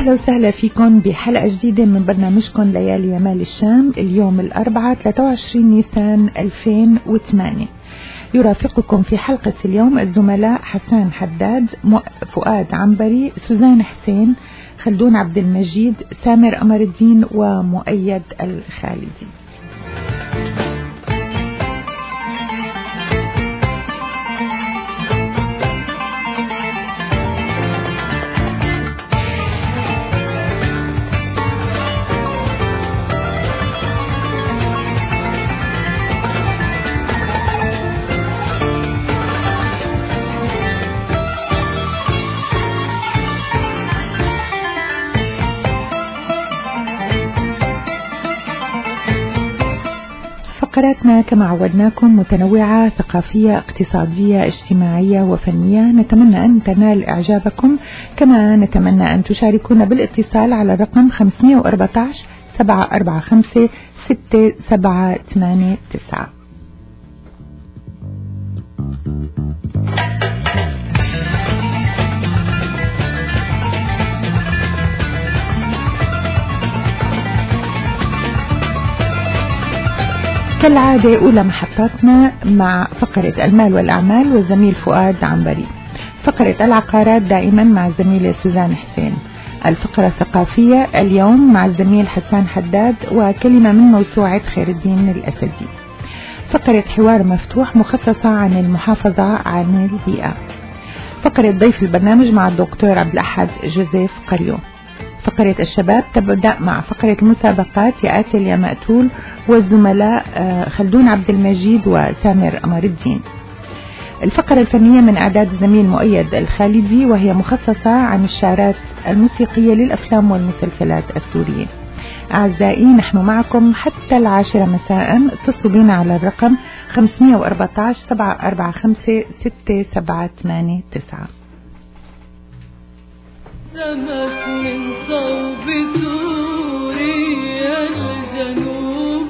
أهلا وسهلا فيكم بحلقة جديدة من برنامجكم ليالي يمال الشام. اليوم الأربعاء 23 نيسان 2008. يرافقكم في حلقة اليوم الزملاء حسان حداد، فؤاد عنبري، سوزان حسين، خلدون عبد المجيد، سامر قمر الدين ومؤيد الخالدي. فقراتنا كما عودناكم متنوعة، ثقافية، اقتصادية، اجتماعية وفنية. نتمنى أن تنال إعجابكم، كما نتمنى أن تشاركونا بالاتصال على الرقم 514 745 6789. كالعادة أولى محطاتنا مع فقرة المال والأعمال والزميل فؤاد عنبري، فقرة العقارات دائما مع الزميلة سوزان حسين، الفقرة الثقافية اليوم مع الزميل حسان حداد وكلمة من موسوعة خير الدين الأسدي، فقرة حوار مفتوح مخصصة عن المحافظة عن البيئة، فقرة ضيف البرنامج مع الدكتور عبد الأحد جوزيف قريو، فقرة الشباب تبدأ مع فقرة المسابقات يا آتل يا مقتول والزملاء خلدون عبد المجيد وسامر قمر الدين. الفقرة الفنية من إعداد الزميل مؤيد الخالدي وهي مخصصة عن الشارات الموسيقية للأفلام والمسلسلات السورية. أعزائي نحن معكم حتى 10 مساء. اتصلوا بنا على الرقم 514 745 6789. سمك من صوب سوريا الجنوب،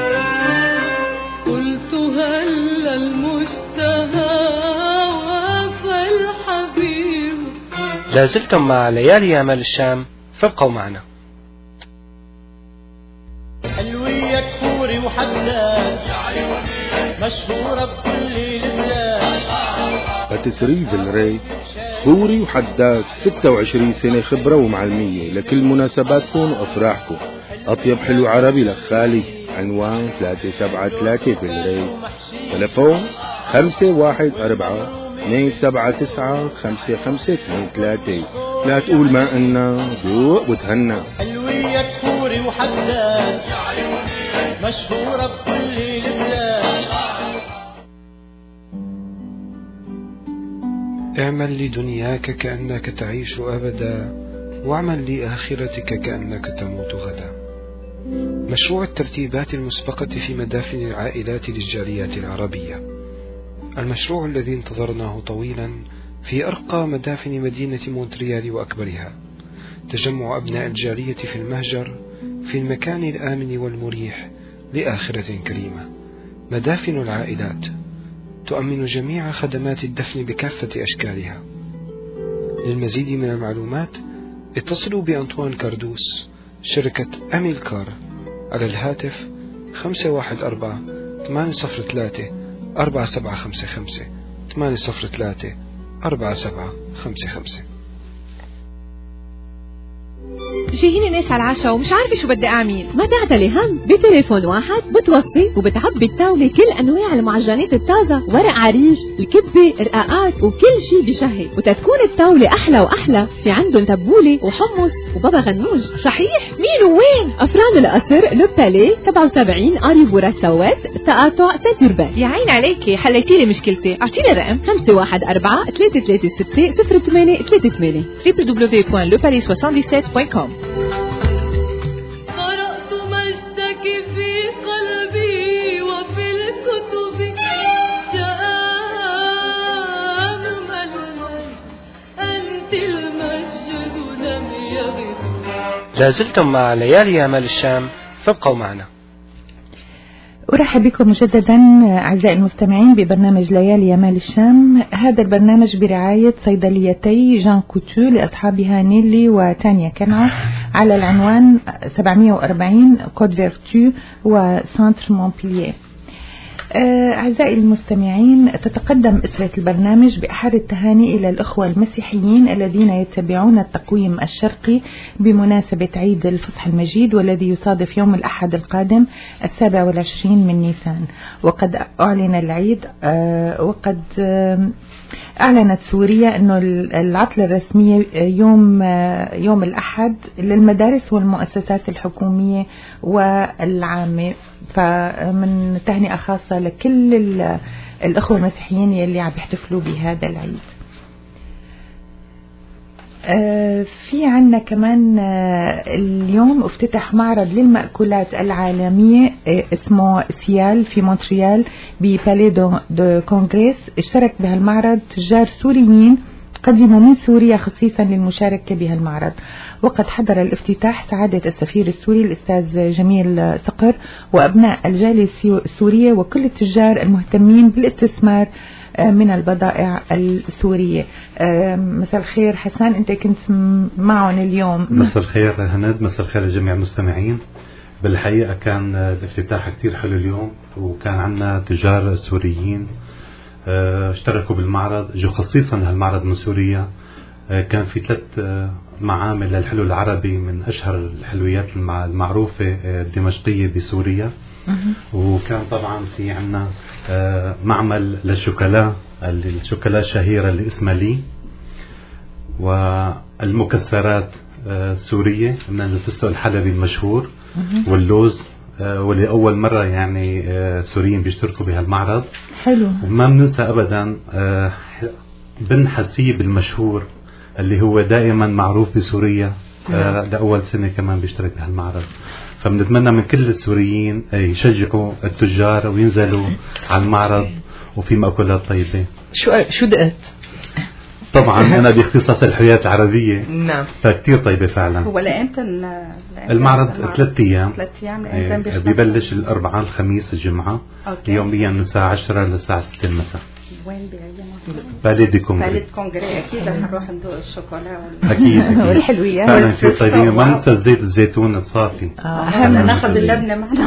قلت هل المشتهى وفى الحبيب. لازلتم مع ليالي يمال الشام، فابقوا معنا. حلوية كفوري وحداد مشهورة بكل البلاد. باتسري الري كوري وحداد 26 سنة خبرة ومعلمية لكل مناسباتكم وأفراحكم. أطيب حلو عربي لخالي. عنوان 373 في الري. تلفون 514-279-5523. لا تقول ما إنا ذوق وتهنى. حلوية كفوري وحداد مشهورة بكل البلاد. اعمل لدنياك كأنك تعيش أبدا، واعمل لآخرتك كأنك تموت غدا. مشروع الترتيبات المسبقة في مدافن العائلات للجاليات العربية، المشروع الذي انتظرناه طويلا في أرقى مدافن مدينة مونتريال وأكبرها. تجمع أبناء الجالية في المهجر في المكان الآمن والمريح لآخرة كريمة. مدافن العائلات تؤمن جميع خدمات الدفن بكافة أشكالها. للمزيد من المعلومات اتصلوا بأنطوان كاردوس شركة أميلكار على الهاتف 514-803-4755 803-4755. جايين ناس على العشاء ومش عارفة شو بدي أعمل. ما تعتلي هم، بتليفون واحد بتوصي وبتعبي الطاولة كل أنواع المعجنات الطازة، ورق عريش، الكبة، رقاقات وكل شي بشهي. وتتكون الطاولة أحلى وأحلى في عندهم تبولة وحمص وبابا غنوج. صحيح؟ مين وين؟ أفران القصر لوبتالي 77 أريفورا سوات تقاطع ساتوربان. يا عين عليكي، حليتيلي مشكلتي. أعطيني الرقم 514-336-0838 www.lepalais77.com. قرأت مجدك في قلبي وفي الكتب شآن المجد، أنت المجد لم يغب. لازلتم مع ليالي يمال الشام، فابقوا معنا. أرحب بكم مجددا أعزائي المستمعين ببرنامج ليالي يمال الشام. هذا البرنامج برعاية صيدليتي جان كوتو لأصحابها نيلي وتانيا كنعة على العنوان 740 كود فيرتو وسانتر مونبلييه. أعزائي المستمعين، تتقدم أسرة البرنامج بأحر التهاني إلى الأخوة المسيحيين الذين يتبعون التقويم الشرقي بمناسبة عيد الفصح المجيد، والذي يصادف يوم الأحد القادم 27 من نيسان. وقد أعلن العيد وقد أعلنت سوريا أنه العطلة الرسمية يوم الأحد للمدارس والمؤسسات الحكومية والعامة. فمن تهنئة خاصة لكل الأخوة المسيحيين يلي عم يحتفلوا بهذا العيد. في عنا كمان اليوم افتتح معرض للمأكولات العالمية اسمه سيال في مونتريال ببالي دو كونغريس. اشترك بهالمعرض تجار سوريين قدموا من سوريا خصيصا للمشاركة بهالمعرض. وقد حضر الافتتاح سعادة السفير السوري الأستاذ جميل صقر وأبناء الجالية السورية وكل التجار المهتمين بالاستثمار من البضائع السورية. مساء الخير حسان، أنت كنت معهم اليوم. مساء الخير هند، مساء الخير لجميع المستمعين. بالحقيقة كان الافتتاح كتير حلو اليوم، وكان عندنا تجار سوريين اشتركوا بالمعرض، جو خصيصا هالمعرض من سوريا. كان في 3 معامل للحلو العربي من أشهر الحلويات المعروفة الدمشقية بسوريا. وكان طبعا في عنا معمل للشوكولا، الشوكولا الشهيرة اللي اسمها لي، والمكسرات السورية من الفستق الحلبي المشهور واللوز، واللي أول مرة يعني سوريين بيشتركوا بهالمعرض. حلو. وما بننسى أبدا بن حسيب المشهور اللي هو دائما معروف بسوريا، لأول سنة كمان بيشترك بهالمعرض. فبنتمنى من كل السوريين يشجعوا التجار وينزلوا على المعرض، وفي مأكولات طيبة. شو دقت؟ طبعا أنا باختصاص الحلويات العربية. نعم. فكتير طيبة فعلا. هو لأمتى المعرض 3 أيام. 3 أيام. بيبلش الأربعاء الخميس الجمعة، يوميا من الساعة 10 للساعة 6 المساء. وين بيعزموا؟ بالي دي كونغري. بالي كونغري. أكيد رح نروح ندوق الشوكولا أكيد والحلويات. فعلا كتير طيبين. ما ننسى الزيت الزيتون الصافي. أهم ناخذ اللبنة معنا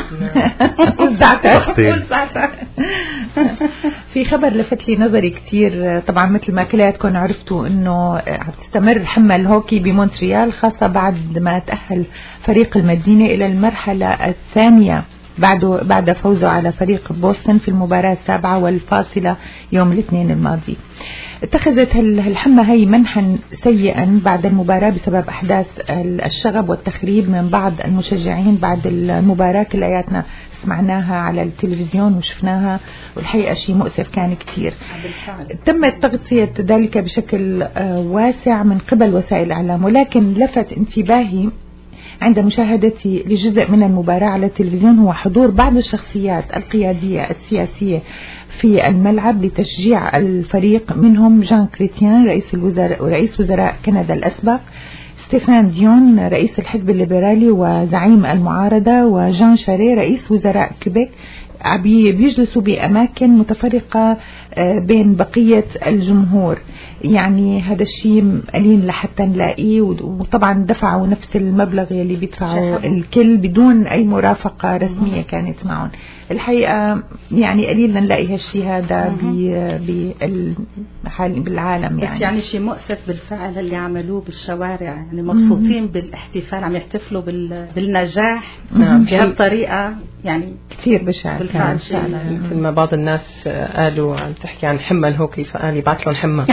والزعتر. في خبر لفت لي نظري كتير، طبعا مثل ما كلياتكم عرفتوا انه عم تستمر حمى الهوكي بمونتريال، خاصة بعد ما تأهل فريق المدينة الى المرحلة الثانية بعد فوزه على فريق بوسطن في المباراة السابعة والفاصلة يوم الاثنين الماضي. اتخذت الحمى هي منحا سيئا بعد المباراة بسبب أحداث الشغب والتخريب من بعض المشجعين بعد المباراة. كلياتنا سمعناها على التلفزيون وشفناها، والحقيقة شيء مؤسف كان كتير. تمت تغطية ذلك بشكل واسع من قبل وسائل الإعلام، ولكن لفت انتباهي عند مشاهدتي لجزء من المباراة على التلفزيون هو حضور بعض الشخصيات القيادية السياسية في الملعب لتشجيع الفريق، منهم جان كريتيان رئيس وزراء كندا الأسبق، ستيفان ديون رئيس الحزب الليبرالي وزعيم المعارضة، وجان شاري رئيس وزراء كيبيك. بيجلسوا بأماكن متفرقة بين بقية الجمهور. يعني هذا الشيء قليل لحتى نلاقيه، وطبعا دفعوا نفس المبلغ اللي بيدفعوا الكل بدون أي مرافقة رسمية كانت معهم. الحقيقة يعني قليل نلاقي هالشيء هذا بالعالم. يعني شيء مؤسف بالفعل اللي عملوه بالشوارع. يعني مبسوطين بالاحتفال، عم يحتفلوا بالنجاح بهالطريقة. يعني كثير بشع بالفعل. مثل ما بعض الناس قالوا عم تحكي عن حمى الهوكي، فقال يبعث لهم حمى.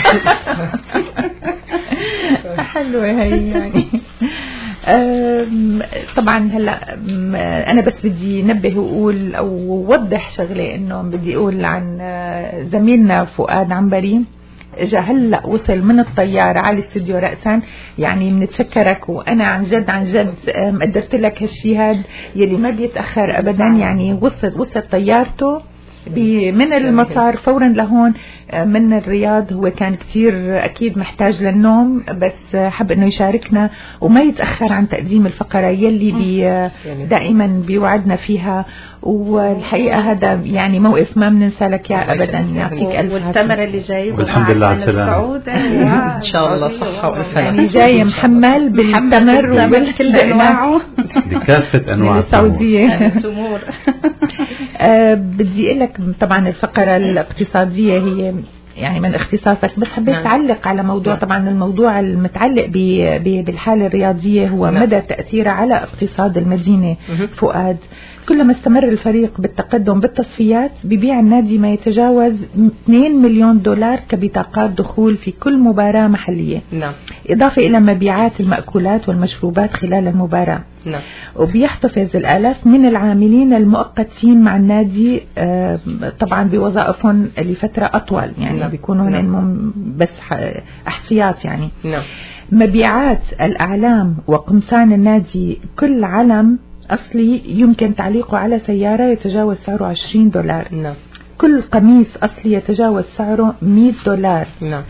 حلوة هي يعني. طبعا هلا انا بس بدي نبه واقول او وضح شغله، انه بدي اقول عن زميلنا فؤاد عنبري. اجا هلا وصل من الطياره على الاستوديو رأسا. يعني بنتشكرك، وانا عن جد قدرت لك هالشي هاد يلي ما بيتاخر ابدا. يعني وصل طيارته من المطار فورا لهون من الرياض. هو كان كتير أكيد محتاج للنوم، بس حب أنه يشاركنا وما يتأخر عن تقديم الفقرة يلي دائما بيوعدنا فيها. والحقيقة هذا يعني موقف ما بننسى لك يا أبدا. يعطيك ألف والتمر اللي جاي والحمد لله على السلامة. إن شاء الله صحة والفلاح. يعني جاي محمل بالتمر وبكل أنواعه بكافة أنواع السعودية. التمور. بدي أقول لك طبعا الفقرة الاقتصادية هي يعني من اختصاصك، بس حبيت تعلق على موضوع طبعا الموضوع المتعلق بالحالة الرياضية هو مدى تأثيرها على اقتصاد المدينة. فؤاد، كلما استمر الفريق بالتقدم بالتصفيات بيبيع النادي ما يتجاوز 2 مليون دولار كبطاقات دخول في كل مباراة محلية. إضافة إلى مبيعات المأكولات والمشروبات خلال المباراة. وبيحتفظ الآلاف من العاملين المؤقتين مع النادي طبعا بوظائفهم لفترة أطول، يعني بيكونوا هن بس أحصيات يعني. مبيعات الأعلام وقمصان النادي، كل علم أصلي يمكن تعليقه على سيارة يتجاوز سعره 20 دولار. كل قميص أصلي يتجاوز سعره 100 دولار.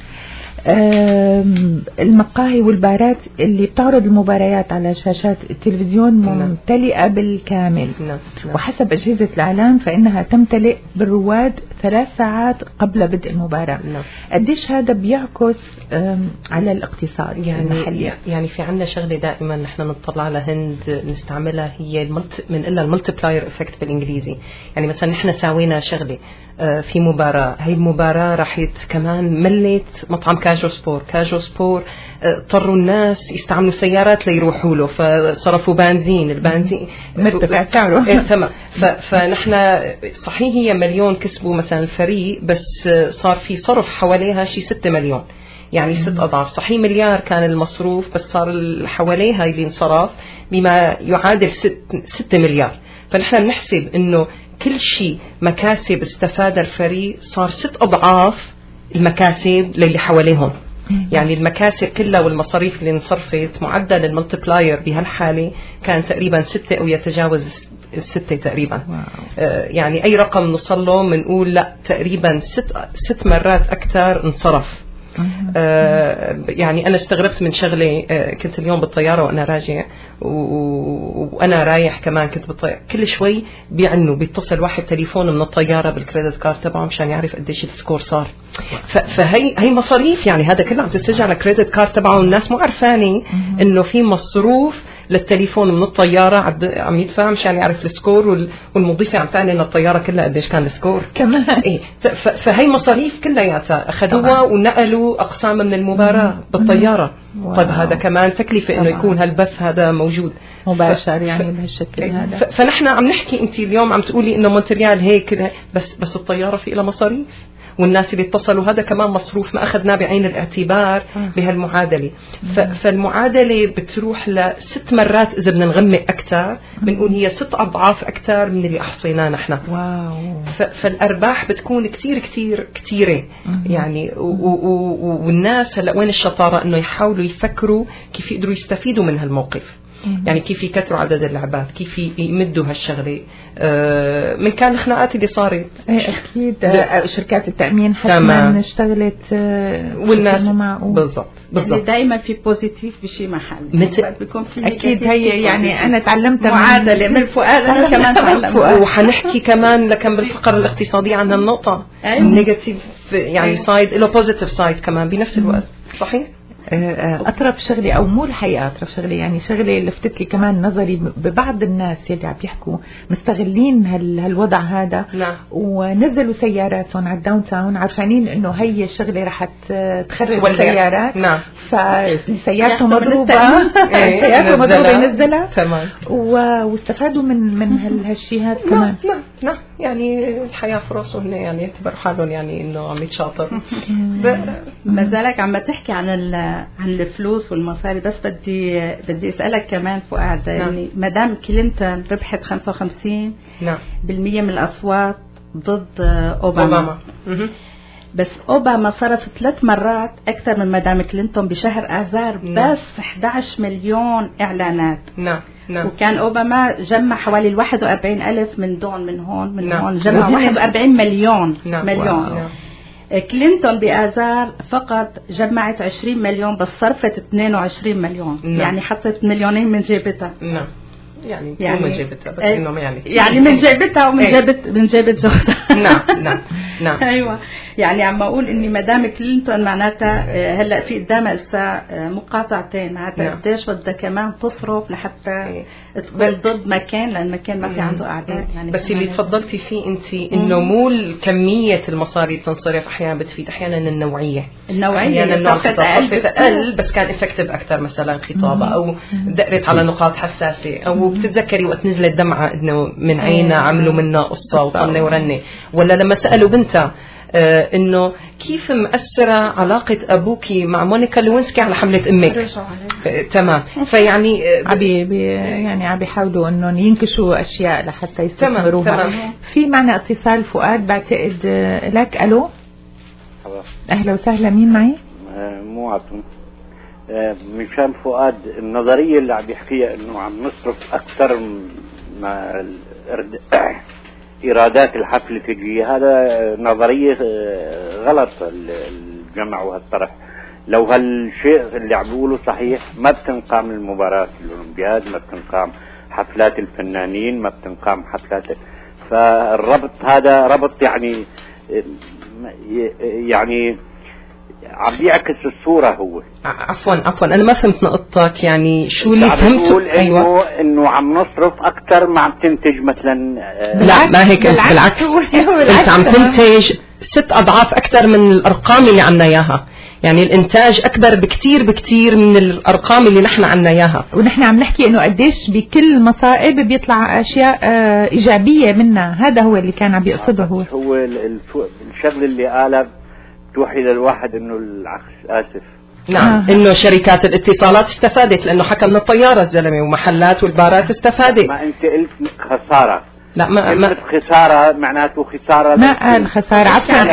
المقاهي والبارات اللي بتعرض المباريات على شاشات التلفزيون ممتلئة بالكامل. وحسب أجهزة الإعلام فإنها تمتلئ بالرواد 3 ساعات قبل بدء المباراة. قديش هذا بيعكس على الاقتصاد المحلي؟ يعني في عنا شغلة دائما نحن نطلع على هند نستعملها، هي من الملتبلاير افكت بالإنجليزي. يعني مثلا نحن ساوينا شغلة في مباراة، هاي المباراة راح كمان ملت مطعم كاجو سبور اضطروا الناس يستعملوا سيارات ليروحوا له، فصرفوا البنزين مرتفع سعره. تمام. فنحن صحيح هي مليون كسبوا مثلا الفريق، بس صار في صرف حواليها شي 6 مليون، يعني 6 أضعاف. صحيح مليار كان المصروف، بس صار حواليها اللي انصرف بما يعادل 6 مليار. فنحن بنحسب انه كل شيء مكاسب استفاد الفريق صار 6 أضعاف المكاسب للي حواليهم. يعني المكاسب كلها والمصاريف اللي انصرفت، معدل الملتبلاير بهالحالة كان تقريبا 6 أو يتجاوز 6 تقريبا. يعني أي رقم نوصل له بنقول لا تقريبا 6 مرات أكثر انصرف. يعني أنا استغربت من شغلة. كنت اليوم بالطيارة وأنا راجع وأنا رايح كمان كنت بالطيارة، كل شوي بيتصل واحد تليفون من الطيارة بالكريدت كارد تبعه مشان يعرف قديش السكور صار. فهي مصاريف، يعني هذا كله عم تسجل على الكريدت كارد تبعه، والناس مو عارفاني إنه في مصروف للتليفون من الطيارة عم يدفع مشان يعرف السكور، والمضيفة عم تعني لنا الطيارة كلها قديش كان السكور كمان. فهي مصاريف كلها أخذوها ونقلوا أقسام من المباراة بالطيارة. طيب هذا كمان تكلفة إنه يكون هالبث هذا موجود مباشر يعني بهالشكل هذا. فنحن عم نحكي، أنت اليوم عم تقولي إنه مونتريال هيك، بس الطيارة في لها مصاريف، والناس اللي اتصلوا هذا كمان مصروف ما أخذناه بعين الاعتبار بهالمعادلة. فالمعادلة بتروح ل6 مرات إذا بدنا نغمق أكثر، بنقول هي 6 أضعاف أكثر من اللي أحصيناه نحن. فالأرباح بتكون كتير كتير كتيرة يعني. والناس هلأ وين الشطارة؟ إنه يحاولوا يفكروا كيف يقدروا يستفيدوا من هالموقف، يعني كيف يكثروا عدد اللعبات، كيف يمدوا هالشغلة. من كان الخناقات اللي صارت أكيد شركات التأمين حتما اشتغلت والناس بالضبط. يعني دائما في بوزيتيف بشي محل بيكون في أكيد. هي يعني أنا تعلمت معادلة من فؤاد، أنا كمان تعلمت. وحنحكي كمان لكن بالفقرة الاقتصادية عن النقطة النيجاتيف، يعني سايد له بوزيتيف سايد كمان بنفس الوقت. صحيح. أطرف شغلة أو مو الحقيقة أطرف شغلة، يعني شغلة لفتت لي كمان نظري ببعض الناس اللي عم يحكوا مستغلين هالوضع هذا. ونزلوا سياراتهم على الداون تاون عارفانين إنه هي الشغلة رح تخرب السيارات. فسيارته مضروبة سيارته مضروبة ينزلها واستفادوا من هالشيء هذا كمان. نعم يعني الحياة فرصه هنا، يعني يعتبر حالهم يعني إنه عم يتشاطر. ما زالك عم تحكي عن الفلوس والمصاري، بس بدي أسألك كمان فؤاد، يعني مدام كلينتون ربحت 55% من الأصوات ضد أوباما. بس أوباما صرف 3 مرات أكثر من مدام كلينتون بشهر آذار. بس 11 مليون إعلانات. نعم. وكان أوباما جمع حوالي 41,000 من دون من هون من هون، جمع 41 مليون. كلينتون بآذار فقط جمعت 20 مليون بس صرفت 22 مليون. يعني حطت مليونين من جيبتها. يعني من جيبتها بس انه يعني من جيبتها ومن من جيبت جوزها. نعم. ايوه، يعني عم اقول اني مدام كلينتون معناتها هلا في قدامها لسه مقاطعتين، معناتها قديش بدها كمان تصرف لحتى تكون ضد مكان، لان مكان ما في عنده اعداد. يعني بس اللي تفضلتي فيه انت انه مو كميه المصاري بتنصرف، احيانا بتفيد، احيانا النوعيه احيانا اقل بس كان افكتيف اكثر، مثلا خطابه او دقرت على نقاط حساسه، او بتتذكري وقت نزلت دمعه انه من عينها عملوا منها قصه وطنه ورنه، ولا لما سالوا بنتها انه كيف مأثرة علاقة ابوكي مع مونيكا لوينسكي على حملة امك. تمام. فيعني يعني بيحاولوا انه ينكشوا اشياء لحتى يستثمروها. في معنا اتصال فؤاد بعتقد لك. الو، اهلا وسهلا، مين معي؟ مو عطون. مشان فؤاد، النظرية اللي عم يحكيها انه عم نصرف اكثر مع إيرادات الحفل الفجري، هذا نظرية غلط الجمع وهالطرح. لو هالشيء اللي عم بيقوله صحيح ما بتنقام المباراة الأولمبياد، ما بتنقام حفلات الفنانين، ما بتنقام حفلات. فالربط هذا ربط يعني عم بيعكس الصورة. هو عفوا أنا ما فهمت نقطتك، يعني شو اللي فهمته؟ أيوة، إنه عم نصرف أكتر ما عم تنتج مثلا. لا، ما هيك، بالعكس أنت عم تنتج 6 أضعاف أكتر من الأرقام اللي عنا إياها. يعني الإنتاج أكبر بكتير من الأرقام اللي نحن عنا إياها. ونحن عم نحكي إنه قديش بكل مصائب بيطلع أشياء إيجابية منها. هذا هو اللي كان عم يقصده. هو الشغل اللي قاله توحي للواحد انه العكس. اسف. نعم. انه شركات الاتصالات استفادت لانه حكى من الطياره الزلمه، ومحلات والبارات استفادت. ما انت قلت خساره. لا، ما خساره معناته خساره. ما قال خساره.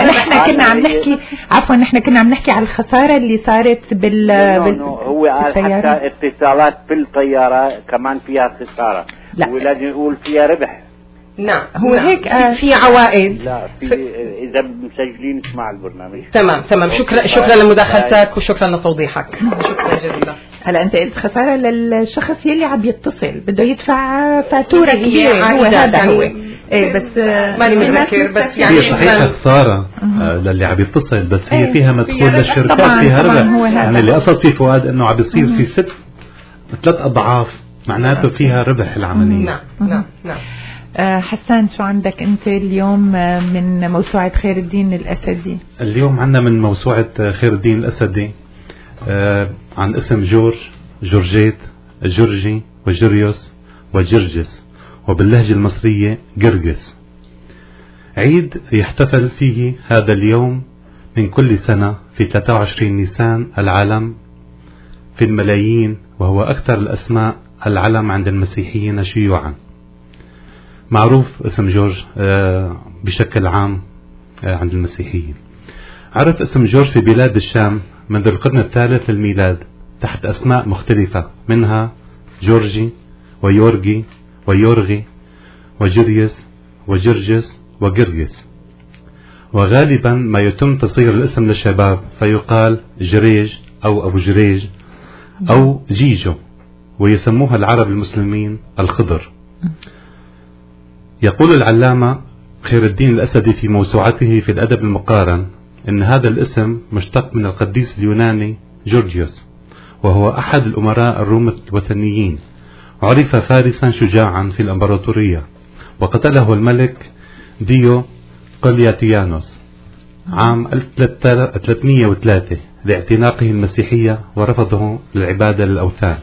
عفوا نحن كنا عم نحكي على الخساره اللي صارت هو قال حتى اتصالات بالطياره كمان فيها خساره، ولازم يقول فيها ربح. نعم، هو هيك في عوائد. لا، اذا مسجلين اسمع البرنامج. تمام. شكرا لمداخلتك وشكرا لتوضيحك. شكرا جزيلا. هلا انت قلت خساره للشخص يلي عم يتصل بده يدفع فاتوره كبيره. هو هذا هو. ايه بس ماني متذكر، بس يعني هي صحيح خساره للي عم يتصل، بس هي فيها مدخول للشركات، فيها ربح. يعني اللي قصد فيه فؤاد انه عم بيصير في 3 أضعاف، معناته فيها ربح العمليه. نعم. حسان، شو عندك انت اليوم من موسوعة خير الدين الأسدي؟ اليوم عندنا من موسوعة خير الدين الأسدي عن اسم جورجيت، جورجي، وجوريوس، وجرجس، وباللهجة المصرية جرجس. عيد يحتفل فيه هذا اليوم من كل سنة في 23 نيسان العالم في الملايين، وهو أكثر الأسماء العلم عند المسيحيين شيوعا. معروف اسم جورج بشكل عام عند المسيحيين. عرف اسم جورج في بلاد الشام منذ القرن الثالث للميلاد تحت أسماء مختلفة، منها جورجي ويورجي ويورغي وجريس وجرجس وجرجس. وغالبا ما يتم تصغير الاسم للشباب فيقال جريج أو أبو جريج أو جيجو، ويسموها العرب المسلمين الخضر. يقول العلامة خير الدين الأسدي في موسوعته في الأدب المقارن إن هذا الاسم مشتق من القديس اليوناني جورجيوس، وهو أحد الأمراء الروم الوثنيين. عرف فارسا شجاعا في الإمبراطورية، وقتله الملك ديو قلياتيانوس عام 303 لاعتناقه المسيحية ورفضه للعبادة للأوثان.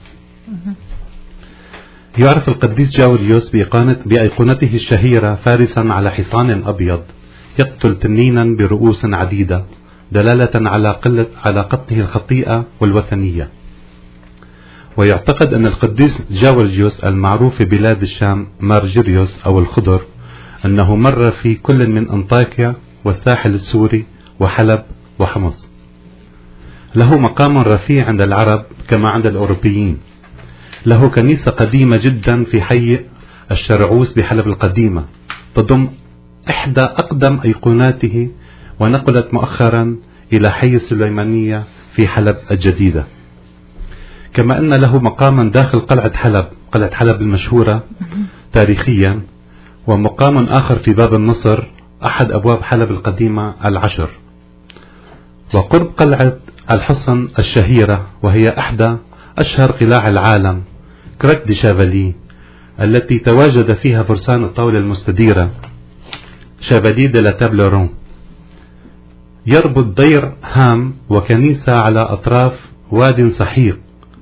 يعرف القديس جاوريوس بأيقونته الشهيرة فارسا على حصان أبيض يقتل تنينا برؤوس عديدة، دلالة على قتله الخطيئة والوثنية. ويعتقد أن القديس جاوريوس المعروف في بلاد الشام مارجيريوس أو الخضر أنه مر في كل من أنطاكيا والساحل السوري وحلب وحمص. له مقام رفيع عند العرب كما عند الأوروبيين. له كنيسة قديمة جدا في حي الشرعوس بحلب القديمة تضم إحدى أقدم أيقوناته، ونقلت مؤخرا إلى حي السليمانية في حلب الجديدة. كما أن له مقاما داخل قلعة حلب المشهورة تاريخيا، ومقام آخر في باب النصر أحد أبواب حلب القديمة 10، وقرب قلعة الحصن الشهيرة وهي إحدى أشهر قلاع العالم كريك دي شافالي التي تواجد فيها فرسان الطاولة المستديرة شافالي دي لا تابلرون. يربط دير هام وكنيسة على أطراف واد سحيق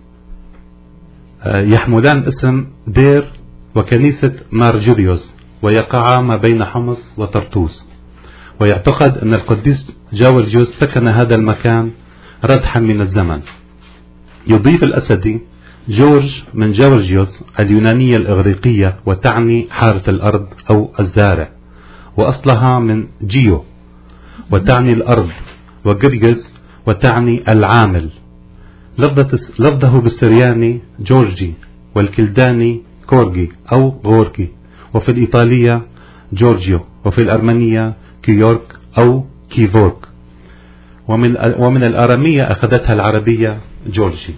يحملان اسم دير وكنيسة مارجوريوس، ويقعا ما بين حمص وطرطوس. ويعتقد أن القديس جورجيوس سكن هذا المكان ردحا من الزمن. يضيف الأسدي جورج من جورجيوس اليونانية الإغريقية وتعني حارة الأرض أو الزارع، وأصلها من جيو وتعني الأرض، وجرجس وتعني العامل. لفظه بالسرياني جورجي، والكلداني كورجي أو غوركي، وفي الإيطالية جورجيو، وفي الأرمنية كيورك أو كيفورك، ومن الآرامية أخذتها العربية جورجي.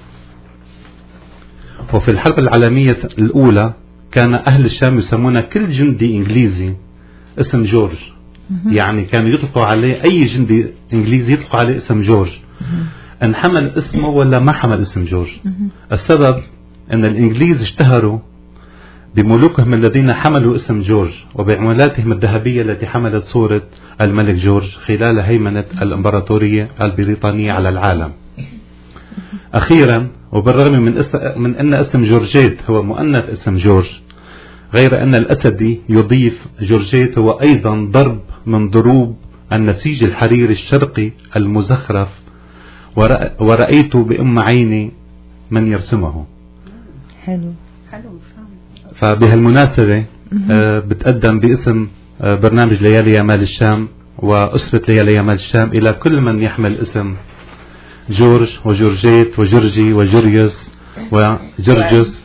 وفي الحرب العالمية الأولى كان أهل الشام يسمون كل جندي إنجليزي اسم جورج، يعني كانوا يطلقوا عليه أي جندي إنجليزي يطلقوا عليه اسم جورج، أن حمل اسمه ولا ما حمل اسم جورج. السبب أن الإنجليز اشتهروا بملوكهم الذين حملوا اسم جورج وبعملاتهم الذهبية التي حملت صورة الملك جورج خلال هيمنة الإمبراطورية البريطانية على العالم. أخيرا، وبالرغم من أن اسم جورجيت هو مؤنث اسم جورج، غير أن الأسدي يضيف جورجيت هو أيضا ضرب من ضروب النسيج الحريري الشرقي المزخرف، ورأيت بأم عيني من يرسمه. حلو. فبهالمناسبة بتقدم باسم برنامج ليالي يامال الشام وأسرة ليالي يامال الشام إلى كل من يحمل اسم جورج وجورجيت وجورجي وجوريوس وجورجوس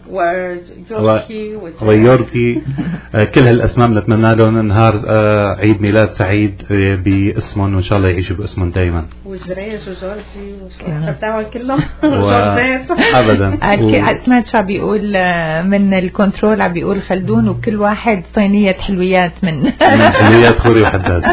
ويوركي، كل هالأسماء نتمنى لهم نهار عيد ميلاد سعيد باسمهم، وإن شاء الله يعيشوا باسمهم دائما. وجريج وجورجي وفتاوى كلهم وجورجيت أبدا. سمعت شو بيقول من الكنترول، عم بيقول خلدون وكل واحد صينية حلويات من حلويات خوري وحداد.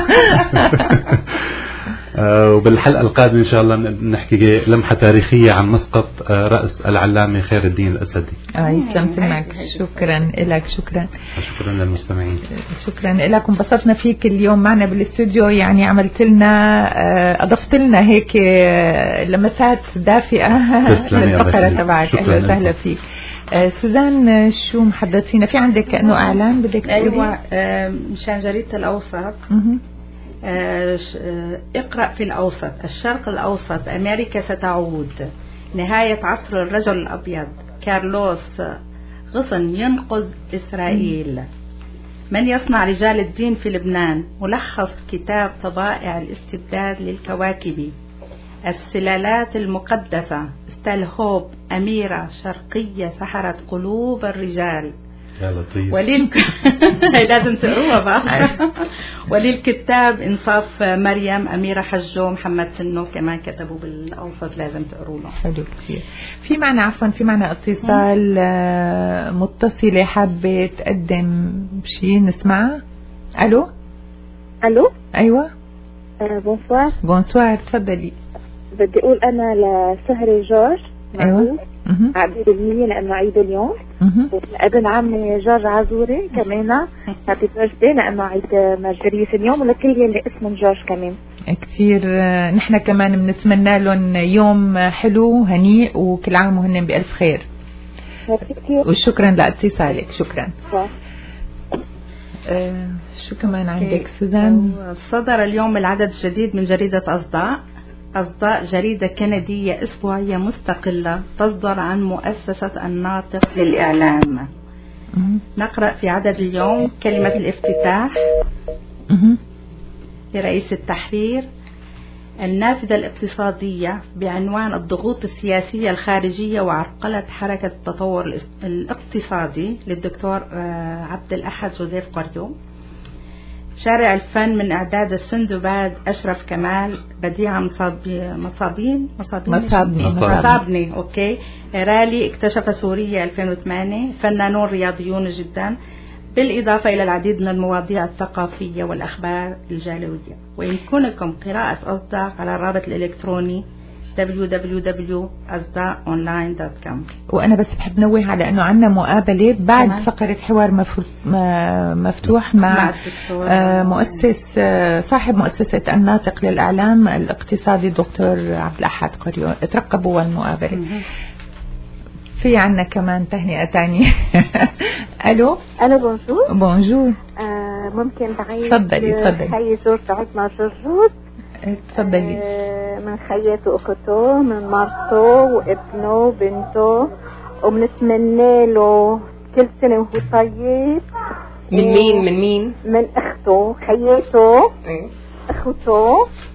وبالحلقة القادمة إن شاء الله نحكي لمحة تاريخية عن مسقط رأس العلامة خير الدين الأسدي. يسلمت معك. شكرا لك. شكرا للمستمعين. شكرا لك، انبسطنا فيك اليوم معنا بالاستوديو، يعني عملت لنا أضفت لنا هيك لمسات دافئة للفقرة تبعك. أهلا وسهلا فيك. سوزان، شو محدثينا في عندك كأنه إعلان بدك تقولي؟ أيوة، مشان جريدة الأوسط. اقرأ في الأوسط. الشرق الأوسط، أمريكا ستعود، نهاية عصر الرجل الأبيض، كارلوس غصن ينقذ إسرائيل، من يصنع رجال الدين في لبنان، ملخص كتاب طبائع الاستبداد للكواكبي، السلالات المقدسة، ستالهوب، أميرة شرقية سحرت قلوب الرجال. يا لطيف. هي لازم تقروها بقى. وللكتاب إنصاف مريم، أميرة حجو، محمد سنو كمان كتبوا بالأوسط، لازم تقروا له. حلو كثير. في معنا اتصال متصلة حابة تقدم شيء نسمعها. ألو. أيوة. بونسوار تفضلي. بدي أقول أنا لسهري جورج. أيوة. عديد المية لأنه عيد اليوم. ابن عمي جورج عزوري كمان هابي بيرثدي لأنه عيد مارجريس اليوم، ولكل يلي اسمهم جورج كمان. كثير نحن كمان بنتمنى لهم يوم حلو هنيء، وكل عام وهن بألف خير. وشكرا لاتصالك. شكرا. شو كمان عندك سوزان؟ صدر اليوم العدد الجديد من جريدة أصداء جريدة كندية أسبوعية مستقلة تصدر عن مؤسسة الناطق للإعلام. نقرأ في عدد اليوم كلمة الافتتاح لرئيس التحرير: النافذة الاقتصادية بعنوان الضغوط السياسية الخارجية وعرقلة حركة التطور الاقتصادي للدكتور عبد الأحد جوزيف قريو. شارع الفن من إعداد السندباد أشرف كمال، بديعة مصابني أوكي. رالي اكتشف سوريا 2008، فنانون رياضيون جدا، بالإضافة إلى العديد من المواضيع الثقافية والأخبار الجالوية. ويمكنكم قراءة أصداق على الرابط الإلكتروني www.asdaonline.com. وأنا بس بحب نوه على أنه عنا مقابلة بعد فقرة حوار مفتوح مع مؤسس صاحب مؤسسة الناطق للإعلام الاقتصادي دكتور عبد الأحد قريو. اترقبوا المقابلة. في عنا كمان تهنئة تانية. ألو بونجور. بونجور. ممكن تعيد تفضلي. خي جورج عثمان جرجوت. تفضلي. من خياته واخته، من مرته وابنه وبنته، وبنتمنى له كل سنة وهو طيب. من مين؟ من اخته، خياته، اخته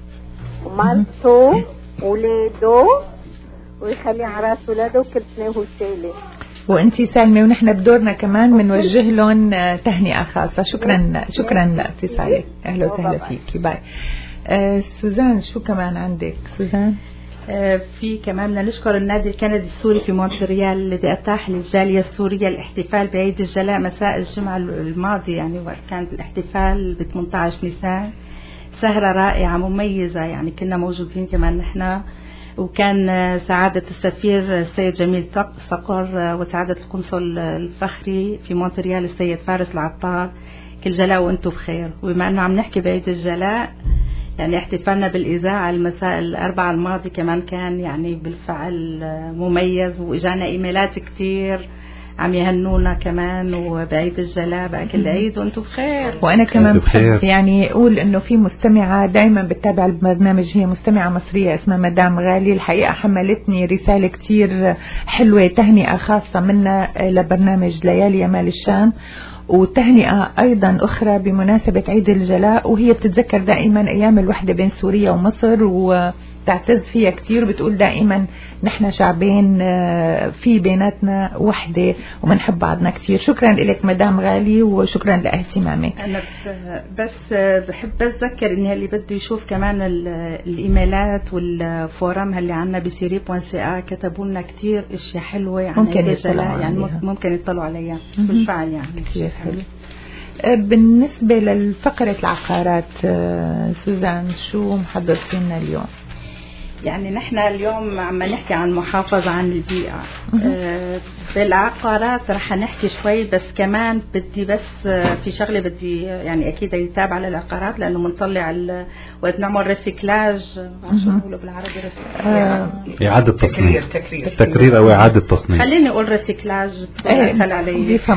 ومرته وولاده، ويخلي على راس ولاده وكل سنة وهو سالم. وانتي سالمة، ونحن بدورنا كمان بنوجه لهم تهنئة خاصة. شكرا لاتصالك. اهلا وسهلا فيكي. باي. سوزان، شو كمان عندك سوزان؟ في كمان بدنا نشكر النادي الكندي السوري في مونتريال الذي اتاح للجالية السورية الاحتفال بعيد الجلاء مساء الجمعة الماضي، يعني وقت كان الاحتفال ب 18 نيسان. سهرة رائعة مميزة، يعني كنا موجودين كمان نحن، وكان سعادة السفير السيد جميل صقر وسعادة القنصل الفخري في مونتريال السيد فارس العطار. كل جلاء وانتم بخير. وبما انه عم نحكي بعيد الجلاء، يعني احتفالنا بالإذاعة المساء الأربعاء الماضي كمان كان يعني بالفعل مميز، وإجانا إيميلات كتير عم يهنونا كمان، وبعيد الجلاء بقى كل عيد وانتم بخير. وانا كمان بحب يعني اقول انه في مستمعة دايما بتتابع البرنامج، هي مستمعة مصرية اسمها مدام غالي. الحقيقة حملتني رسالة كتير حلوة، تهنئة خاصة منا لبرنامج ليالي يمال الشام، وتهنئة أيضا أخرى بمناسبة عيد الجلاء. وهي بتتذكر دائما أيام الوحدة بين سوريا ومصر وتعتز فيها كتير، وبتقول دائما نحن شعبين في بيناتنا وحدة ومنحب بعضنا كتير. شكرا لك مدام غالي، وشكرا لاهتمامك. أنا بس بحب أتذكر إن اللي بده يشوف كمان الإيميلات والفورم اللي عنا بسيري.ca كتبوا لنا كتير أشياء حلوة، يعني ممكن يطلعوا يعني ممكن يطلعوا عليها بالفعل يعني كتير حلو. بالنسبة للفقرة العقارات سوزان، شو محضرتي لنا اليوم؟ يعني نحن اليوم عم نحكي عن محافظة عن البيئة. بالعقارات رح نحكي شوي، بس كمان بدي بس في شغلة بدي يعني أكيد يتابع على العقارات، لأنه منطلع وقت نعمل ريسيكلاج، عشان نقوله بالعربي إعادة تصنيع، تكرير أو إعادة تصنيع. خليني أقول ريسيكلاج أسهل علي. بيفهم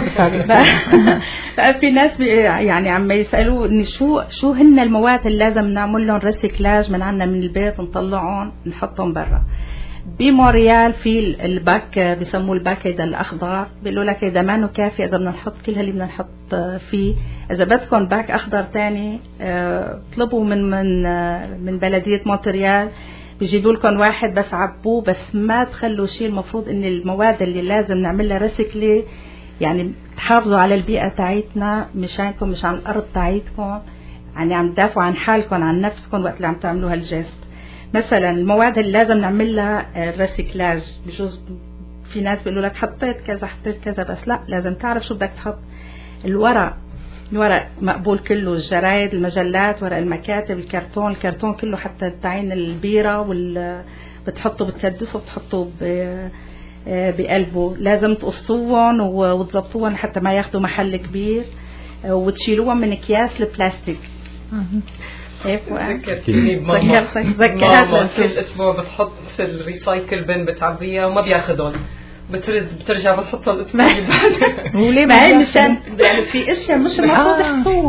في ناس يعني عم يسألوا إن شو هن المواد اللي لازم نعمل لهم ريسيكلاج من عنا من البيت نطلعهم نحطهم برا. بموريال في الباك بيسموه الباك هذا الأخضر، بيقولوا لك إذا ما إنه كافي إذا بدنا نحط كل اللي بدنا نحط فيه. إذا بدكم باك أخضر تاني اطلبوا من بلدية مونتريال، بيجيبوا لكم واحد بس عبوه، بس ما تخلوا شيء. المفروض إن المواد اللي لازم نعملها ريسيكلي، يعني تحافظوا على البيئة تاعتنا مشانكم، مشان الأرض تاعتكم، يعني عم تدافعوا عن حالكم عن نفسكم وقت اللي عم تعملوا هالجست. مثلا المواد اللي لازم نعملها الريسيكلاج، بجوز في ناس بيقولوا لك حطيت كذا بس لا، لازم تعرف شو بدك تحط. الورق مقبول كله، الجرايد، المجلات، ورق المكاتب، الكرتون كله، حتى تعين البيرة بتحطه بتكدسه بتحطه بقلبه. لازم تقصوهم وتضبطوهم حتى ما ياخدوا محل كبير، وتشيلوهم من اكياس البلاستيك. ذكرتيني بماما. ماما كل اسبوع بتحط في الريسايكل بن بتعبيها وما بياخدهم، بترجع بتحطها الاسبوع اللي بعده. وليه ما هي مشان يعني في اشياء مش المفروض يحطوها.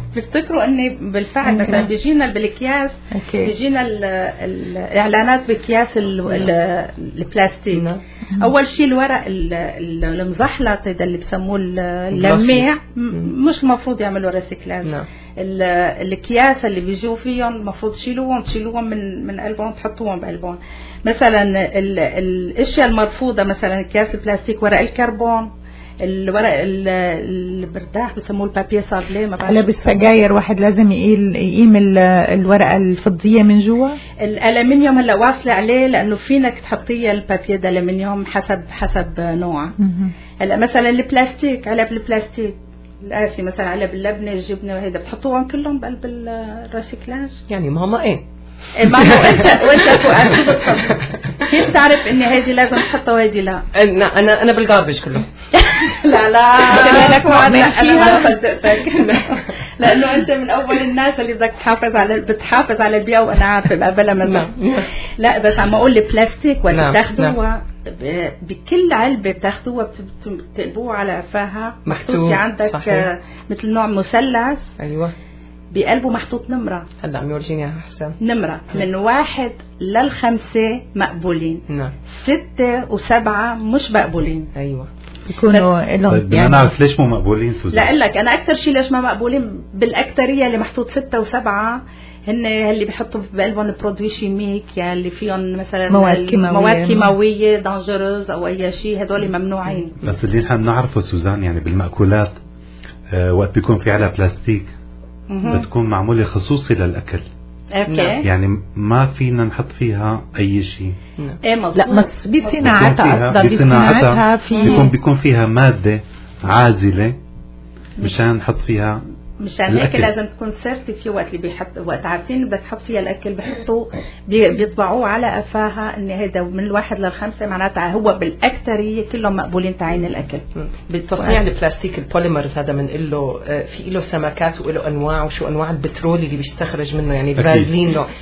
بيفتكروا اني بالفعل مثلا بيجينا بالاكياس بيجينا الاعلانات باكياس البلاستيك. اول شيء الورق المزحلط هذا اللي بسموه اللميع مش المفروض يعملوا ريسيكلاج. الاكياس اللي بيجوا فيهم المفروض تشيلوهم من قلبهم تحطوهم بقلبهم. مثلا الاشياء المرفوضه مثلا اكياس البلاستيك، ورق الكربون، الورق البرداح بسموه البابيه سابلي. على بالسجاير واحد لازم يقيم الورقه الفضيه من جوا. الالمنيوم هلا واصله عليه لانه فينك تحطيه البابيه الالمنيوم حسب نوعه. هلا مثلا البلاستيك، علب البلاستيك القاسي مثلا علب اللبنه الجبنه وهيدا بتحطوهم كلهم بقلب الريسيكلاج. يعني ماما ايه ما هو وانت فؤاد شو بتحط؟ كيف تعرف اني هذه لازم تحطها وهذه لا؟ انا بالجاربج كله. لا انت انا ما صدقتك. لانه انت من اول الناس اللي بدك بتحافظ على البيئه، وانا عارفه قبلها مثلا. لا بس عم اقول البلاستيك ولا بتاخذوها بكل علبه بتاخذوها بتقلبوها على قفاها محطوط في عندك مثل نوع مثلث. ايوه بقلبه محطوط نمرة. هلا عم يورجيني يا حسام نمرة من 1 ل5 مقبولين. 6 و7 مش مقبولين. ايوه يكونوا لهم. طيب يعني نعرف ليش مو مقبولين سوزان؟ لا اقول لك انا اكثر شيء ليش ما مقبولين بالاكثريه اللي محطوط 6 و7 هن اللي بيحطوا بقلبهم برودوي شيميك، يعني اللي فيهم مثلا مواد كيماويه دانجروز او اي شيء، هدول ممنوعين. بس اللي نحن بنعرفه سوزان يعني بالمأكولات وقت بيكون في على بلاستيك بتكون معمولة خصوصي للأكل. يعني ما فينا نحط فيها أي شيء. لا بصناعتها بيكون فيها مادة عازلة مشان نحط فيها. مشان هيك لازم تكون سيرتيفي وقت اللي وقت عارفين بدك تحط فيها الأكل بيطبعوه على قفاها إن هذا من 1 ل5 معناتها هو بالأكثرية كلهم مقبولين تعين الأكل. بالتصنيع البلاستيك البوليمرز هذا بنقول له في له سمكات وله أنواع، وشو أنواع البترول اللي بيستخرج منه يعني الفازلين له.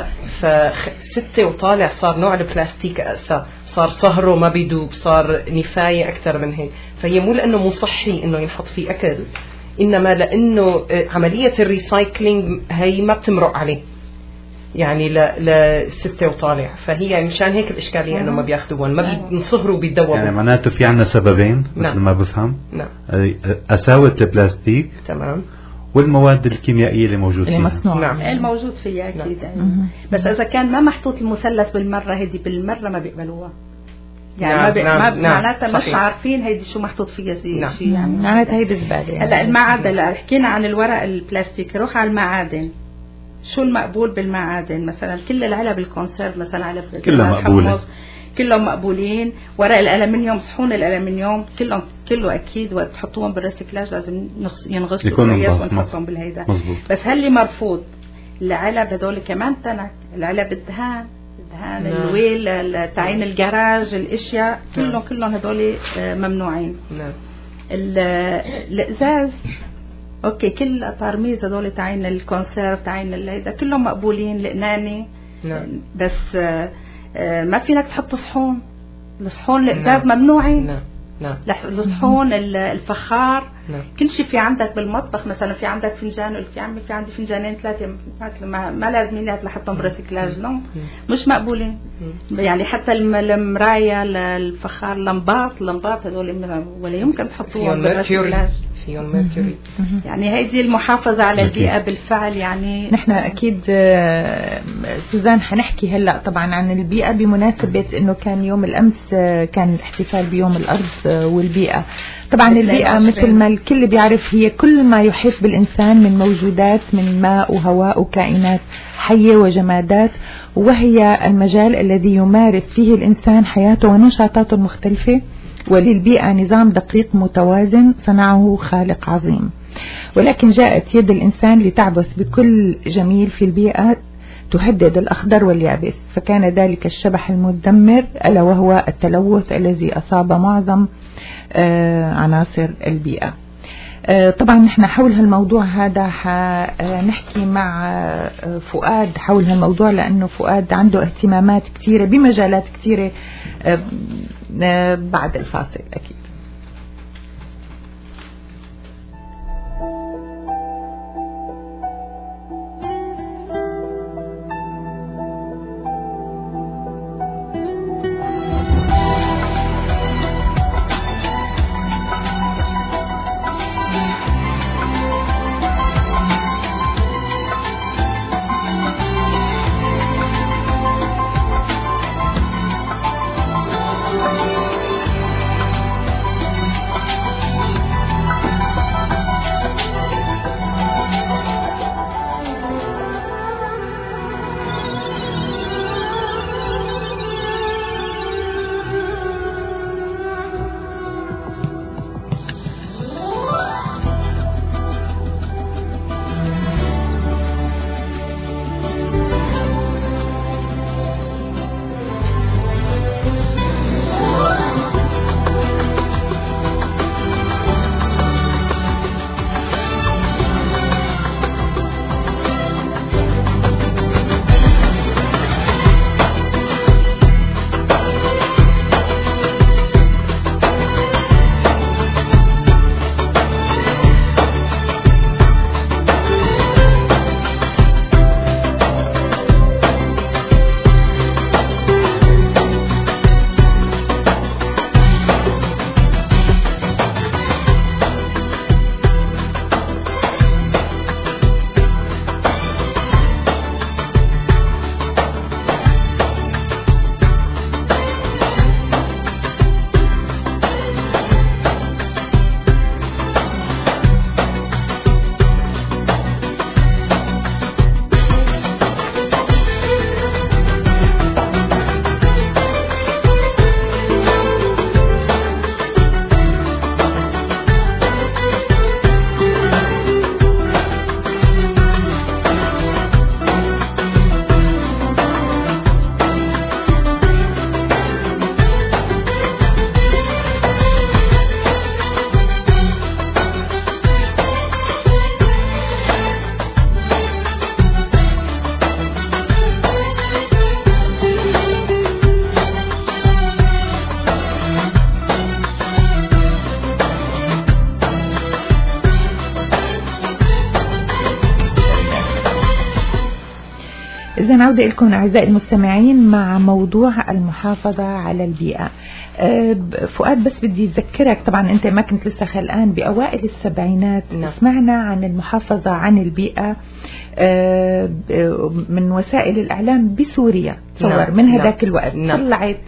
ف6 وطالع صار نوع البلاستيك صار صهره ما بيدوب، صار نفاية أكثر من هيك. فهي مو لأنه مو صحي إنه ينحط فيه أكل، إنما لأنه عملية الريسايكلينج هي ما بتمرق عليه يعني ل6 وطالع. فهي مشان هيك الإشكالية إنه ما بياخدوهم، ما بينصهروا بيدوبوا. يعني معناته في عنا سببين مثل ما بفهم. قساوة البلاستيك تمام، والمواد الكيميائية اللي موجود فيها. الموجود فيها أكيد. بس إذا كان ما محطوط المثلث بالمرة هذه بالمرة ما بيقبلوها. يعني معناتها مش عارفين هيدي شو محطوط فيها شيء يعني معناتها هيدي زبالة. هلا المعادن حكينا عن الورق البلاستيك، روح على المعادن. شو المقبول بالمعادن؟ مثلا كل العلب الكونسيرف مثلا علب كلها مقبولة، كلهم مقبولين. ورق الالمنيوم، صحون الالمنيوم كله اكيد وقت تحطوهم بالريسيكلاج لازم ينغسلوا كويس ونحطهم بالهيدا. بس هل اللي العلب هدول كمان تنك، العلب الدهان الويل، تعيين الجراج، الاشياء كلهم هدول ممنوعين. الازاز اوكي، كل الترميز هدول تعيين الكونسيرف، تعيين هيدا كلهم مقبولين. القناني بس ما فينك تحط صحون. الصحون الازاز ممنوعين. الصحون الفخار كل شيء في عندك بالمطبخ. مثلا في عندك فنجان، قلت يا عمي في عندي فنجانين 3 ما لازم لحطهم بريسيكلاج، مش مقبولين. يعني حتى المراية الفخار، لمبات هذول ولا يمكن تحطوهم بالريسيكلاج، فيهم ميركوري. يعني هيدي المحافظة على البيئة بالفعل. يعني نحن أكيد سوزان حنحكي هلأ طبعا عن البيئة بمناسبة إنه كان يوم الأمس كان الاحتفال بيوم الأرض والبيئة. طبعا البيئة مثل ما الكل بيعرف هي كل ما يحيط بالإنسان من موجودات من ماء وهواء وكائنات حية وجمادات، وهي المجال الذي يمارس فيه الإنسان حياته ونشاطاته المختلفة. وللبيئة نظام دقيق متوازن صنعه خالق عظيم، ولكن جاءت يد الإنسان لتعبث بكل جميل في البيئة تهدد الأخضر واليابس، فكان ذلك الشبح المدمر ألا وهو التلوث الذي أصاب معظم عناصر البيئة. طبعا نحن حول هالموضوع هذا نحكي مع فؤاد حول هالموضوع، لأنه فؤاد عنده اهتمامات كثيرة بمجالات كثيرة بعد الفاصل أكيد. عودة لكم أعزائي المستمعين مع موضوع المحافظة على البيئة. فؤاد، بس بدي أذكرك، طبعا أنت ما كنت لسه خلقان بأوائل السبعينات. سمعنا عن المحافظة عن البيئة من وسائل الإعلام بسوريا، تصور من هذاك الوقت طلعت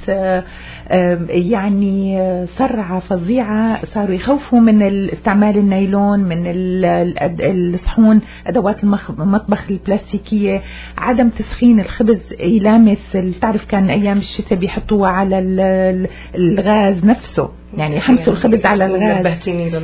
يعني صرعة فظيعة، صاروا يخوفوا من استعمال النايلون، من الصحون، أدوات المطبخ البلاستيكية، عدم تسخين الخبز يلامس، تعرف كان أيام الشتاء بيحطوها على الغاز نفسه، يعني يحمسوا الخبز على الغاز.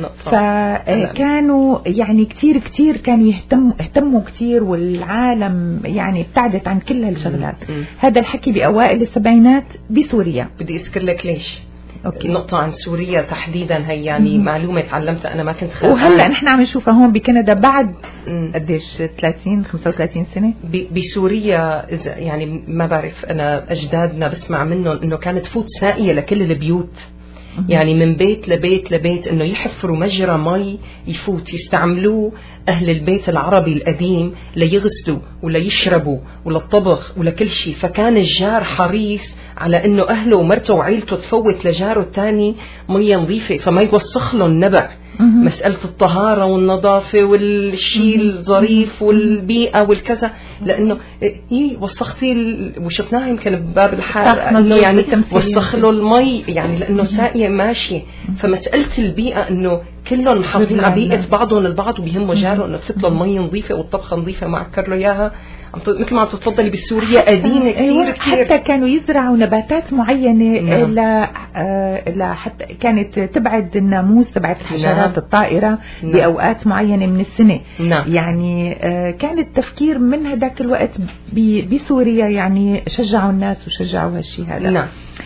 فكانوا يعني كتير كانوا يهتموا كتير، والعالم يعني ابتعدت عن كل هالشغلات. هذا الحكي بأوائل السبعينات بسوريا. بدي أذكر لك ليش. النقطة عن سوريا تحديدا هي يعني معلومة تعلمتها أنا ما كنت خالفة. وهلا نحن عم نشوفها هون بكندا بعد قديش 35 سنة. بسوريا إذا يعني ما بعرف، أنا أجدادنا بسمع منهم إنه كانت فوت ساقية لكل البيوت، يعني من بيت لبيت لبيت، انه يحفروا مجرى مي يفوت يستعملوه اهل البيت العربي القديم ليغسلوا ولا يشربوا ولا الطبخ ولا كل شيء. فكان الجار حريص على انه اهله ومرته وعيلته تفوت لجاره الثاني مية نظيفة، فما يوسخ له النبع. مسألة الطهارة والنظافة والشيء الظريف والبيئة والكذا، لأنه وسختي وشفناها يمكن بباب الحار إنه يعني وسخ له المي، يعني لأنه ساقية ماشية. فمسألة البيئة إنه كلهم محافظين على بيئة بعضهم البعض، وبيهمه جاره إنه تفت له المي نظيفة والطبخة نظيفة، ما عكر له إياها. مثل ما عم تتفضلي بسوريا قديمة كثير. حتى كانوا يزرعوا نباتات معينة حتى كانت تبعد الناموس، تبعد الحشرات الطائرة بأوقات معينة من السنة. يعني كان التفكير من هذاك الوقت بسوريا، يعني شجعوا الناس وشجعوا هالشيء هذا.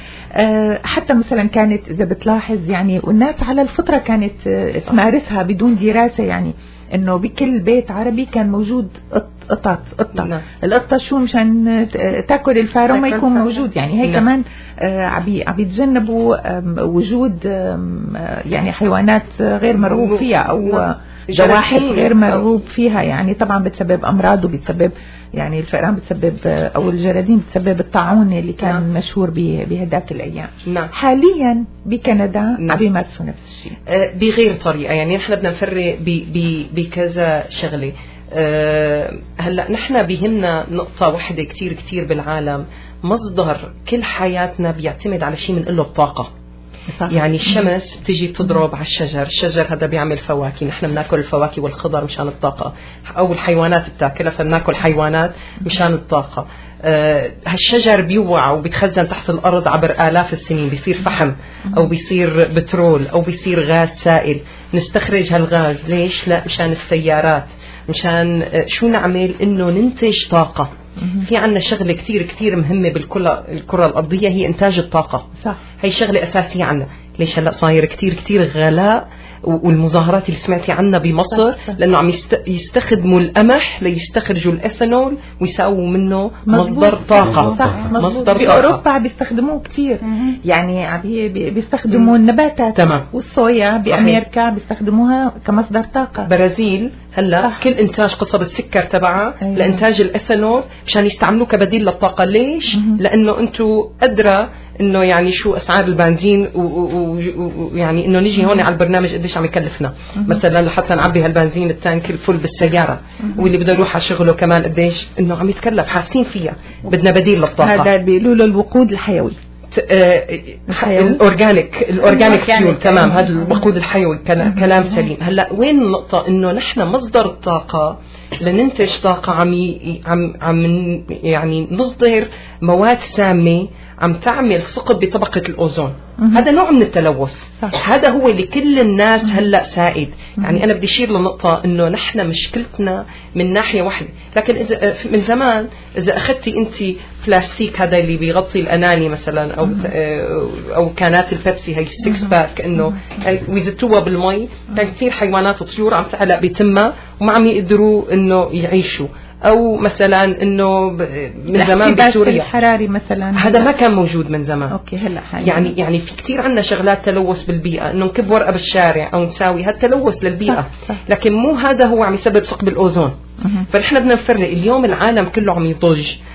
حتى مثلا كانت إذا بتلاحظ يعني والناس على الفطرة كانت تمارسها بدون دراسة، يعني انه بكل بيت عربي كان موجود قطة. القطة شو مشان تاكل الفار وما يكون موجود، يعني هي كمان عم يتجنبوا وجود يعني حيوانات غير مرغوب فيها او زواحف غير مرغوب فيها، يعني طبعا بتسبب امراض، وبتسبب يعني الفئران بتسبب او الجرادين بتسبب الطاعون اللي كان مشهور بهداك الايام. حاليا بكندا عم بيمارسوا نفس الشيء بغير طريقه، يعني نحن بدنا نفرق بكذا شغله. هلا نحن بيهمنا نقطه واحده كتير بالعالم، مصدر كل حياتنا بيعتمد على شيء بنقول له الطاقه. يعني الشمس بتيجي بتضرب على الشجر هذا بيعمل فواكه، نحن بناكل الفواكه والخضر مشان الطاقة، أو الحيوانات بتاكلها فبناكل حيوانات مشان الطاقة. هالشجر بيوعى وبيتخزن تحت الأرض عبر آلاف السنين، بيصير فحم أو بيصير بترول أو بيصير غاز سائل، نستخرج هالغاز ليش؟ لا مشان السيارات، مشان شو نعمل؟ إنه ننتج طاقة. في عنا شغلة كتير مهمة بالكرة الأرضية، هي إنتاج الطاقة. صح. هي شغلة أساسية عنا. ليش هلأ صاير كتير غلاء؟ والمظاهرات اللي سمعتي عنها بمصر، صح. لأنه عم يستخدموا القمح ليستخرجوا الإثانول ويساووا منه مصدر طاقة. صح. مصدر في أوروبا بيستخدموه كتير، يعني بيستخدموا النباتات. تمام. والصويا بأمريكا بيستخدموها كمصدر طاقة. برازيل هلا كل إنتاج قصب السكر تبعها لإنتاج الإثانول مشان يستعملوه كبديل للطاقة. ليش؟ لأنه أنتوا أدرى إنه يعني شو أسعار البنزين، ويعني إنه نيجي هون على البرنامج قديش عم يكلفنا مثلا لحتى نعبي هالبنزين التانك الفل بالسيارة، واللي بده يروح على شغله كمان قديش إنه عم يتكلف، حاسين فيها. بدنا بديل للطاقة. هذا بيقولوا له الوقود الحيوي. الأورجانيك فيول. تمام. هذا الوقود الحيوي كلام سليم. هلا وين النقطة؟ إنه نحن مصدر الطاقة لننتج طاقة عم يعني نصدر مواد سامة عم تعمل ثقب بطبقة الأوزون. هذا نوع من التلوث. هذا هو اللي كل الناس هلأ سائد. يعني أنا بدي أشير لنقطة إنه نحن مشكلتنا من ناحية واحدة، لكن إذا من زمان إذا أخذتي أنت بلاستيك هذا اللي بيغطي الأناني مثلا أو كانات البيبسي هاي السكس باك إنه ويزتوها بالمي، كان كثير حيوانات وطيور عم تعلق بتمها وما عم يقدروا إنه يعيشوا. أو مثلا إنه من زمان بسوريا الحراري مثلا هذا ما كان موجود من زمان. أوكي هلا يعني في كتير عنا شغلات تلوث بالبيئة، إنه نكب ورقة بالشارع أو نساوي، هذا تلوث للبيئة. صح. لكن مو هذا هو عم يسبب ثقب الأوزون. فنحن بدنا نفرق. اليوم العالم كله عم يضج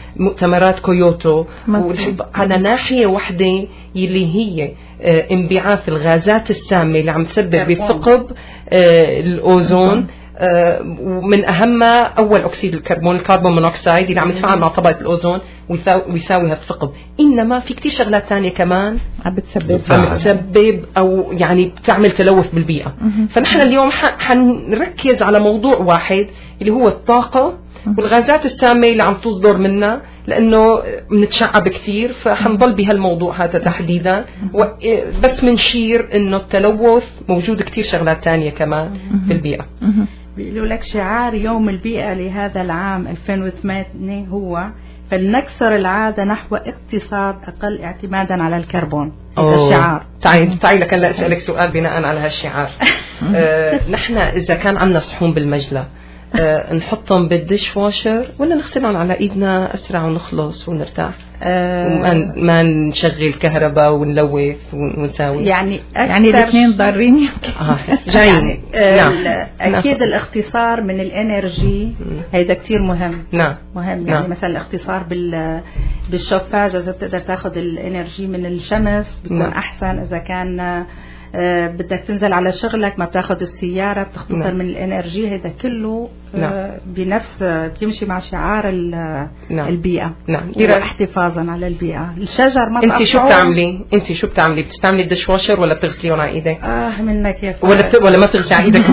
مؤتمرات كيوتو، على ناحية واحدة اللي هي انبعاث الغازات السامة اللي عم تسبب بثقب الأوزون، ومن أهمها أول أكسيد الكربون مونوكسيد اللي عم يتفاعل مع طبقة الأوزون ويساوي هالثقب. إنما في كتير شغلات تانية كمان عم بتسبب أو يعني بتعمل تلوث بالبيئة. فنحن اليوم حنركز على موضوع واحد اللي هو الطاقة والغازات السامة اللي عم تصدر منها، لأنه بنتشعب كتير، فحنضل بهالموضوع هذا تحديدا. بس منشير إنه التلوث موجود كتير شغلات تانية كمان في البيئة. بيقولوا لك شعار يوم البيئة لهذا العام 2008 هو فلنكسر العادة نحو اقتصاد أقل اعتمادا على الكربون. هذا الشعار. تعي لك هلا أسألك سؤال بناء على هالشعار. نحن إذا كان عندنا صحون بالمجلة نحطهم بالديش واشر ولا نغسلهم على ايدنا اسرع ونخلص ونرتاح، وما نشغل كهرباء ونلوث ونساوي؟ يعني الاثنين ضارين جايين. اكيد الاختصار من الانرجي هيدا كتير مهم. مهم يعني مثلا الاختصار بالشوفاج، اذا بتقدر تاخذ الانرجي من الشمس بيكون احسن. اذا كان بدك تنزل على شغلك ما بتاخذ السيارة بتختصر من الانرجي. هذا كله بنفس بيمشي مع شعار البيئة واحتفاظا على البيئة. الشجر ما انت شو بتعملي بتستعملي الدش واشر ولا بتغسليهم على ايدك؟ منك يا ولا ما بتغسلي على ايدك؟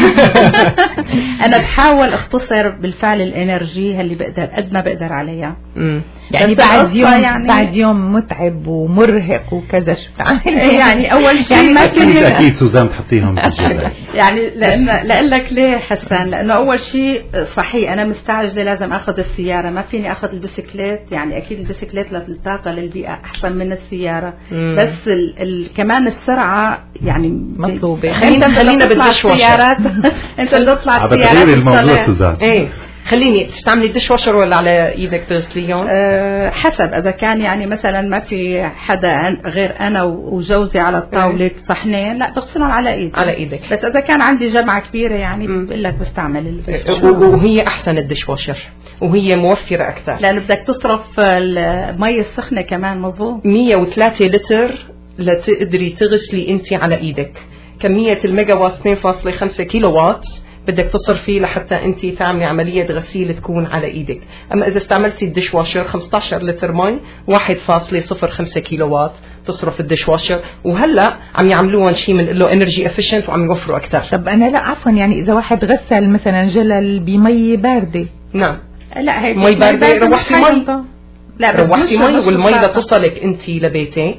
انا بحاول اختصر بالفعل الانرجي اللي بقدر قد ما بقدر عليها. يعني بعد يوم متعب ومرهق وكذا شو بتعمل؟ يعني اول شيء اكيد سوزان تحطيهم يعني لأقلك ليه حسان، لانه اول شيء صحيح انا مستعجله لازم اخذ السياره، ما فيني اخذ البسكليت. يعني اكيد البسكليت للطاقه للبيئه احسن من السياره. بس كمان السرعه يعني مطلوبه. خلينا بالدش واشر. انت اللي تطلع السياره الموضوع سوزان. خليني تستعملي الدش واشر ولا على ايدك تغسليهم؟ حسب. اذا كان يعني مثلا ما في حدا غير انا وجوزي على الطاوله صحنين، لا بغسلهم على ايدك. بس اذا كان عندي جمعه كبيره يعني بقول لك بستعمل الدش واشر. وهي احسن الدش واشر وهي موفره اكثر، لانه بدك تصرف المي السخنه كمان. مظبوط. 103 لتر لتقدري تغسلي انت على ايدك. كميه الميجا وات 2.5 كيلو وات بدك تصرفي لحتى انت تعملي عملية غسيل تكون على ايدك. اما اذا استعملتي الدش واشر 15 لتر مي 1.05 كيلو وات تصرف الدش واشر. وهلا عم يعملوها شيء من له انرجي افيشنت وعم يوفروا اكثر. طب انا لا عفوا، يعني اذا واحد غسل مثلا جلل بمي باردة، لا هي مي باردة روحتي مي، روحتي مي والمي لتصلك انت لبيتك.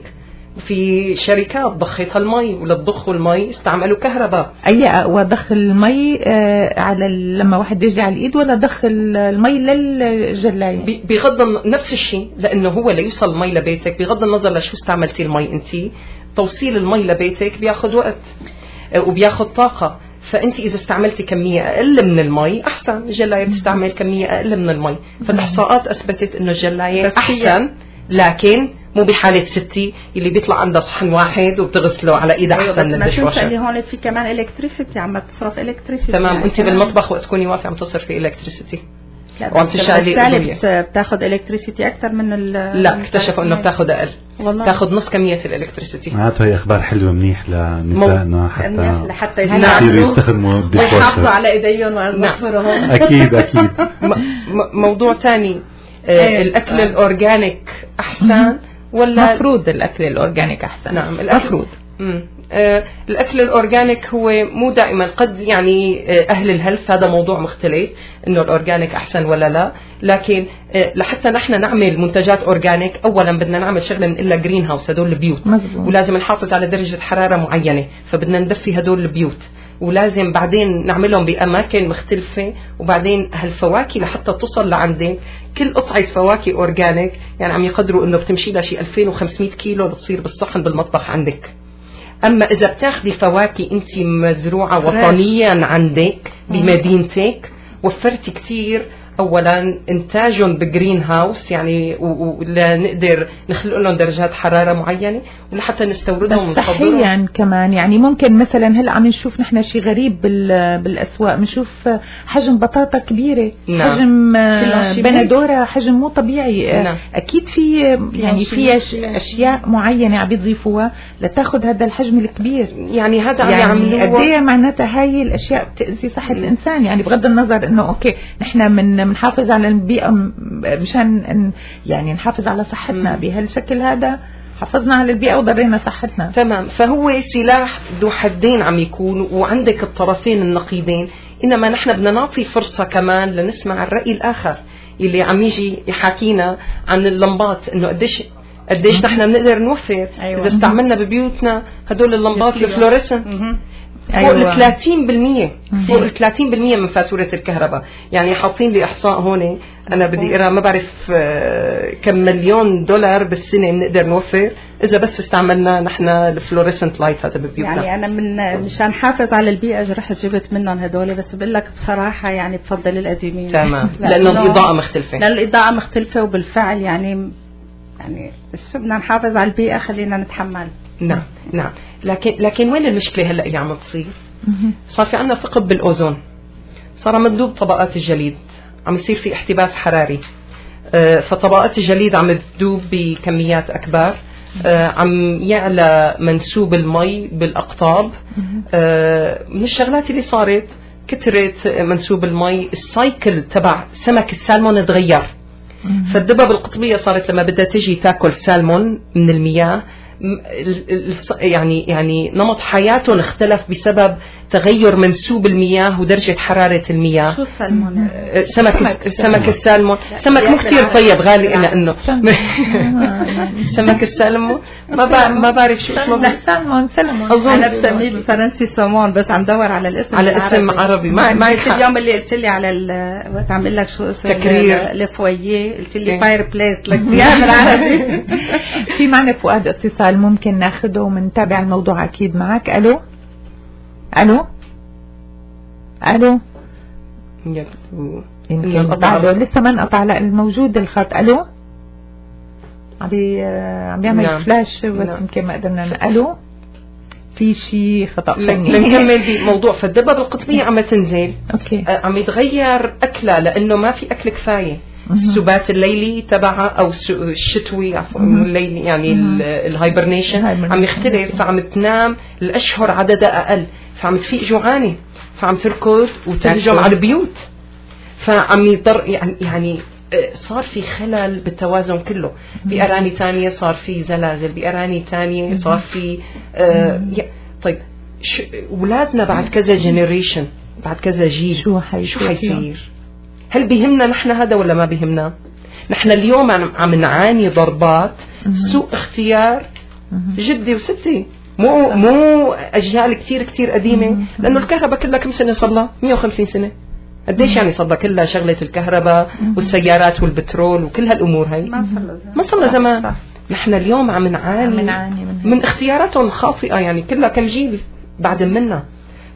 في شركات ضخت المي ولا تضخوا المي استعملوا كهرباء. وضخ المي على لما واحد يجي على الايد ولا ضخ المي للجلاية؟ بغض نفس الشيء، لانه هو ليوصل المي لبيتك بغض النظر لشو استعملتي المي انت، توصيل المي لبيتك بياخذ وقت وبياخذ طاقة. فانت اذا استعملتي كمية اقل من المي احسن. الجلاية بتستعمل كمية اقل من المي، فالاحصاءات اثبتت انه الجلاية احسن، لكن مو بحالة ستي اللي بيطلع عندها صحن واحد وبتغسله على ايدها احسن من الدش واشر. اللي هون في كمان الكتريسيتي عم تصرف الكتريسيتي. تمام. انت بالمطبخ وقت تكوني واقفه عم تصرفي الكتريسيتي وعم تشتغلي بتاخذ الكتريسيتي اكثر من لا، اكتشفوا انه بتاخذ اقل، تاخذ نص كميه الالكتريسيتي. معناته هي اخبار حلوه منيح لنسائنا حتى يستخدموا يحافظوا على ايديهم واظفرهم. اكيد موضوع ثاني، الاكل الاورجانيك احسن ولا مفروض الاكل الاورجانيك احسن؟ نعم مفروض. الأكل الأورجانيك هو مو دائما، قد يعني أهل الهلف هذا موضوع مختلف إنه الأورجانيك أحسن ولا لا. لكن لحتى نحن نعمل منتجات أورجانيك أولا بدنا نعمل شغلة من إلا جرين هاوس، هدول البيوت، ولازم نحافظ على درجة حرارة معينة، فبدنا ندفي هدول البيوت، ولازم بعدين نعملهم بأماكن مختلفة. وبعدين هالفواكه لحتى توصل لعندك كل قطعة فواكه أورجانيك يعني عم يقدروا إنه بتمشي لها شيء 2500 كيلو بتصير بالصحن بالمطبخ عندك. أما إذا بتاخدي فواكه أنت مزروعة وطنيا عندك بمدينتك وفرتي كتير اولا انتاجهم بجرين هاوس يعني ولا نقدر نخلق لهم درجات حراره معينه ولحتى نستوردهم ونصدرهم. صحيا كمان يعني ممكن مثلا هلا عم نشوف نحن شيء غريب بالاسواق، بنشوف حجم بطاطا كبيره، نعم. حجم بندوره حجم مو طبيعي. نعم. اكيد في يعني في اشياء معينه عم بيضيفوها لتاخذ هذا الحجم الكبير. يعني هذا يعني عم يعملوه قد ايه معناتها هاي الاشياء بتاذي صحه الانسان، يعني بغض النظر انه اوكي نحن بنحافظ على البيئه مشان يعني نحافظ على صحتنا بهالشكل هذا، حافظنا على البيئه وضرينا صحتنا. تمام. فهو سلاح ذو حدين عم يكون، وعندك الطرفين النقيضين، انما نحن بدنا نعطي فرصه كمان لنسمع الراي الاخر اللي عم يجي يحاكينا عن اللمبات، انه قديش نحن بنقدر نوفر. أيوة. اذا استعملنا ببيوتنا هدول اللمبات الفلوريسنت فوق ال 30%، فوق ال 30% من فاتورة الكهرباء. يعني حاطين لي إحصاء هون أنا بدي أقرأ، ما بعرف كم مليون دولار بالسنة بنقدر نوفر إذا بس استعملنا نحن الفلوريسنت لايت هذا ببيوتنا. يعني أنا مشان نحافظ على البيئة رحت جبت منهم هدول، بس بقول لك بصراحة يعني بفضل القديمين. تمام. لأنه الإضاءة مختلفة. لأن الإضاءة مختلفة، وبالفعل يعني بس بدنا نحافظ على البيئة خلينا نتحمل. نعم نعم. لكن وين المشكلة هلا اللي عم تصير؟ صار في عنا ثقب بالأوزون، صار مندوب طبقات الجليد، عم يصير في احتباس حراري، فطبقات الجليد عم تذوب بكميات أكبر، عم يعلى منسوب المي بالأقطاب. من الشغلات اللي صارت كترت منسوب المي، السايكل تبع سمك السالمون تغير، فالدببة القطبية صارت لما بدها تجي تاكل سالمون من المياه يعني نمط حياتهم اختلف بسبب تغير منسوب المياه ودرجة حرارة المياه. شو السالمون؟ سمك السالمون، سمك مو كتير طيب غالي إلا إنه سمك السالمون ما بعرف شو اسمه. سالمون أنا بسميه بالفرنسي سومون، بس عم دور على الاسم اسم عربي. ما اليوم اللي قلت لي على وقت عم لك شو اسمه تكرير لفويه، قلت لي فاير بليس لك يا بالعربي. في معنا فؤاد اتصال ممكن ناخده ومنتابع الموضوع أكيد معك. ألو يمكن بعده لسه ما انقطع. لا الموجود الخط. ألو عم يعمل فلاش بس يمكن ما قدرنا. ألو في شيء خطأ فني. لنكمل بموضوع. فالدببة القطبية عم تنزل، عم يتغير أكلها لأنه ما في أكل كفاية. السبات الليلي تبعها او الشتوي عفوا الليلي يعني الهايبرنيشن عم يختلف، فعم تنام الاشهر عددها اقل، فعم تفيق جوعانه، فعم تركض وتهجم على البيوت، فعم يضر يعني صار في خلل بالتوازن كله. بأراني تانية صار في زلازل، بأراني تانية صار في طيب أولادنا بعد كذا جنريشن، بعد كذا جيل شو حيصير؟ هل بيهمنا نحن هذا ولا ما بيهمنا؟ نحن اليوم عم نعاني ضربات سوء اختيار جدي وستي، مو أجيال كتير قديمة، لأنه الكهرباء كلها كم سنة صار لها؟ 150 سنة. قديش يعني صار لها كلها شغلة الكهرباء والسيارات والبترول وكل هالأمور هاي؟ ما صار لها زمان. نحن اليوم عم نعاني من اختياراتهم خاطئة، يعني كلها كم جيل بعد منا.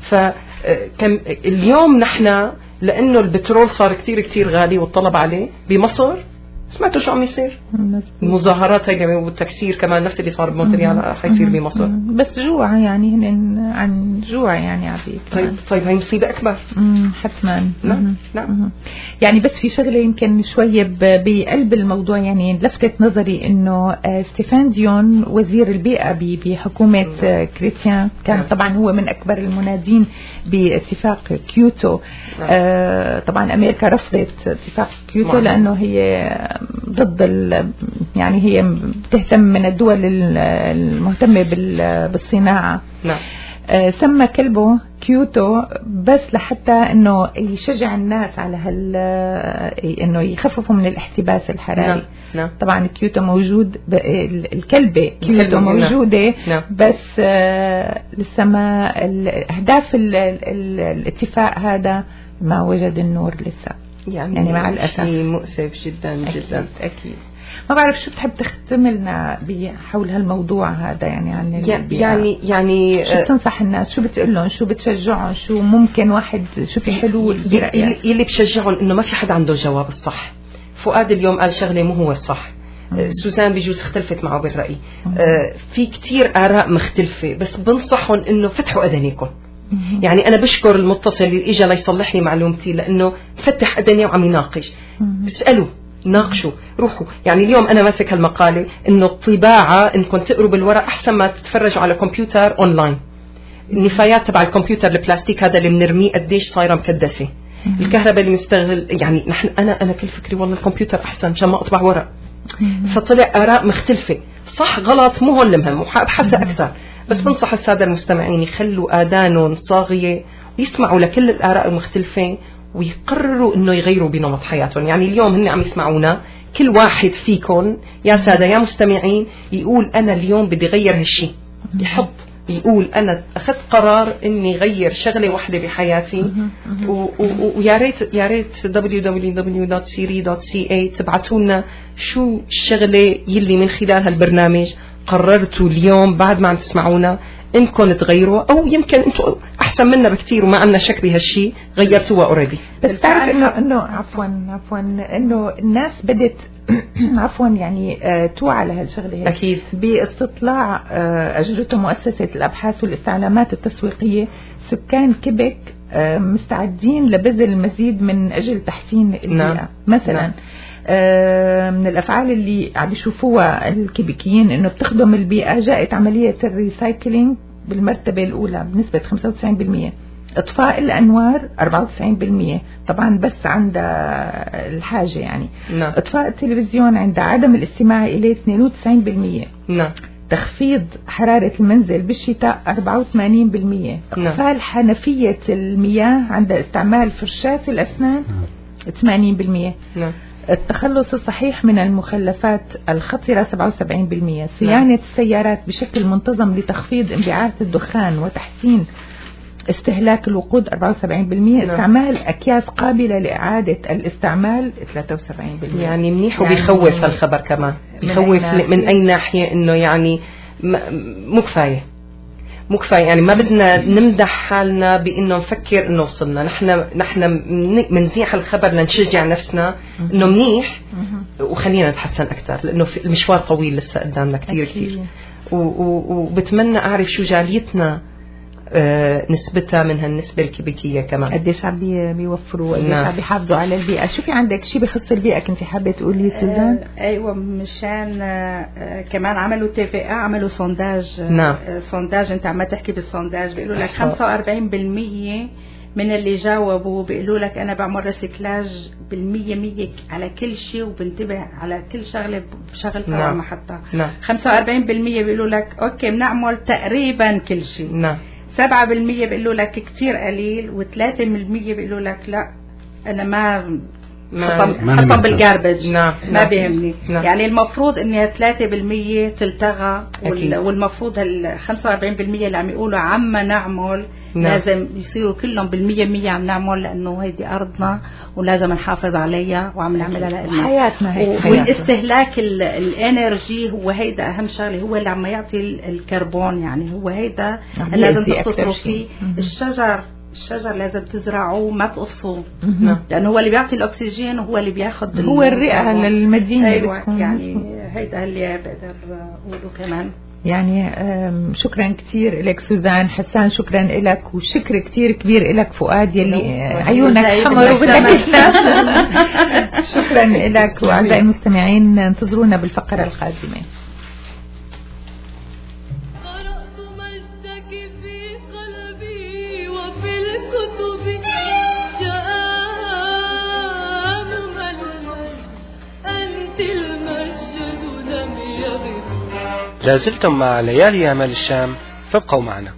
فكم اليوم نحن لأنه البترول صار كتير غالي والطلب عليه بمصر، سمعتوا شو عم يصير؟ المظاهرات هاي والتكسير كمان نفس اللي صار بمونتريال حيصير بمصر. بس جوع يعني هن عن جوع يعني عبيد. طيب هاي مصيبة أكبر حتما. نعم. يعني بس في شغلة يمكن شوية بقلب الموضوع يعني لفتت نظري إنه ستيفان ديون وزير البيئة بحكومة كريستيان كان طبعا هو من أكبر المنادين باتفاق كيوتو. طبعا أمريكا رفضت اتفاق كيوتو لأنه هي ضد يعني هي بتهتم من الدول المهتمة بالصناعة. نعم. سمى كلبه كيوتو بس لحتى انه يشجع الناس على انه يخففوا من الاحتباس الحراري. نعم. طبعا كيوتو موجود، الكلبة كيوتو موجودة. نعم. بس لسه ما الاهداف الاتفاق هذا ما وجد النور لسه، يعني مع الأسف شيء مؤسف جدا. أكيد. ما بعرف شو تحب تختم لنا حول هالموضوع هذا، يعني عن يعني شو بتنصح الناس، شو بتقول لهم، شو بتشجعهم، شو ممكن واحد، شو في حلول برأيك؟ اللي بشجعهم إنه ما في حد عنده الجواب الصح. فؤاد اليوم قال شغلة مو هو الصح، سوزان بيجوز اختلفت معه بالرأي، في كتير آراء مختلفة، بس بنصحهم إنه فتحوا أذنيكم. يعني أنا بشكر المتصل اللي إجا ليصلح لي معلومتي، لأنه فتح أذني وعم يناقش. اسألوا، ناقشوا، روحوا. يعني اليوم أنا ماسك هالمقالة إنه الطباعة إنكم تقروا بالورق أحسن ما تتفرجوا على كمبيوتر أونلاين. النفايات تبع الكمبيوتر البلاستيك هذا اللي بنرميه قديش صايرة مكدسة. الكهرباء اللي مستغل، يعني نحن أنا كل فكري والله الكمبيوتر أحسن عشان ما أطبع ورق. فطلع آراء مختلفة، صح غلط مو هو المهم، وحابحثها أكثر. بس بنصح السادة المستمعين يخلوا آذانهم صاغية ويسمعوا لكل الآراء المختلفة ويقرروا إنه يغيروا بنمط حياتهم. يعني اليوم هن عم يسمعونا، كل واحد فيكم يا سادة يا مستمعين يقول أنا اليوم بدي غير هالشي، يحط يقول أنا أخذت قرار إني غير شغلة واحدة بحياتي. ويا ريت www.siri.ca تبعتوا لنا شو الشغلة يلي من خلال هالبرنامج قررتوا اليوم بعد ما عم تسمعونا إنكم تغيروا، أو يمكن أنتوا أحسن منا بكتير وما عنا شك بهالشي غيرتوها أوريدي. بس تعرف إنه عفوا إنه الناس بدت عفوا يعني توعى لهالشغلة. أكيد باستطلاع أجرته مؤسسة الأبحاث والاستعلامات التسويقية، سكان كيبك مستعدين لبذل المزيد من أجل تحسين البيئة. مثلا من الأفعال اللي عم يشوفوها الكيبيكيين إنه بتخدم البيئة، جاءت عملية الريسايكلينج بالمرتبة الأولى بنسبة 95%، إطفاء الأنوار 94%، طبعا بس عند الحاجة يعني. إطفاء التلفزيون عند عدم الاستماع إليه 92%. تخفيض حرارة المنزل بالشتاء 84%. إقفال حنفية المياه عند استعمال فرشاة الأسنان 80%. التخلص الصحيح من المخلفات الخطرة 77%. صيانة السيارات بشكل منتظم لتخفيض انبعاث الدخان وتحسين استهلاك الوقود 74%. استعمال أكياس قابلة لإعادة الاستعمال 73%. يعني منيح وبيخوف هالخبر كمان، بيخوف من أي ناحية، إنه يعني مو كفاية يعني ما بدنا نمدح حالنا بإنه نفكر إنه وصلنا. نحن منزيح الخبر لنشجع نفسنا إنه منيح وخلينا نتحسن أكثر، لأنه المشوار طويل لسه قدامنا كتير. وبتمنى أعرف شو جاليتنا نسبتها من هالنسبة الكيبيكية كمان، قديش عم بيوفروا، قديش عم بيحافظوا على البيئة. شو في عندك شيء بخص البيئة كنت حابة تقولي سوزان؟ أيوة، مشان كمان عملوا TVA عملوا سونداج. سونداج، انت عم تحكي بالسونداج، بيقولوا لك 45% من اللي جاوبوا بيقولوا لك أنا بعمل ريسيكلاج 100 على كل شيء، وبنتبه على كل شغلة بشغلتها ومحطها. 45% بيقولوا لك أوكي بنعمل تقريبا كل شيء. 7% بيقولوا لك كتير قليل، و3% بيقولوا لك لا أنا ما حطم بالجاربج، ما بيهمني. يعني المفروض إنها 3% تلتغى، والمفروض 45% اللي عم يقولوا عما نعمل لازم يصيروا كلهم 100 عم نعمل، لأنه هيدي أرضنا ولازم نحافظ عليها وعم نعملها لنا حياتنا هيك. والاستهلاك الانرجي هو هيدا أهم شغلة، هو اللي عم يعطي الكربون. يعني هو هيدا لازم تختصروا فيه. الشجر لازم تزرعوه ما تقصوه، لأنه هو اللي بيعطي الأكسجين وهو اللي بياخد هو الرئة للمدينة. أيوة، يعني هيدا اللي بقدر أقوله كمان. يعني شكرا كتير لك سوزان حسان، شكرا لك، وشكر كتير كبير لك فؤاد يلي عيونك حمر وبدك تنام. شكرا لك. وأعزائي المستمعين انتظرونا بالفقرة القادمة. لازلتم مع ليالي أمال الشام، فابقوا معنا.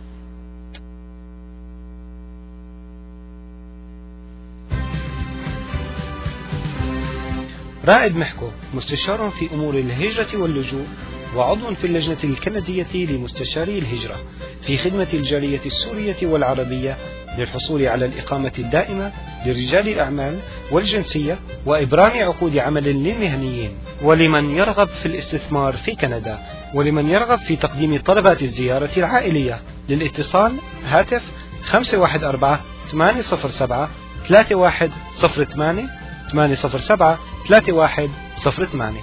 رائد محكو مستشار في أمور الهجرة واللجوء، وعضو في اللجنة الكندية لمستشاري الهجرة في خدمة الجالية السورية والعربية للحصول على الإقامة الدائمة لرجال الأعمال والجنسية وإبرام عقود عمل للمهنيين، ولمن يرغب في الاستثمار في كندا، ولمن يرغب في تقديم طلبات الزيارة العائلية. للاتصال هاتف 514 807 3108 807 3108.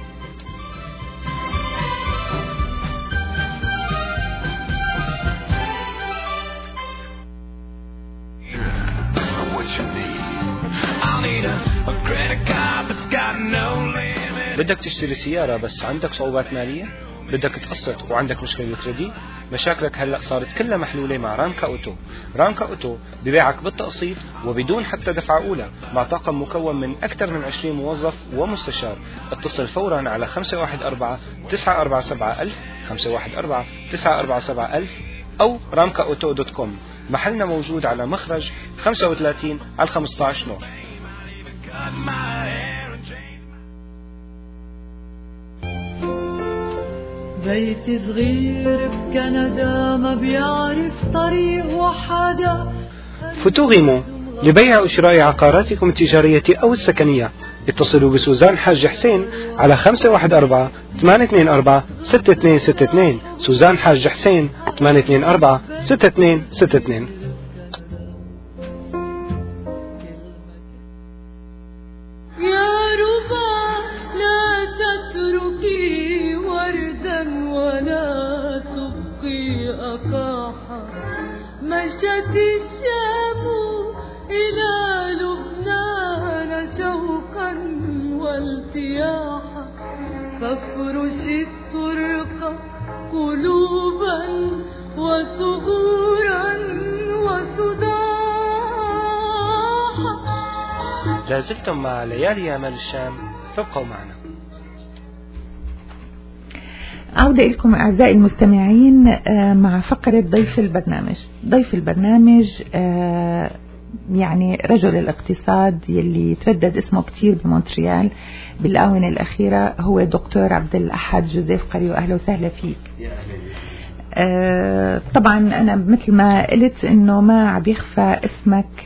بدك تشتري سيارة بس عندك صعوبات مالية؟ بدك تقسط وعندك مشكلة كريدي؟ مشاكلك هلأ صارت كلها محلولة مع رانكا أوتو. رانكا أوتو ببيعك بالتقسيط وبدون حتى دفعة أولى، مع طاقم مكون من أكثر من 20 موظف ومستشار. اتصل فورا على 514 947 1000 514 947 1000 أو ramkaauto.com. محلنا موجود على مخرج 35 على 15 نور. بيت صغير بكندا ما بيعرف طريق وحدا. فوتوغيمو لبيع وشراء عقاراتكم التجارية أو السكنية. اتصلوا بسوزان حاج حسين على 514 824 6262. سوزان حاج حسين 824 6262. يا ربا لا تتركي وردا ولا تبقي أقاحا. مشت الشام إلى لبنان شوقا والتياحا. فافرش الطرق قلوبا وثغورا وصداحا. لازلتم مع ليالي أمل الشام، فابقوا معنا. عودة لكم أعزائي المستمعين مع فقرة ضيف البرنامج. ضيف البرنامج يعني رجل الاقتصاد يلي تردد اسمه كتير بمونتريال بالآونة الأخيرة، هو دكتور عبد الأحد جوزيف قريو. أهلا وسهلا فيك. طبعا أنا مثل ما قلت إنه ما عم يخفى اسمك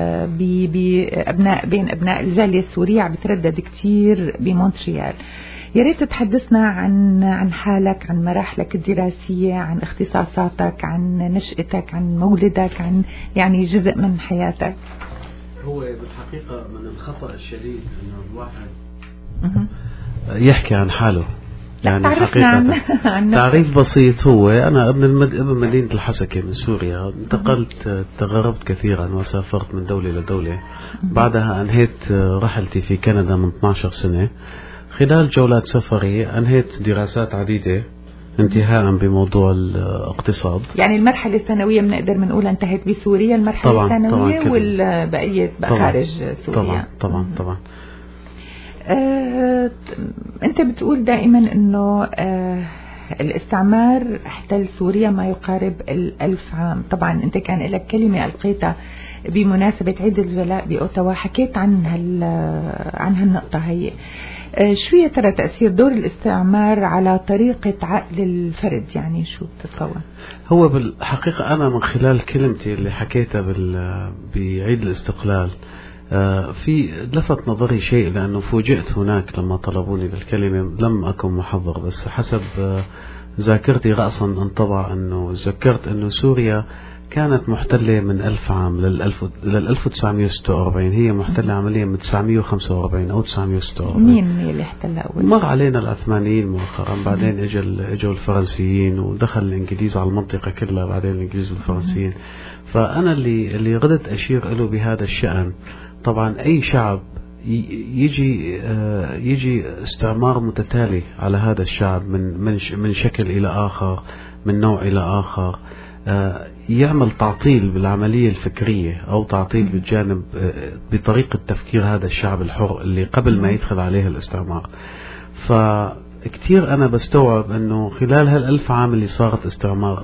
بين أبناء الجالية السورية، عم بتردد كتير بمونتريال. يا ريت تحدثنا عن حالك، عن مراحلك الدراسية، عن اختصاصاتك، عن نشأتك، عن مولدك، عن يعني جزء من حياتك. هو بالحقيقة من الخطأ الشديد إنه الواحد يحكي عن حاله. يعني حقيقة تعريف بسيط، هو أنا ابن مدينة الحسكة من سوريا. انتقلت تغربت كثيرا وسافرت من دولة لدولة. بعدها أنهيت رحلتي في كندا من 12 سنة. خلال جولات سفري أنهيت دراسات عديدة انتهاء بموضوع الاقتصاد. يعني المرحلة الثانوية بنقدر بنقولها انتهت بسوريا، المرحلة الثانوية والبقية خارج سوريا. طبعا. أنت بتقول دائما أنه الاستعمار احتل سوريا ما يقارب 1000 عام. طبعا أنت كان لك كلمة ألقيتها بمناسبة عيد الجلاء بأوتاوا، حكيت عن هالنقطة هي. شو يا ترى تأثير دور الاستعمار على طريقة عقل الفرد؟ يعني شو بتتصور؟ هو بالحقيقة أنا من خلال كلمتي اللي حكيتها بعيد الاستقلال في لفت نظري شيء، لأنه فوجئت هناك لما طلبوني بالكلمة. لم أكن محضر، بس حسب ذاكرتي رأسا انطبع أنه ذكرت أنه سوريا كانت محتلة من 1000 عام لل 1946. هي محتلة عمليا من 945 أو 946. مين اللي احتلها أول؟ مر علينا العثمانيين مؤخرا، بعدين اجوا الفرنسيين ودخل الإنجليز على المنطقة كلها، بعدين الإنجليز والفرنسيين. فأنا اللي غدت أشير له بهذا الشأن. طبعا أي شعب يجي استعمار متتالي على هذا الشعب من شكل إلى آخر، من نوع إلى آخر، يعمل تعطيل بالعملية الفكرية أو تعطيل بالجانب بطريقة تفكير هذا الشعب الحر اللي قبل ما يدخل عليه الاستعمار. فكتير أنا بستوعب أنه خلال هال1000 عام اللي صارت استعمار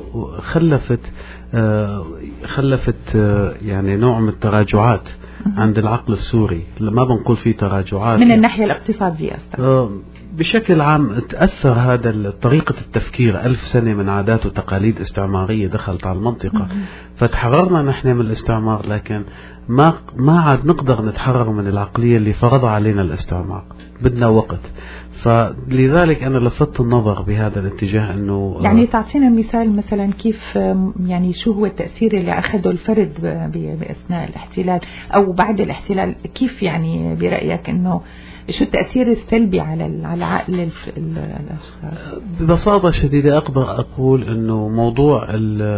خلفت يعني نوع من التراجعات عند العقل السوري. ما بنقول فيه تراجعات من الناحية الاقتصادية بشكل عام تأثر هذا طريقة التفكير 1000 سنة من عادات وتقاليد استعمارية دخلت على المنطقة، فتحررنا نحن من الاستعمار، لكن ما عاد نقدر نتحرر من العقلية اللي فرض علينا الاستعمار، بدنا وقت. فلذلك أنا لفت النظر بهذا الاتجاه أنه يعني تعطينا مثال مثلا كيف يعني شو هو التأثير اللي أخذه الفرد بأثناء الاحتلال أو بعد الاحتلال، كيف يعني برأيك أنه شو التأثير السلبي على عقل الأشخاص؟ ببساطة شديدة أقدر أقول أنه موضوع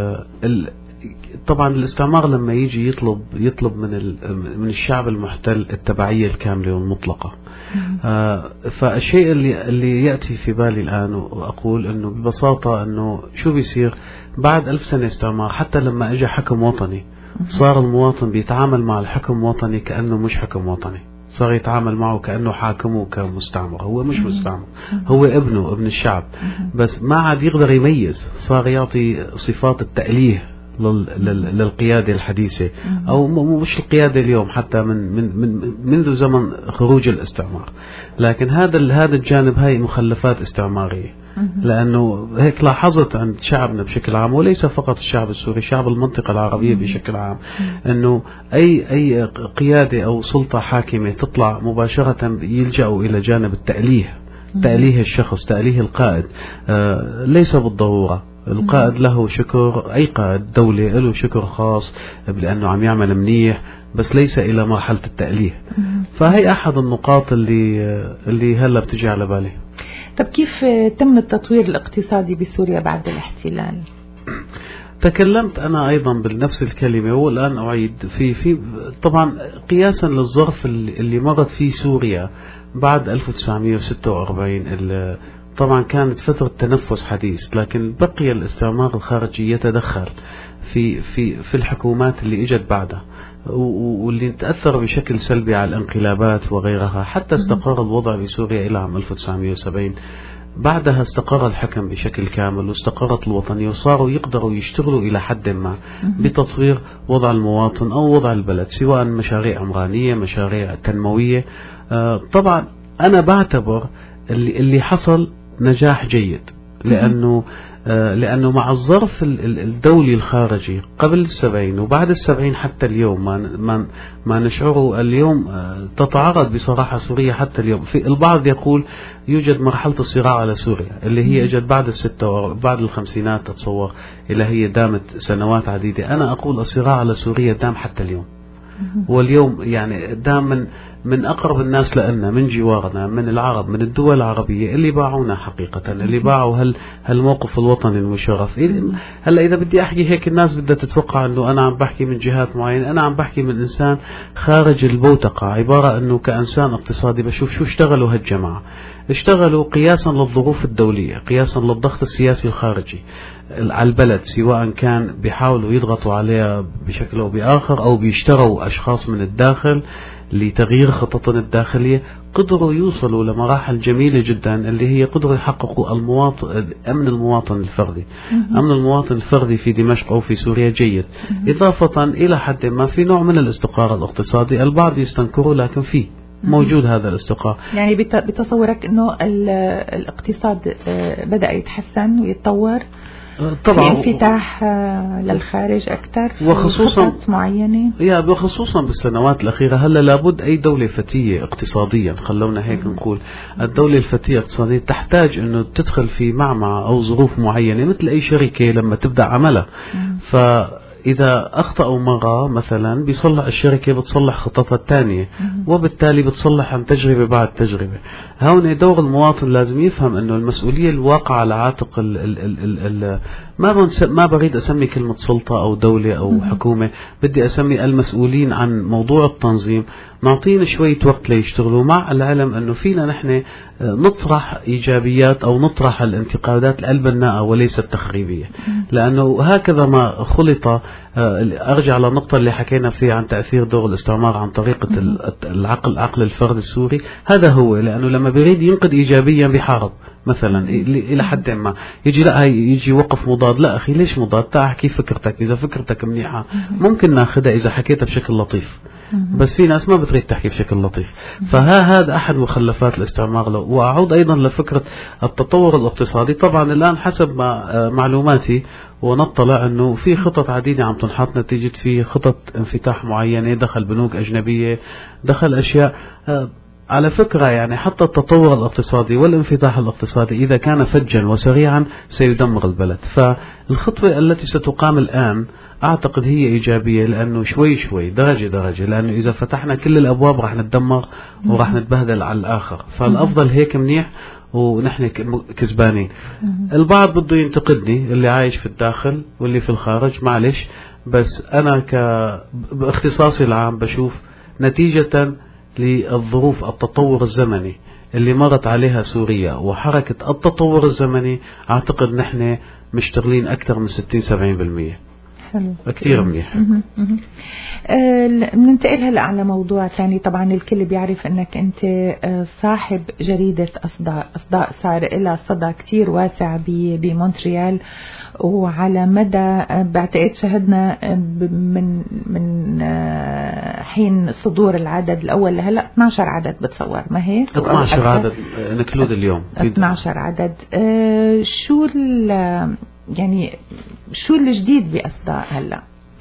طبعا الاستعمار لما يجي يطلب من الشعب المحتل التبعية الكاملة والمطلقة. فالشيء اللي يأتي في بالي الآن وأقول أنه ببساطة أنه شو بيصير بعد 1000 سنة استعمار، حتى لما اجى حكم وطني صار المواطن بيتعامل مع الحكم الوطني كأنه مش حكم وطني، صار يتعامل معه كأنه حاكمه كمستعمر. هو مش مستعمر، هو ابن الشعب، بس ما عاد يقدر يميز، صار يعطي صفات التأليه للقيادة الحديثة، أو مش القيادة اليوم، حتى منذ زمن خروج الاستعمار. لكن هذا الجانب هاي مخلفات استعمارية، لأنه هيك لاحظت عند شعبنا بشكل عام، وليس فقط الشعب السوري، شعب المنطقة العربية بشكل عام، أنه أي قيادة أو سلطة حاكمة تطلع مباشرة يلجأوا إلى جانب التأليه، تأليه الشخص، تأليه القائد. ليس بالضرورة القائد له شكر، أي قائد دولة له شكر خاص لأنه عم يعمل منيح، بس ليس إلى مرحلة التأليه. فهي أحد النقاط اللي هلا بتجي على بالي. طب كيف تم التطوير الاقتصادي بسوريا بعد الاحتلال؟ تكلمت أنا أيضا بنفس الكلمة، والآن أعيد في طبعا قياسا للظرف اللي مرت فيه سوريا بعد 1946. طبعا كانت فترة تنفس حديث، لكن بقي الاستعمار الخارجي يتدخل في الحكومات اللي اجت بعدها، واللي تأثر بشكل سلبي على الانقلابات وغيرها، حتى استقر الوضع بسوريا إلى عام 1970. بعدها استقر الحكم بشكل كامل، واستقرت الوطنية، وصاروا يقدروا يشتغلوا إلى حد ما بتطوير وضع المواطن أو وضع البلد، سواء مشاريع عمرانية، مشاريع تنموية. طبعا أنا بعتبر اللي حصل نجاح جيد، لأنه مع الظرف الدولي الخارجي قبل 70 وبعد 70 حتى اليوم ما نشعره اليوم تتعرض بصراحة سوريا حتى اليوم. في البعض يقول يوجد مرحلة الصراع على سوريا اللي هي اجت بعد بعد الخمسينات، تتصور إلى هي دامت سنوات عديدة. أنا أقول الصراع على سوريا دام حتى اليوم، واليوم يعني دام من أقرب الناس لنا، من جوارنا، من العرب، من الدول العربية اللي باعونا حقيقة، اللي باعوا هالموقف الوطني المشرف. هلا إذا بدي أحكي هيك الناس بدها تتوقع أنه أنا عم بحكي من جهات معينة، أنا عم بحكي من إنسان خارج البوتقة، عبارة أنه كإنسان اقتصادي بشوف شو اشتغلوا هالجماعة. اشتغلوا قياسا للظروف الدولية، قياسا للضغط السياسي الخارجي على البلد، سواء كان بيحاولوا يضغطوا عليها بشكل أو بآخر، أو بيشتروا أشخاص من الداخل لتغيير خططنا الداخلية. قدروا يوصلوا لمراحل جميلة جدا، اللي هي قدروا يحققوا أمن المواطن الفردي. أمن المواطن الفردي في دمشق أو في سوريا جيد، إضافة إلى حد ما في نوع من الاستقرار الاقتصادي. البعض يستنكروا، لكن فيه موجود هذا الاستقرار. يعني بتصورك أنه الاقتصاد بدأ يتحسن ويتطور، طبعا في انفتاح للخارج أكثر، وخصوصا معينة، وخصوصا بالسنوات الأخيرة. هلا لابد أي دولة فتية اقتصاديا، خلونا هيك نقول، الدولة الفتية اقتصاديا تحتاج أنه تدخل في معمعة أو ظروف معينة، مثل أي شركة لما تبدأ عملها. إذا أخطأوا مرة مثلا بيصلح الشركة، بتصلح خططها الثانية، وبالتالي بتصلح عن تجربة بعد تجربة. هون دور المواطن لازم يفهم أنه المسؤولية الواقعة على عاتق ما بريد أسمي كلمة سلطة أو دولة أو حكومة، بدي أسمي المسؤولين عن موضوع التنظيم. نعطينا شوية وقت ليشتغلوا، مع العلم أنه فينا نحن نطرح إيجابيات أو نطرح الانتقادات البناءة وليس التخريبية، لأنه هكذا ما خلط. أرجع للنقطة اللي حكينا فيها عن تأثير دور الاستعمار عن طريقة العقل الفردي السوري. هذا هو، لأنه لما بيريد ينقد إيجابيا بحارب مثلا إلى حد ما، يجي لا يجي وقف مضاد. لا أخي، ليش مضاد؟ تعال احكي فكرتك، إذا فكرتك منيحة ممكن ناخدها إذا حكيتها بشكل لطيف. بس في ناس ما بتريد تحكي بشكل لطيف. فهذا أحد مخلفات الاستعمار له. وأعود أيضا لفكرة التطور الاقتصادي. طبعا الآن حسب ما معلوماتي ونطلع أنه في خطط عديدة عم تنحط نتيجة في خطط انفتاح معينة، دخل بنوك أجنبية، دخل أشياء. على فكرة يعني حتى التطور الاقتصادي والانفتاح الاقتصادي إذا كان فجا وسريعا سيدمر البلد. فالخطوة التي ستقام الآن أعتقد هي إيجابية، لأنه شوي شوي درجة درجة، لأنه إذا فتحنا كل الأبواب راح نتدمر وراح نتبهدل على الآخر. فالأفضل هيك منيح ونحن كسبانين. البعض بده ينتقدني، اللي عايش في الداخل واللي في الخارج، معلش، بس أنا باختصاصي العام بشوف نتيجة للظروف التطور الزمني اللي مرت عليها سوريا وحركة التطور الزمني، أعتقد نحن مشتغلين أكثر من 60-70%. حلو كثير منيح. بننتقل هلا على موضوع ثاني. طبعا الكل بيعرف انك انت صاحب جريدة أصداء صار لها صدى كتير واسع بمونتريال، وعلى مدى بعتقد شهدنا من حين صدور العدد الأول لهلا 12 عدد بتصور، ما هيك؟ 12 عدد نكلود اليوم 12 عدد. شو الجديد بأصداء هلا؟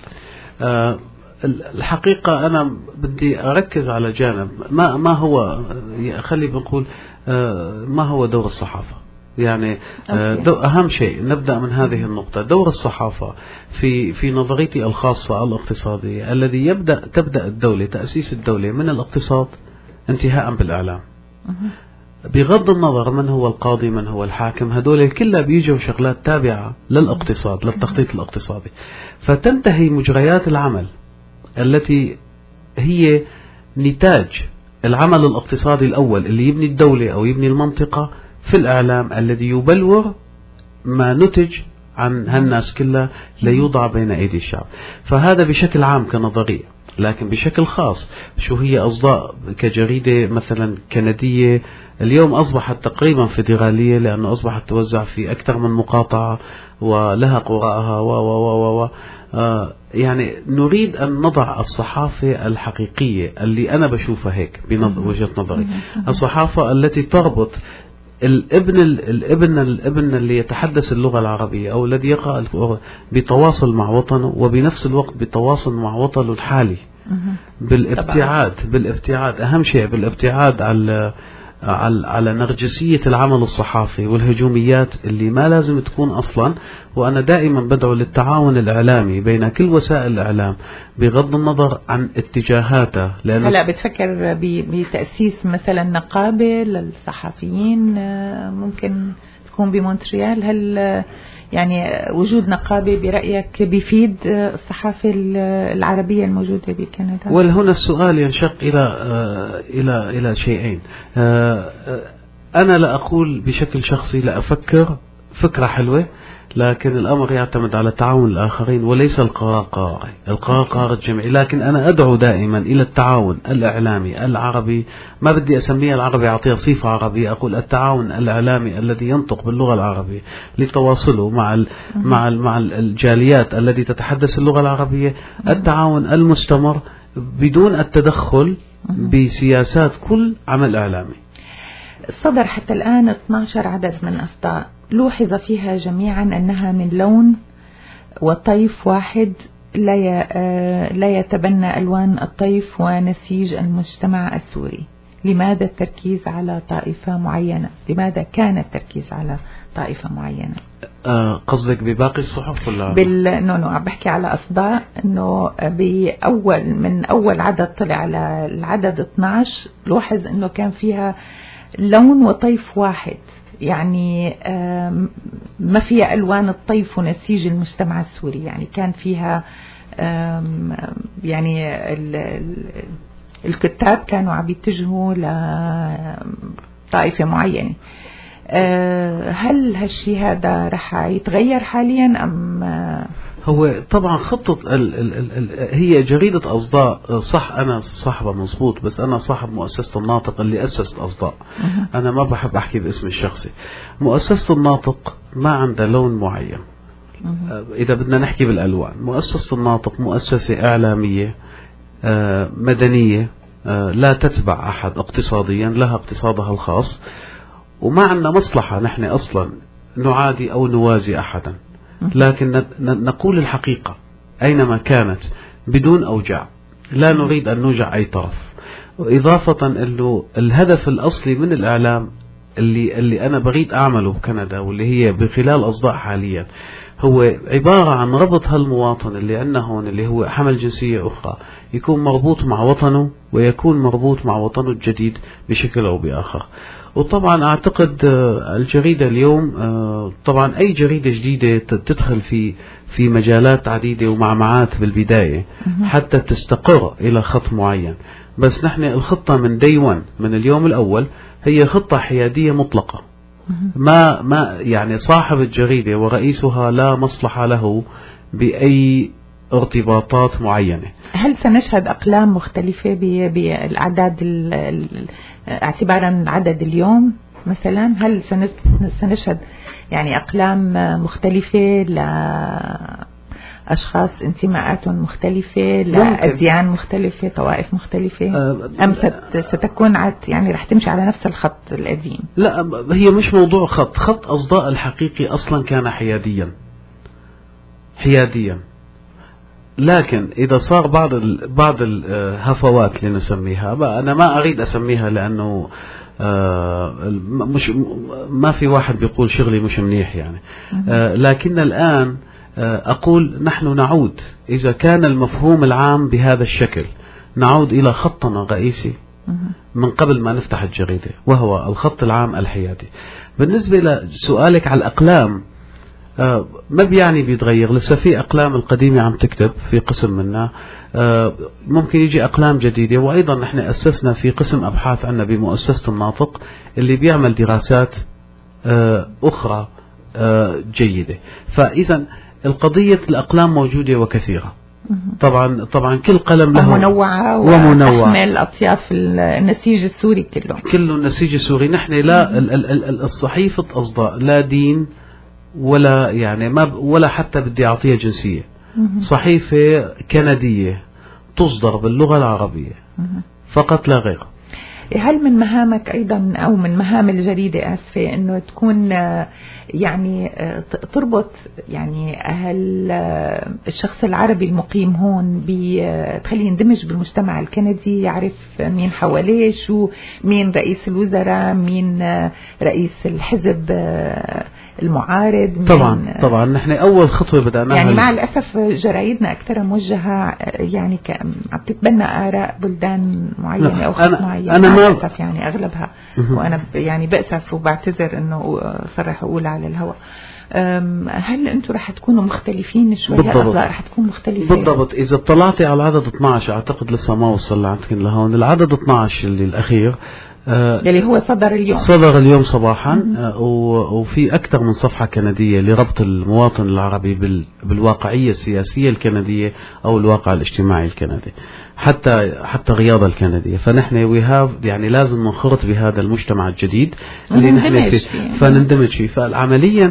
الحقيقة أنا بدي أركز على جانب ما هو، خلي بنقول ما هو دور الصحافة. يعني أهم شيء نبدأ من هذه النقطة. دور الصحافة في نظريتي الخاصة الاقتصادية، الذي تبدأ الدولة، تأسيس الدولة من الاقتصاد انتهاء بالإعلام. بغض النظر من هو القاضي من هو الحاكم، هدول كلها بيجوا شغلات تابعة للاقتصاد، للتخطيط الاقتصادي. فتنتهي مجريات العمل التي هي نتاج العمل الاقتصادي الأول اللي يبني الدولة أو يبني المنطقة في الإعلام، الذي يبلور ما نتج عن هالناس كلها ليوضع بين أيدي الشعب. فهذا بشكل عام كنظرية. لكن بشكل خاص شو هي أصداء كجريدة مثلا كندية اليوم أصبحت تقريبا فيدرالية، لأنه أصبحت توزع في أكثر من مقاطعة ولها قراءها و يعني نريد أن نضع الصحافة الحقيقية اللي أنا بشوفها هيك بوجهة نظري، الصحافة التي تربط الابن اللي يتحدث اللغة العربية أو الذي يقرأ بتواصل مع وطنه، وبنفس الوقت بتواصل مع وطنه الحالي بالابتعاد أهم شيء بالابتعاد على نرجسية العمل الصحافي والهجوميات اللي ما لازم تكون أصلا. وأنا دائما بدعو للتعاون الإعلامي بين كل وسائل الإعلام بغض النظر عن اتجاهاتها. هلا بتفكر بتأسيس مثلا نقابة للصحفيين ممكن تكون بمونتريال؟ هل يعني وجود نقابة برأيك بيفيد الصحافة العربية الموجودة بكندا؟ وهنا السؤال ينشق إلى شيئين. أنا لا أقول بشكل شخصي، لا أفكر فكرة حلوة، لكن الأمر يعتمد على تعاون الآخرين وليس القرار قراري. القرار قرار الجمعي، لكن أنا أدعو دائما إلى التعاون الإعلامي العربي. ما بدي أسميه العربي أعطيه صفة عربية، أقول التعاون الإعلامي الذي ينطق باللغة العربية لتواصله مع الجاليات التي تتحدث اللغة العربية. التعاون المستمر بدون التدخل بسياسات كل عمل إعلامي. صدر حتى الآن 12 عدد من أصداء، لوحظ فيها جميعا أنها من لون وطيف واحد، لا يتبنى ألوان الطيف ونسيج المجتمع السوري. لماذا التركيز على طائفة معينة؟ لماذا كان التركيز على طائفة معينة؟ قصدك بباقي الصحف ولا؟ عم بحكي على أصداء أنه من أول عدد طلع على العدد 12 لوحظ أنه كان فيها لون وطيف واحد، يعني ما فيها ألوان الطيف ونسيج المجتمع السوري. يعني كان فيها يعني الكتاب كانوا عم يتجهوا لطائفة معينة. هل هالشي هذا رح يتغير حاليا أم؟ هو طبعا خطة هي جريدة أصداء، صح أنا صاحبة مظبوط، بس أنا صاحب مؤسسة الناطق اللي أسست أصداء. أنا ما بحب أحكي باسم الشخصي. مؤسسة الناطق ما عندها لون معين. إذا بدنا نحكي بالألوان، مؤسسة الناطق مؤسسة إعلامية مدنية لا تتبع أحد اقتصاديا، لها اقتصادها الخاص، وما عندنا مصلحة نحن أصلا نعادي أو نوازي أحدا، لكن نقول الحقيقة أينما كانت بدون أوجاع، لا نريد أن نوجع أي طرف. وإضافة أنه الهدف الأصلي من الإعلام اللي أنا بريد أعمله بكندا واللي هي بخلال أصداء حاليا هو عبارة عن ربط هالمواطن اللي عندنا هون اللي هو حمل جنسية أخرى يكون مربوط مع وطنه ويكون مربوط مع وطنه الجديد بشكل أو بآخر. وطبعا أعتقد الجريدة اليوم طبعا أي جريدة جديدة تدخل في مجالات عديدة ومعمعات بالبداية حتى تستقر إلى خط معين، بس نحن الخطة من day one من اليوم الأول هي خطة حيادية مطلقة. ما يعني صاحب الجريدة ورئيسها لا مصلحة له بأي ارتباطات معينة. هل سنشهد أقلام مختلفة بالأعداد اعتبارا عدد اليوم مثلا؟ هل سنشهد يعني أقلام مختلفة لأشخاص انتماءات مختلفة لأديان مختلفة طوائف مختلفة أم ستكون يعني رح تمشي على نفس الخط القديم؟ لا، هي مش موضوع خط أصداء الحقيقي أصلا كان حياديا، لكن إذا صار بعض الهفوات اللي نسميها، أنا ما أريد أسميها لأنه مش ما في واحد بيقول شغلي مش منيح يعني، لكن الآن أقول نحن نعود إذا كان المفهوم العام بهذا الشكل نعود إلى خطنا الرئيسي من قبل ما نفتح الجريدة وهو الخط العام الحيادي. بالنسبة لسؤالك على الأقلام ما بيعني بيتغير، لسه في أقلام القديمة عم تكتب في قسم منها، ممكن يجي أقلام جديدة. وأيضا نحن أسسنا في قسم أبحاث عنا بمؤسسة الناطق اللي بيعمل دراسات أخرى جيدة. فإذا القضية الأقلام موجودة وكثيرة، طبعا كل قلم له ومنوعة وتحمل أطياف النسيج السوري كله النسيج السوري. نحن لا الصحيفة أصداء لا دين ولا يعني ولا حتى بدي أعطيها جنسية، صحيفة كندية تصدر باللغة العربية فقط لا غير. هل من مهامك أيضا أو من مهام الجريدة آسفة أنه تكون يعني تربط يعني الشخص العربي المقيم هون تخليه يندمج بالمجتمع الكندي، يعرف مين حواليه، شو مين رئيس الوزراء، مين رئيس الحزب المعارض؟ طبعا نحن أول خطوة بدأناها يعني مع الأسف جرايدنا أكثر موجهة يعني عم تتبنى آراء بلدان معينة أو خط معين، مع الأسف يعني أغلبها. وأنا يعني بأسف وبعتذر إنه صرح أقول على الهواء. هل أنتم رح تكونوا مختلفين شوي؟ بالضبط رح تكون مختلفة بالضبط. إذا اطلعتي على العدد 12 أعتقد لسه ما وصل لعندكم لهون، العدد 12 اللي الأخير اللي هو صدر اليوم صباحا، وفي أكثر من صفحة كندية لربط المواطن العربي بالواقعية السياسية الكندية أو الواقع الاجتماعي الكندي، حتى الرياضة الكندية. فنحن يعني لازم ننخرط بهذا المجتمع الجديد اللي نحن فيه فنندمج فيه. فعمليا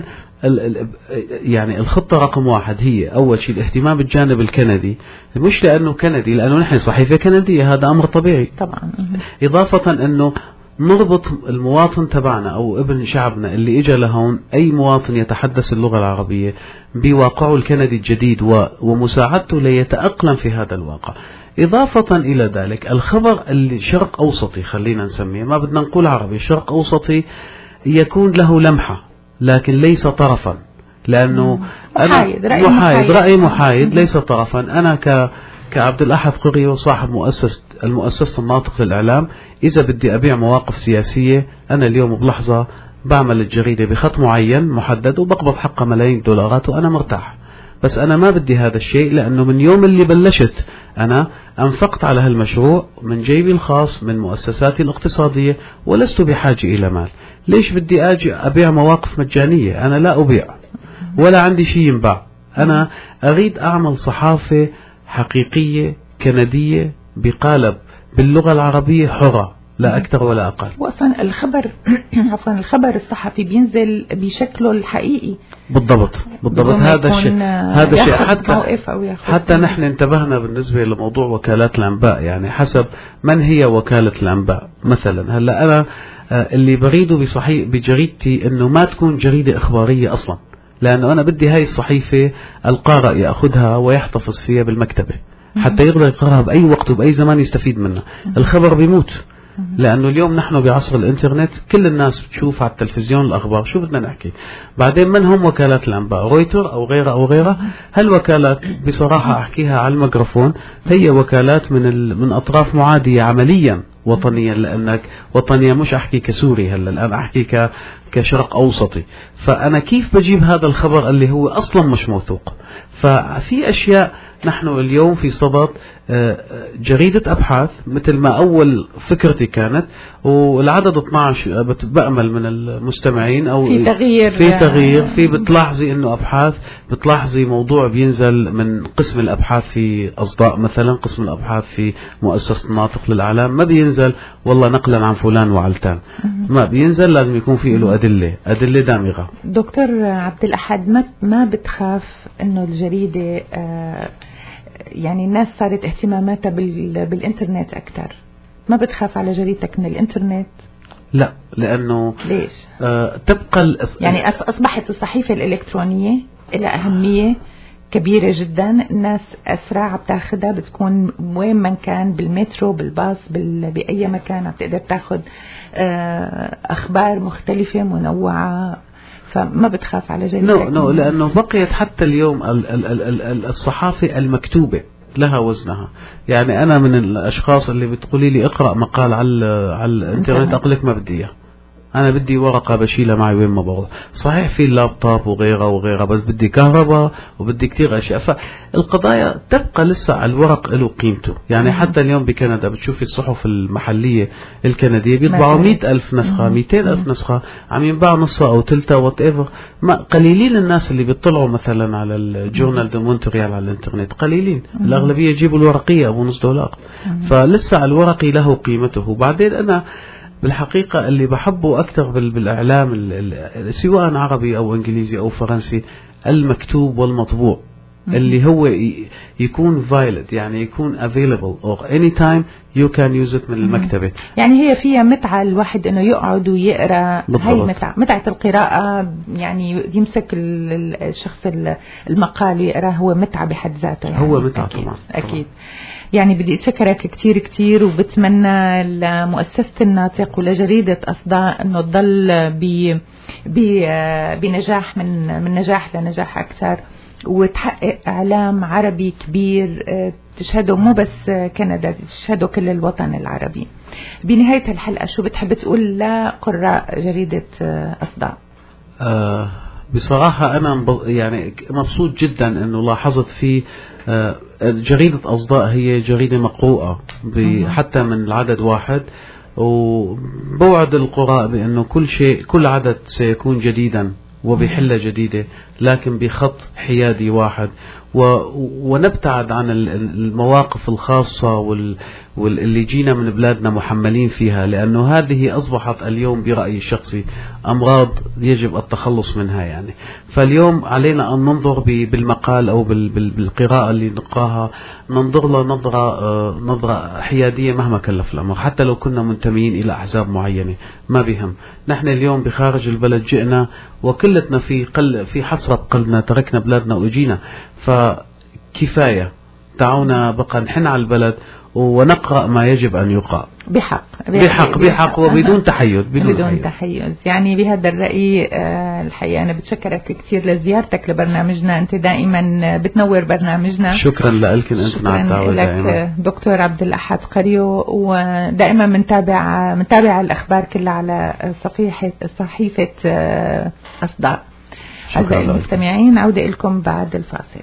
يعني الخطة رقم 1 هي أول شيء الاهتمام بالجانب الكندي، مش لأنه كندي، لأنه نحن صحيفة كندية، هذا أمر طبيعي طبعا. إضافة أنه نربط المواطن تبعنا أو ابن شعبنا اللي إجا لهون، أي مواطن يتحدث اللغة العربية، بواقعه الكندي الجديد ومساعدته ليتأقلم في هذا الواقع. إضافة إلى ذلك الخبر اللي شرق أوسطي خلينا نسميه، ما بدنا نقول عربي، شرق أوسطي يكون له لمحة لكن ليس طرفا، لأنه رأي محايد ليس طرفا. أنا كعبد الأحد قريو صاحب المؤسسة الناطق للإعلام، إذا بدي أبيع مواقف سياسية أنا اليوم بلحظة بعمل الجريدة بخط معين محدد وبقبض حقه ملايين دولارات وأنا مرتاح. بس أنا ما بدي هذا الشيء، لأنه من يوم اللي بلشت أنا أنفقت على هالمشروع من جيبي الخاص من مؤسساتي الاقتصادية ولست بحاجة إلى مال. ليش بدي أجي أبيع مواقف مجانية؟ أنا لا أبيع ولا عندي شيء ينباع. أنا أريد أعمل صحافة حقيقية كندية بقالب باللغة العربية حرة لا أكثر ولا أقل. وأصلا الخبر عفوا الخبر الصحفي بينزل بشكله الحقيقي. بالضبط هذا شيء حتى نحن انتبهنا بالنسبة لموضوع وكالات الأنباء، يعني حسب من هي وكالة الأنباء. مثلا هلا أنا اللي بريده بجريدتي إنه ما تكون جريدة إخبارية أصلا، لأنه أنا بدي هاي الصحيفة القارئ يأخذها ويحتفظ فيها بالمكتبة حتى يقدر يقرأها بأي وقت وبأي زمان يستفيد منها. الخبر بيموت، لأنه اليوم نحن بعصر الإنترنت كل الناس بتشوف على التلفزيون الأخبار. شو بدنا نحكي بعدين؟ من هم وكالات الأنباء؟ رويتر أو غيرها. هالوكالات بصراحة أحكيها على الميكروفون هي وكالات من أطراف معادية عمليا وطنيا، لأنك وطنيا مش أحكي كسوري هلا الآن أحكي كشرق أوسطي. فأنا كيف بجيب هذا الخبر اللي هو أصلا مش موثوق؟ ففي أشياء نحن اليوم في صدد جريدة أبحاث مثل ما أول فكرتي كانت، والعدد 12 بأمل من المستمعين أو في تغيير في بتلاحظي إنه أبحاث، بتلاحظي موضوع بينزل من قسم الأبحاث في أصداء مثلا، قسم الأبحاث في مؤسسة الناطق للإعلام، ما بينزل والله نقلا عن فلان وعلتان، ما بينزل لازم يكون في له أدلة دامغة. دكتور عبد الأحد، ما بتخاف إنه الجريدة يعني الناس صارت اهتماماتها بالإنترنت أكثر، ما بتخاف على جريدتك من الإنترنت؟ لا، لأنه ليش؟ تبقى يعني أصبحت الصحيفة الإلكترونية لها أهمية كبيرة جدا، الناس أسرع بتاخدها، بتكون وين ما كان، بالمترو، بالباص، بأي مكان بتقدر تاخد أخبار مختلفة منوعة، فما بتخاف على جريدتك؟ نو لأنه بقيت حتى اليوم الصحافة المكتوبة لها وزنها. يعني أنا من الأشخاص اللي بتقولي لي اقرأ مقال على الإنترنت أقول لك ما بدي إياه، أنا بدي ورقة بشيلها معي وين ما بروح. صحيح في اللابتوب وغيرها بس بدي كهرباء وبدي كتير أشياء، فالقضايا تبقى لسه الورق له قيمته. يعني حتى اليوم بكندا بتشوفي الصحف المحلية الكندية بيطبعوا 100,000 نسخة 200,000 نسخة، عم ينباع نصها أو تلتها وات ايفر. ما قليلين الناس اللي بيطلعوا مثلا على الجورنال دو مونتريال على الانترنت، قليلين. الأغلبية يجيبوا الورقية أبو $1. فلسه الورقي له قيمته. وبعدين أنا بالحقيقة اللي بحبه أكثر بالإعلام سواء عربي أو إنجليزي أو فرنسي، المكتوب والمطبوع، اللي هو يكون valid، يعني يكون available or anytime you can use it من المكتبة. يعني هي فيها متعة الواحد إنه يقعد ويقرأ. هي متعة القراءة، يعني يمسك الشخص المقال يقرأ، هو متعة بحد ذاته. يعني هو متعة طبعا. أكيد. يعني بدي أتشكرك كتير وبتمنى لمؤسسة الناطق ولجريدة أصداء إنه تضل بنجاح من نجاح لنجاح أكثر، وتحقق إعلام عربي كبير تشهده مو بس كندا، تشهده كل الوطن العربي. بنهاية الحلقة شو بتحب تقول لقراء جريدة أصداء؟ بصراحة أنا يعني مبسوط جدا أنه لاحظت في جريدة أصداء هي جريدة مقروءة حتى من العدد واحد، وبوعد القراء بأنه كل عدد سيكون جديدا وبحلة جديدة، لكن بخط حيادي واحد، ونبتعد عن المواقف الخاصة واللي جينا من بلادنا محملين فيها، لأنه هذه أصبحت اليوم برأيي الشخصي أمراض يجب التخلص منها. يعني فاليوم علينا أن ننظر بالمقال أو بالقراءة اللي نقراها، ننظر له نظرة حيادية مهما كلف الأمر، حتى لو كنا منتمين إلى أحزاب معينة ما بهم. نحن اليوم بخارج البلد جئنا وكلتنا في حسرة قلبنا، تركنا بلادنا وإجينا، فكفاية دعونا بقى نحن على البلد ونقرأ ما يجب أن يقرأ بحق وبدون تحيز. بدون تحيز. يعني بهذا الرأي الحقيقة أنا بتشكرك كثير لزيارتك لبرنامجنا، أنت دائما بتنور برنامجنا. شكرا لك أنت على الدعوة دائما. دكتور عبد الأحد قريو، ودائما منتابع الأخبار كلها على صحيفة أصداء. أعزائي المستمعين، عودة لكم بعد الفاصل.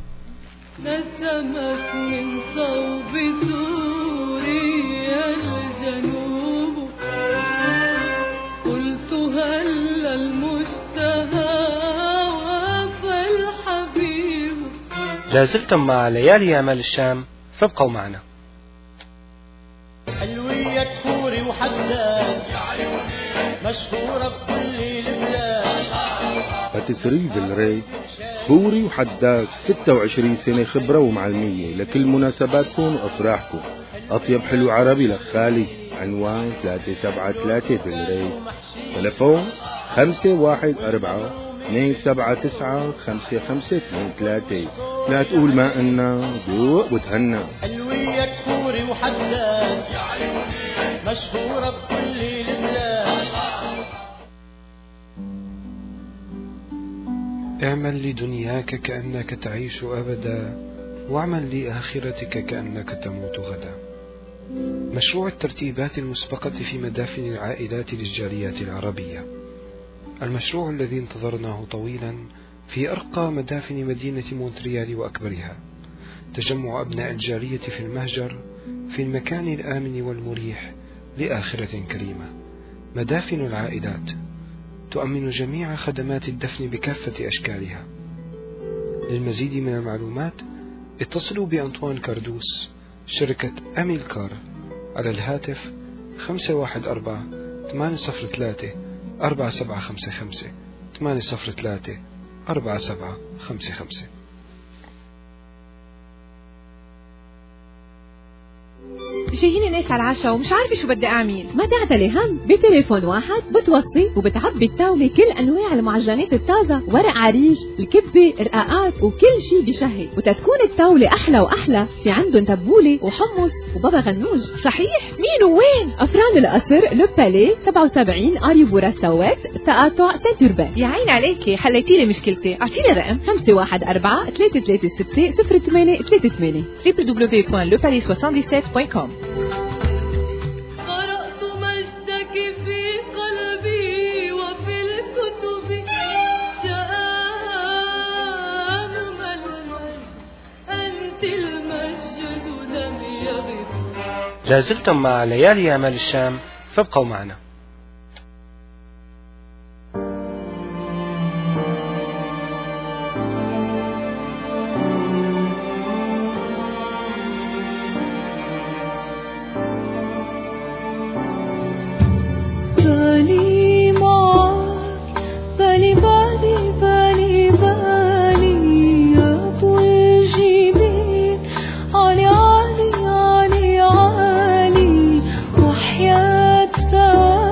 نسمت من صوب سوريا الجنوب، قلت هل المشتهى وفى الحبيب. لازلتم مع ليالي يا مال الشام، فابقوا معنا. حلوية كوري وحد مشهورة بكل البلاد. باتيسري دلري خوري وحداد 26 سنة خبرة ومعلمية لكل مناسباتكم وأفراحكم. أطيب حلو عربي لخالي. عنوان 373 دلري. تلفون 514-279-5523. لا تقول ما إنا دوق وتهنى. حلوية خوري وحداد مشهورة بكل البلاد. اعمل لدنياك كأنك تعيش أبدا، واعمل لآخرتك كأنك تموت غدا. مشروع الترتيبات المسبقة في مدافن العائلات للجاليات العربية، المشروع الذي انتظرناه طويلا في أرقى مدافن مدينة مونتريال وأكبرها، تجمع أبناء الجالية في المهجر في المكان الآمن والمريح لآخرة كريمة. مدافن العائلات تؤمن جميع خدمات الدفن بكافة أشكالها. للمزيد من المعلومات اتصلوا بأنطوان كاردوس شركة أميلكار على الهاتف 514-803-4755 803-4755. جايين ناس على العشاء ومش عارفة شو بدي أعمل. ما تعتلي هم، بتليفون واحد بتوصي وبتعبي الطاولة كل أنواع المعجنات الطازة، ورق عريش، الكبة، رقاقات وكل شي بشهي. وتتكون الطاولة أحلى وأحلى في عندهم تبولة وحمص وبابا غنوج. صحيح؟ مين وين؟ أفران القصر، لوبالي 77 أريبورا سوات تقاطع سنتوربان. يا عين عليكي، حليتي لي مشكلتي. أعطيني رقم 514-336-0838 www.lepalais77.com. قرأت مجدك في قلبي وفي الكتب شآن المجد أنت المجد لم يغب. لازلتم مع ليالي أمال الشام، فابقوا معنا. بالي معك، بالي بالي بالي بالي يا أبو الجبين، علي علي علي علي وحياة ثواني.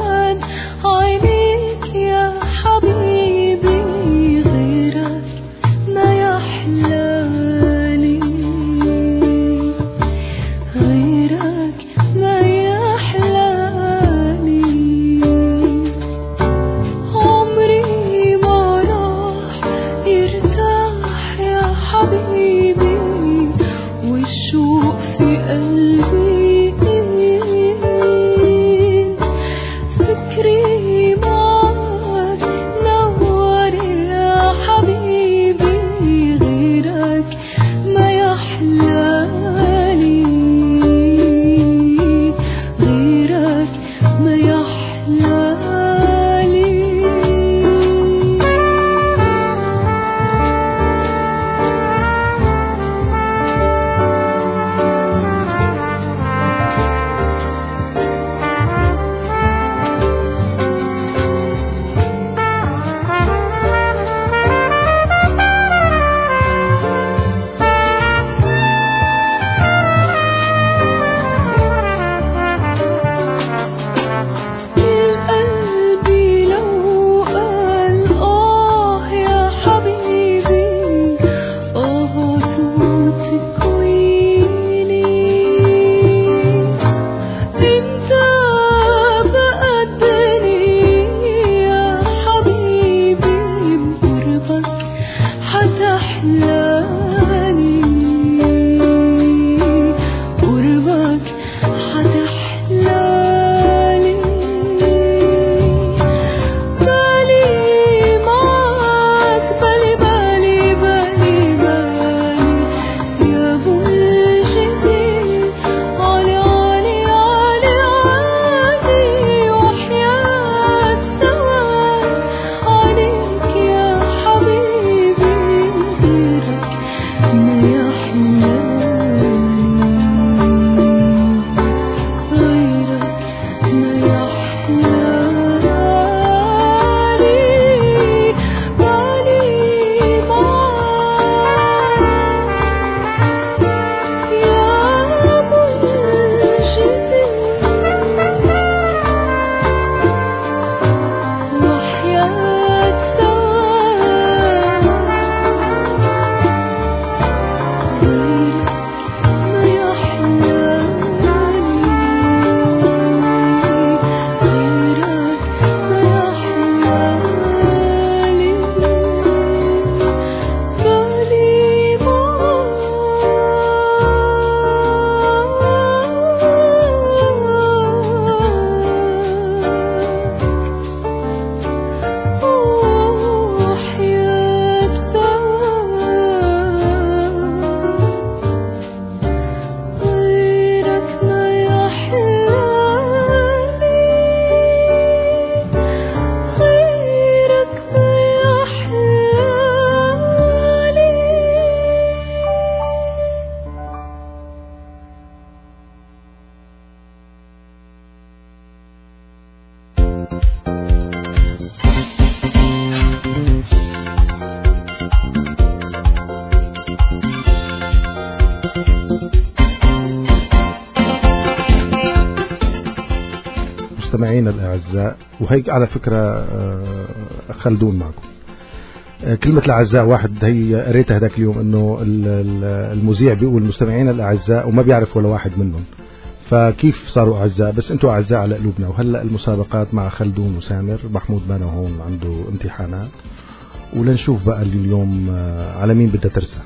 مستمعين الأعزاء، وهيك على فكرة خلدون معكم. كلمة الأعزاء واحد هي قريتها هذاك اليوم إنه المذيع بيقول مستمعين الأعزاء وما بيعرف ولا واحد منهم، فكيف صاروا أعزاء؟ بس أنتوا أعزاء على قلوبنا. وهلأ المسابقات مع خلدون وسامر. محمود بانا هون عنده امتحانات، ولنشوف بقى اليوم على مين بدها ترسى.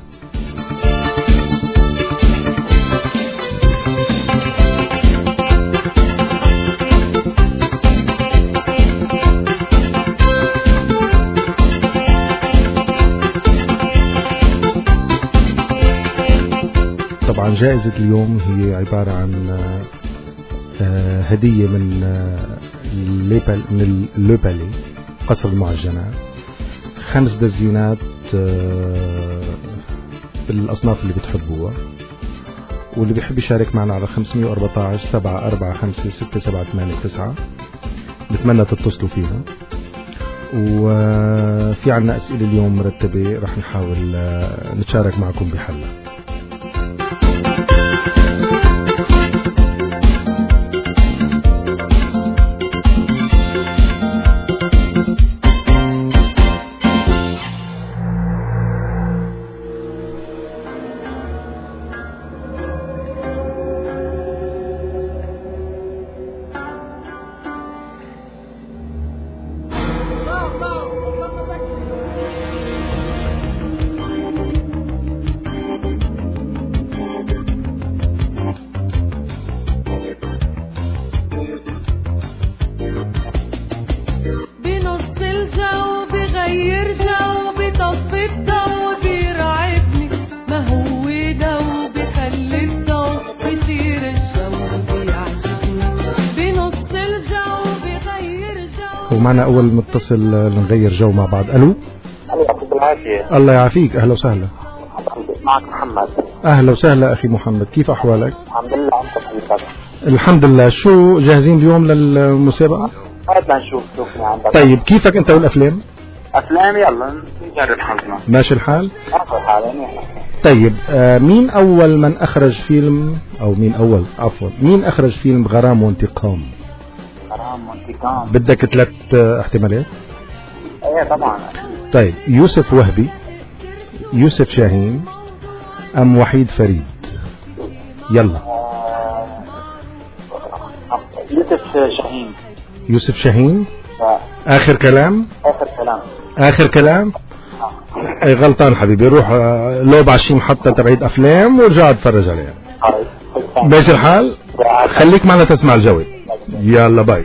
طبعا جائزة اليوم هي عبارة عن هدية من اللوبالي قصر المعجنات، 5 دزينات بالأصناف اللي بتحبوها. واللي بيحب يشارك معنا على 514 745 6789 نتمنى تتصلوا فيها. وفي عنا أسئلة اليوم مرتبة رح نحاول نتشارك معكم بحلها. ومعنا أول متصل نغير جو مع بعض. ألو. يعطيك العافية. الله يعافيك. أهلا وسهلا. معك محمد. أهلا وسهلا أخي محمد، كيف أحوالك؟ الحمد لله. أنت كيفك؟ الحمد لله. شو جاهزين اليوم للمسابقة؟ بدنا نشوف في عندك. طيب كيفك أنت والأفلام؟ أفلام يلا نجرب حظنا. ماشي الحال؟ ماشي الحال. طيب مين أول من أخرج فيلم أو مين أخرج فيلم غرام وانتقام؟ غرام وانتقام. بدك 3 احتمالات؟ ايه طبعا. طيب يوسف وهبي، يوسف شاهين، أم وحيد فريد؟ يلا. يوسف شاهين. يوسف شاهين؟ آخر كلام؟ آخر كلام؟ اي غلطان حبيبي، روح لوب على شي محطة تبعيد أفلام ورجع اتفرج عليها. ماشي الحال؟ خليك معنا تسمع الجواب. يلا باي.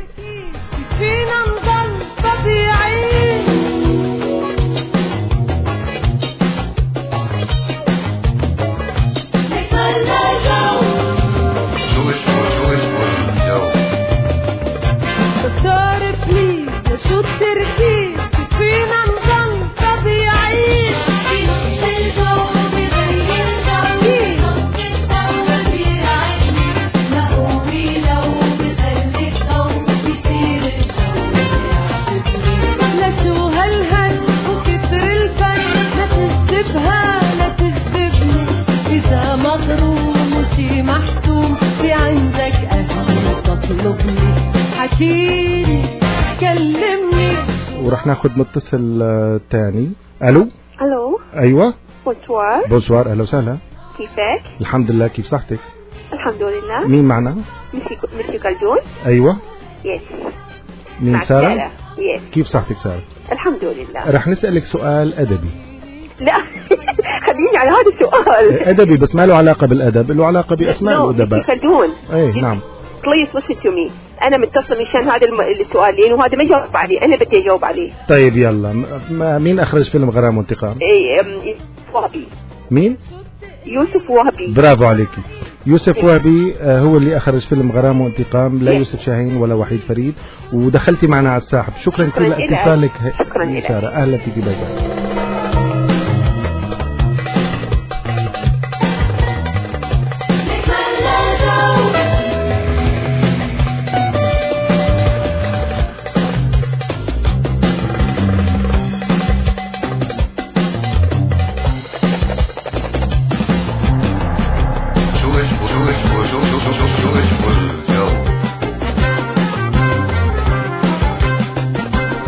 ورح ناخد متصل تاني. الو. الو. ايوه. بونسوار. بونسوار، اهلا وسهلا. كيفك؟ الحمد لله، كيف صحتك؟ الحمد لله. مين معنا؟ مسيو كالدون. ايوه. يس. مين سارة؟ يس. كيف صحتك سارة؟ الحمد لله. رح نسألك سؤال أدبي. لا خليني على هذا السؤال. أدبي بس ما له علاقة بالأدب، له علاقة بأسماء الأدباء. مسيو كالدون. ايه نعم. بليز listen to me. أنا متصل مشان هذا السؤال لأنه وهذا ما جاوب عليه، أنا بدي أجاوب عليه. طيب يلا، مين أخرج فيلم غرام وانتقام؟ وهبي. مين؟ يوسف وهبي. برافو عليكي. يوسف وهبي هو اللي أخرج فيلم غرام وانتقام، لا يوسف شاهين ولا وحيد فريد. ودخلتي معنا على الساحب. شكرا كثير لاتصالك. شكرا سارة. أهلا فيكي. باي باي.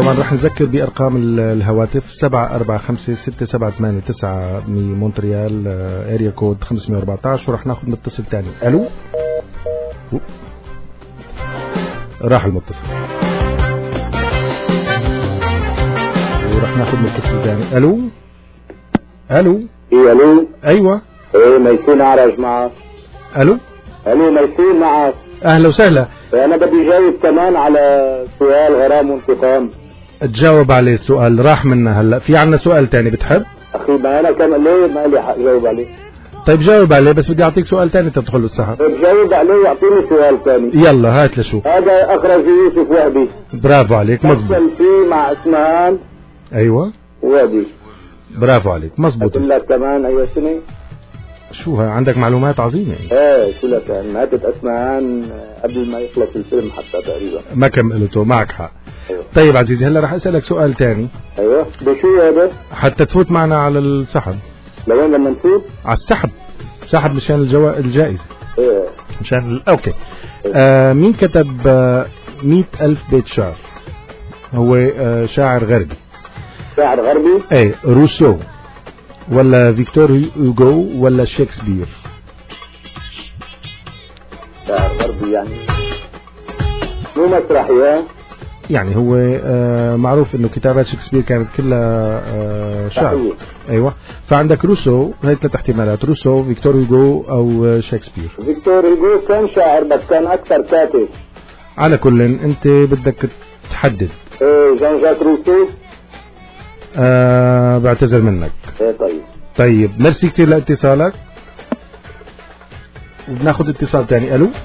طبعا رح نذكر بأرقام الهواتف 745-678-9 مونتريال اريا كود 514 ورح ناخذ متصل ثاني. الو راح المتصل ورح ناخذ متصل ثاني. الو الو الو ايوه ميسون عرج معك. الو ميسون معك. اهلا وسهلا. انا بدي جاوب كمان على سؤال غرام وانتقام. تجاوب عليه السؤال راح منا. هلا في عنا سؤال تاني بتحب؟ اخي ما انا كمان ليه ما لي حق جاوب عليه. طيب جاوب عليه بس بدي اعطيك سؤال تاني تدخل السحب. طيب جاوب عليه يعطيني سؤال تاني. يلا هات لشوف. هذا اخرج يوسف وهبي. برافو عليك مزبوط. مثل فيه مع اسمهان. ايوه وهبي. برافو عليك مزبوط. اقول لك كمان اي سنه. شو عندك معلومات عظيمة يعني. شو لك يعني ماتت اسمهان قبل ما يخلص الفيلم حتى تقريبا. ما كملته معك حق. أيوة. طيب عزيزي هلا رح اسألك سؤال تاني. ايوه بشو هذا؟ حتى تفوت معنا على السحب. لوين لما نفوت؟ على السحب. سحب مشان الجائزة. ايه مشان اوكي. مين كتب 100,000 بيت شعر؟ هو شاعر غربي. شاعر غربي؟ ايه روسو ولا فيكتور هوغو ولا شكسبير؟ شاعر غربي يعني مو مسرحية يعني هو معروف انه كتابات شكسبير كانت كلها شعر. ايوه فعندك روسو. هي 3 احتمالات روسو فيكتور هوغو او شكسبير. فيكتور هوغو كان شاعر بس كان اكثر كاتب. على كل انت بدك تحدد. جان جاك روسو. بعتذر منك. طيب ميرسي كثير لاتصالك وبناخذ اتصال ثاني. الو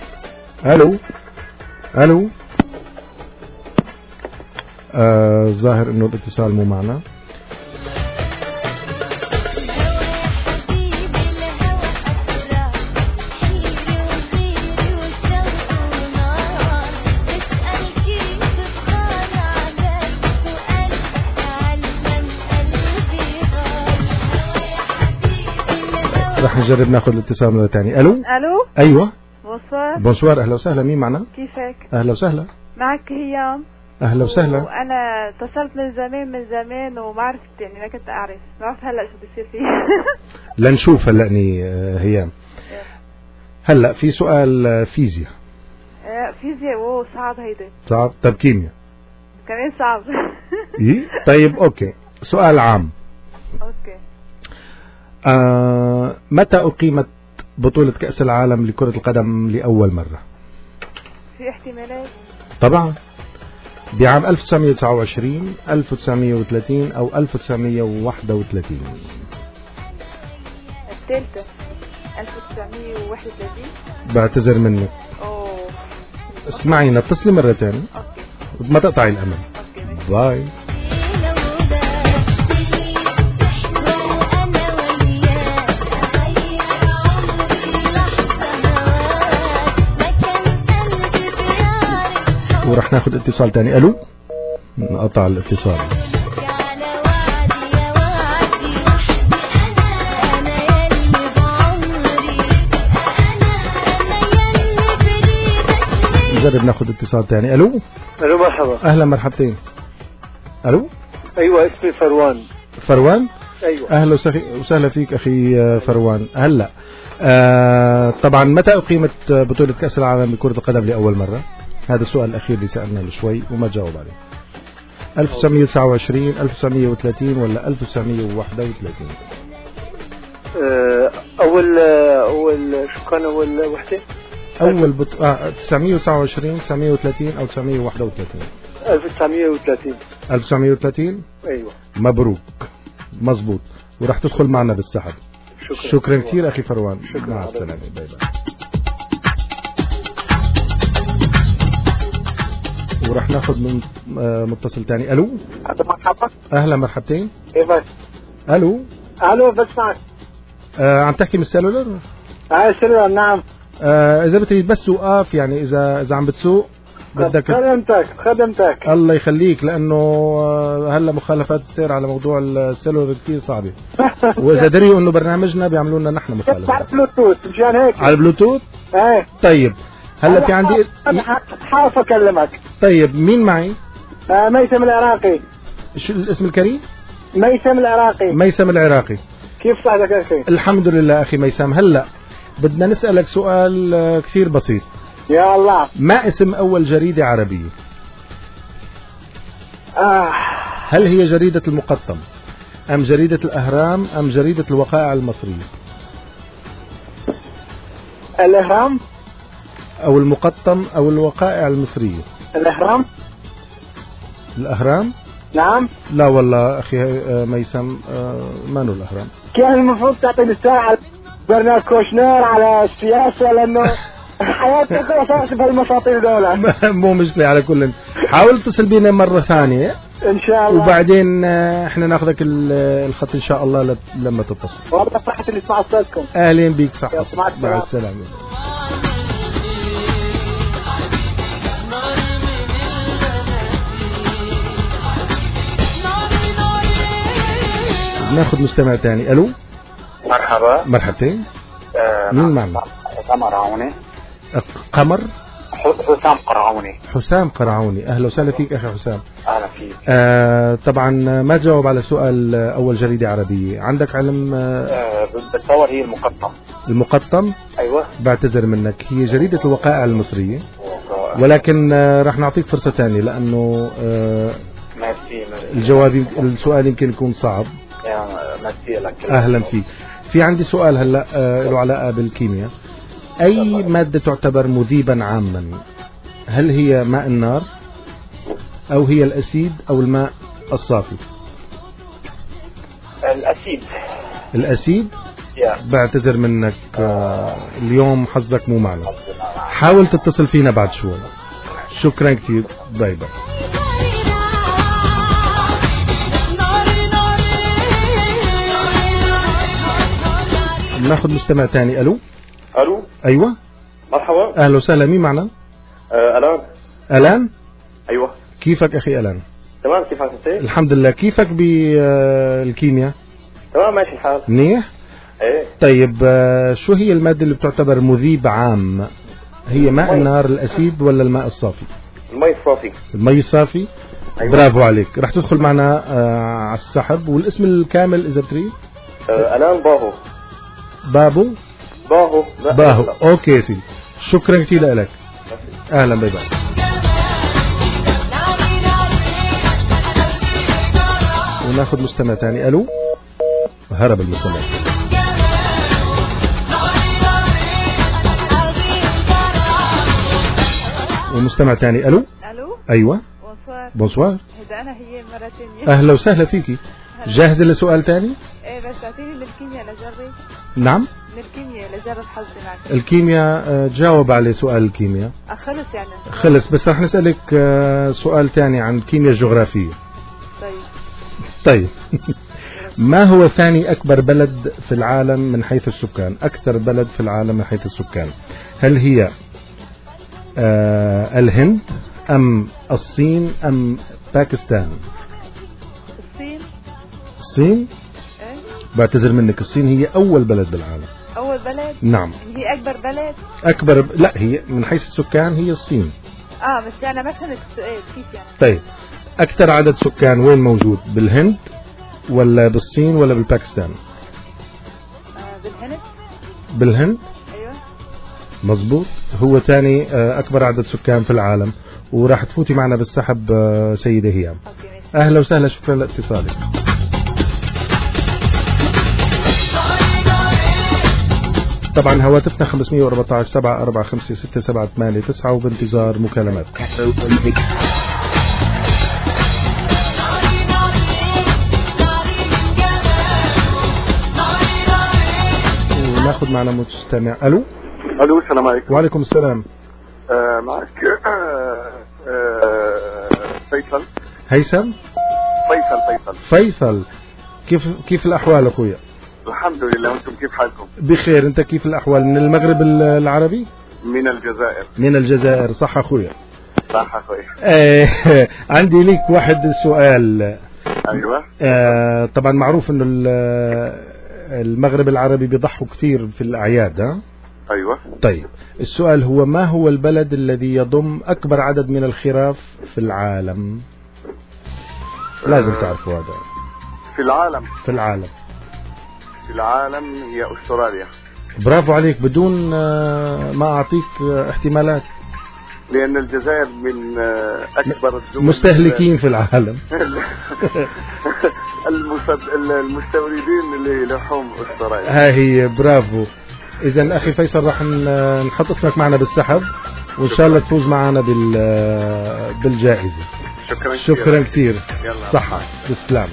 ظاهر انه الاتصال مو معنا. رح نجرب ناخذ الاتصال مرة ثانية. الو ايوه بونسوار اهلا وسهلا. مين معنا؟ كيفك؟ اهلا وسهلا. معك هيام. اهلا وسهلا. وانا اتصلت من زمان وما عرفت يعني ما كنت اعرف. ما بعرف هلا شو بيصير فيه. لنشوف هلأني هيام. هلا في سؤال فيزياء. فيزياء صعب هيدا. صعب. طب كيمياء كمان صعب. ايه طيب اوكي سؤال عام. اوكي. متى أقيمت بطولة كأس العالم لكرة القدم لأول مرة؟ في احتمالات طبعا. بعام 1929 1930 أو 1931. الثالثة 1931. بعتذر منك. اسمعينا اتصلي مرة ثانية. ما تقطعي الأمل. باي. ورح ناخذ اتصال ثاني. الو نقطع الاتصال. نجرب ناخذ اتصال ثاني. الو مرحبا. اهلا مرحبتين. الو ايوه اسمي فروان. ايوه اهلا وسهلا فيك اخي فروان. هلا طبعا متى اقيمت بطولة كأس العالم لكرة القدم لأول مرة؟ هذا السؤال الأخير اللي سألنا شوي وما جاوب عليه. 1929 1930 ولا 1931؟ أول شو كان أول وحدة؟ 929 930 أو 931؟ 1930. 1930 أيوة مبروك مزبوط ورح تدخل معنا بالسحب. شكرا كثير أخي فروان. مع السلامة. باي باي. ورح ناخذ من متصل ثاني. الو مرحبا. اهلا مرحبتين. كيفك؟ الو بسمعك. عم تحكي من السلولر؟ السلولر نعم. اذا بتريد بس وقف يعني اذا عم بتسوق بدك خدمتك الله يخليك لانه هلا مخالفات السير على موضوع السلولر كثير صعبه. واذا دريوا انه برنامجنا بيعملوا لنا نحن مخالفات على البلوتوث مشان هيك. على البلوتوث؟ ايه طيب هلا في عندي حاف اكلمك. طيب مين معي؟ ميسم العراقي. شو الاسم الكريم؟ ميسم العراقي. ميسم العراقي. كيف صحتك يا أخي؟ الحمد لله أخي ميسم. هلأ بدنا نسألك سؤال كثير بسيط. يا الله. ما اسم أول جريدة عربية؟ هل هي جريدة المقطم أم جريدة الأهرام أم جريدة الوقائع المصرية؟ الأهرام أو المقطم أو الوقائع المصرية. الأهرام. الأهرام؟ نعم. لا والله أخي ميسم ما نو الأهرام. كان المفروض تعطيني الساعة على برنامج كوشنر على السياسة لأنه حياتي كلها في المساطيل دولة. مو مشكلة. على كل حاول اتصل بينا مرة ثانية إن شاء الله، وبعدين احنا ناخذك الخط إن شاء الله لما تتصل. والله صحة اللي يسمع صوتكم. أهلين بيك. صح. مع السلامة. ناخذ مستمع ثاني. الو. مرحبا. مرحبتين. مين معنا؟ حسام قرعوني. قمر. حسام قرعوني. حسام قرعوني. اهلا وسهلا فيك اخي حسام. اهلا فيك. طبعا ما جاوب على سؤال اول جريدة عربية. عندك علم؟ بتصور هي المقطم. المقطم. ايوه. بعتذر منك، هي جريدة الوقائع المصرية، ولكن راح نعطيك فرصة ثانية لانه الجواب السؤال يمكن يكون صعب. ميرسي لك. اهلا فيك. في عندي سؤال هلا له علاقة بالكيمياء. اي مادة تعتبر مذيبا عاما؟ هل هي ماء النار او هي الاسيد او الماء الصافي؟ الاسيد. الاسيد. بعتذر منك اليوم حظك مو معنا. حاول تتصل فينا بعد شوي. شكرا كثير. باي باي. ناخذ مستمع ثاني. الو. الو. ايوه. مرحبا. اهلا وسهلا. مين معنا؟ الان. الان. ايوه. كيفك اخي الان؟ تمام. كيف حالك انت؟ الحمد لله. كيفك بالكيمياء؟ تمام ماشي الحال. منيح. ايه. طيب شو هي المادة اللي بتعتبر مذيب عام؟ هي ماء النار، الاسيد، ولا الماء الصافي؟ المي الصافي. المي الصافي. أيوة. برافو عليك. رح تدخل معنا على السحب. والاسم الكامل اذا بتريد؟ الان باهو. بابو. باهو. اوكي سيدي. شكرا كثير لك. اهلا. باي باي. وناخذ مستمع ثاني. الو. هرب المستمع. ومستمع ثاني. الو. ايوه. بونسوار. انا هي مرة ثانية. اهلا وسهلا فيكي. جاهزة لسؤال ثاني؟ ايه بس اعطيني للكيمياء لجرب. نعم. للكيمياء لجرب حظي معك. الكيمياء جاوب على سؤال الكيمياء. خلص يعني. خلص. بس رح نسألك سؤال ثاني عن الكيمياء الجغرافية. طيب. ما هو ثاني أكبر بلد في العالم من حيث السكان؟ أكثر بلد في العالم من حيث السكان. هل هي الهند أم الصين أم باكستان؟ الصين. ايه؟ بعتذر منك، الصين هي أول بلد بالعالم. أول بلد؟ نعم. هي أكبر بلد؟ لا، هي من حيث السكان هي الصين. بس أنا ما فهمت السؤال كيف يعني. طيب أكثر عدد سكان وين موجود؟ بالهند ولا بالصين ولا بالباكستان؟ بالهند. بالهند؟ أيوة مزبوط. هو ثاني أكبر عدد سكان في العالم. وراح تفوتي معنا بالسحب سيدة هيام. أهلا وسهلا. شكرا لاتصالك. طبعا هواتفنا 514 745 6789 وبانتظار مكالمات. وناخذ معنا مستمع. الو. السلام عليكم. وعليكم السلام. معك فيصل. هيثم. فيصل. كيف الاحوال اخويا؟ الحمد لله. وانتم كيف حالكم؟ بخير. انت كيف الاحوال؟ من المغرب العربي؟ من الجزائر. صح اخويا. صح اخويا. عندي لك واحد سؤال. ايوه. طبعا معروف انه المغرب العربي بيضحوا كثير في الاعياد. ايوه. طيب السؤال هو: ما هو البلد الذي يضم اكبر عدد من الخراف في العالم؟ لازم تعرفوا هذا. في العالم. في العالم. في العالم هي أستراليا. برافو عليك بدون ما أعطيك احتمالات. لأن الجزائر من أكبر الدول مستهلكين في العالم. المستوردين للحوم أستراليا. ها هي برافو. إذا أخي فيصل راح نحط اسمك معنا بالسحب وإن شاء الله تفوز معنا بالجائزة. شكرا كثير. صحة بالسلامة.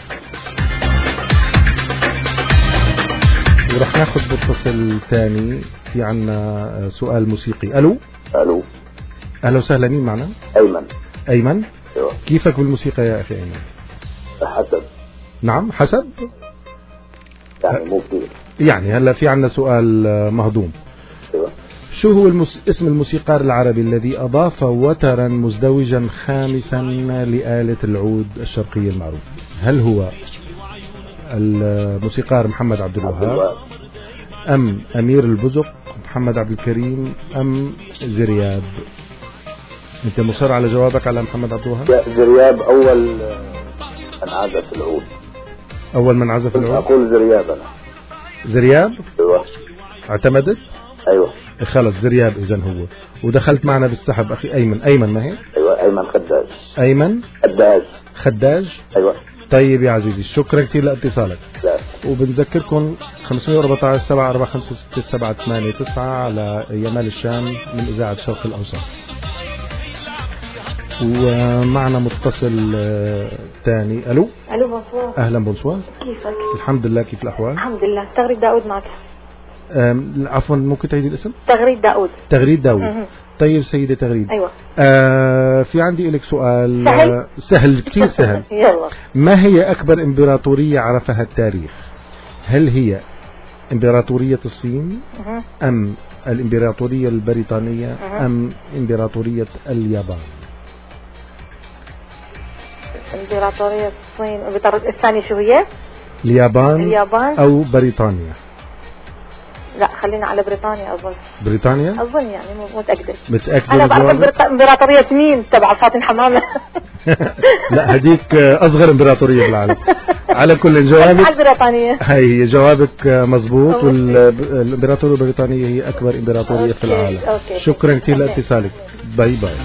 ورح ناخذ باتصل ثاني. في عنا سؤال موسيقي. ألو. أهلا وسهلا. مين معنا؟ أيمن. أيوة. كيفك بالموسيقى يا أخي أيمن؟ حسب. نعم حسب. يعني مو كثير. يعني هلا في عنا سؤال مهضوم. أيوة. شو هو اسم الموسيقار العربي الذي أضاف وترا مزدوجا خامسا لآلة العود الشرقية المعروف؟ هل هو الموسيقار محمد عبد الوهاب أم أمير البزق محمد عبد الكريم أم زرياب؟ أنت مصر على جوابك على محمد عبد الوهاب؟ لا زرياب أول من عزف العود. أول من عزف العود؟ أقول زرياب أنا. زرياب؟ أيوة. اعتمدت؟ أيوة. خلص زرياب إذن هو. ودخلت معنا بالسحب أخي أيمن ما هي؟ أيوة أيمن خداج. أيمن خداج. أيوة. طيب يا عزيزي شكرا كثير لاتصالك. لا. وبنذكركم 514 745 6789 على يمال الشام من إذاعة الشرق الأوسط. ومعنا متصل ثاني. ألو بونسوار. أهلا بونسوار. كيفك؟ الحمد لله. كيف الأحوال؟ الحمد لله. تغريد داود معك. عفوا ممكن تعيدي الاسم؟ تغريد داود. طيب سيدة تغريد. أيوة. في عندي لك سؤال سهل كثير سهل. يلا. ما هي أكبر إمبراطورية عرفها التاريخ؟ هل هي إمبراطورية الصين أم الإمبراطورية البريطانية أم إمبراطورية اليابان؟ إمبراطورية الصين. الثانية شو هي؟ اليابان أو بريطانيا؟ لا خلينا على بريطانيا. أظن يعني مو متأكدة. أنا بعرف إمبراطورية مين تبع فاطمة حمامة. لا هديك أصغر إمبراطورية بالعالم. على كل جوابك بريطانيا. هي جوابك مزبوط. والإمبراطورية البريطانية هي أكبر إمبراطورية في العالم. شكرا كثير لاتصالك. باي باي.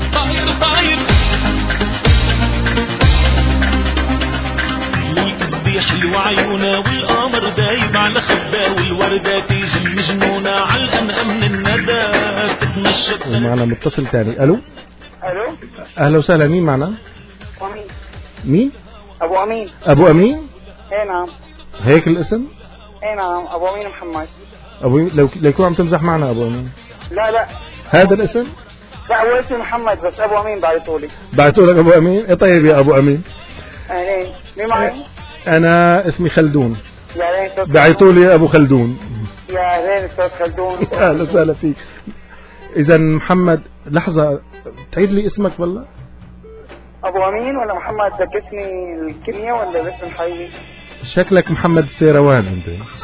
حلو عيونا والقمر دايب على خده والوردة تيجي مجنونة على الأنقى من الندى تتمشى. ومعنا متصل ثاني. ألو. أهلا وسهلا. مين معنا؟ أمين. مين؟ أبو أمين. إيه نعم. هيك الاسم؟ إيه نعم أبو أمين محمد. لو يكون عم تمزح معنا أبو أمين. لا هذا الاسم؟ لا هو اسمي محمد بس أبو أمين بعتولك أبو أمين. إيه طيب يا أبو أمين. إيه مين معي؟ أنا اسمي خلدون. يا ريت بعتولي يا أبو خلدون. يا ريت أستاذ خلدون. أهلا وسهلا فيك. إذا محمد لحظة تعيد لي اسمك والله. أبو أمين ولا محمد ذكرتني الكنية ولا الاسم الحقيقي؟ شكلك محمد سيروان أنت.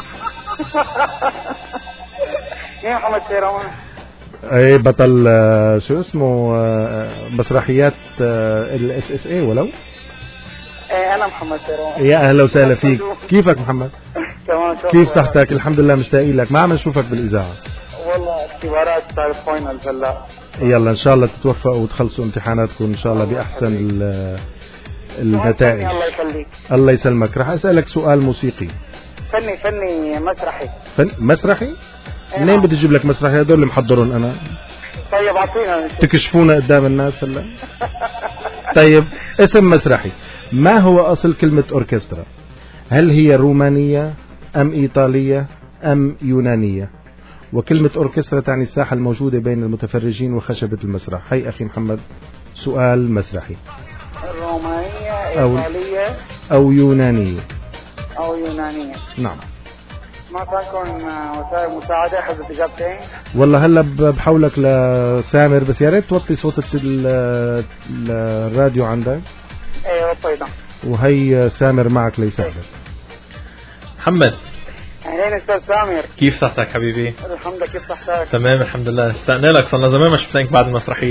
مين محمد سيروان؟ أي بطل شو اسمه مسرحيات SSA ولو. أنا محمد سيروان. يا أهلا وسهلا فيك. كيفك محمد؟ تمام. كيف صحتك؟ الحمد لله مشتاقين لك. ما عم نشوفك بالإذاعة. والله اختبارات تعرف فاينل هلا. يلا إن شاء الله تتوفقوا وتخلصوا امتحاناتكم إن شاء الله بأحسن النتائج. الله يخليك. الله يسلمك. راح أسألك سؤال موسيقي. فني مسرحي. مسرحي؟ منين بدي أجيب لك مسرحي؟ هدول اللي محضرون أنا. طيب أعطينا. تكشفونا قدام الناس هلا. طيب اسم مسرحي. ما هو أصل كلمة أوركسترا؟ هل هي رومانية أم إيطالية أم يونانية؟ وكلمة أوركسترا تعني الساحة الموجودة بين المتفرجين وخشبة المسرح. هي أخي محمد سؤال مسرحي. رومانية إيطالية أو يونانية. نعم. ما تكون وسائل مساعدة حسب إجابتين. والله هلا بحولك لسامر بس يا ريت توطي صوت الراديو عندك. ايه وطينا. وهي سامر معك ليساعدك. محمد. اهلين استاذ سامر. كيف صحتك حبيبي؟ الحمد لله. كيف صحتك؟ تمام الحمد لله. اشتقنا لك صرنا زمان ما شفناك بعد المسرحية.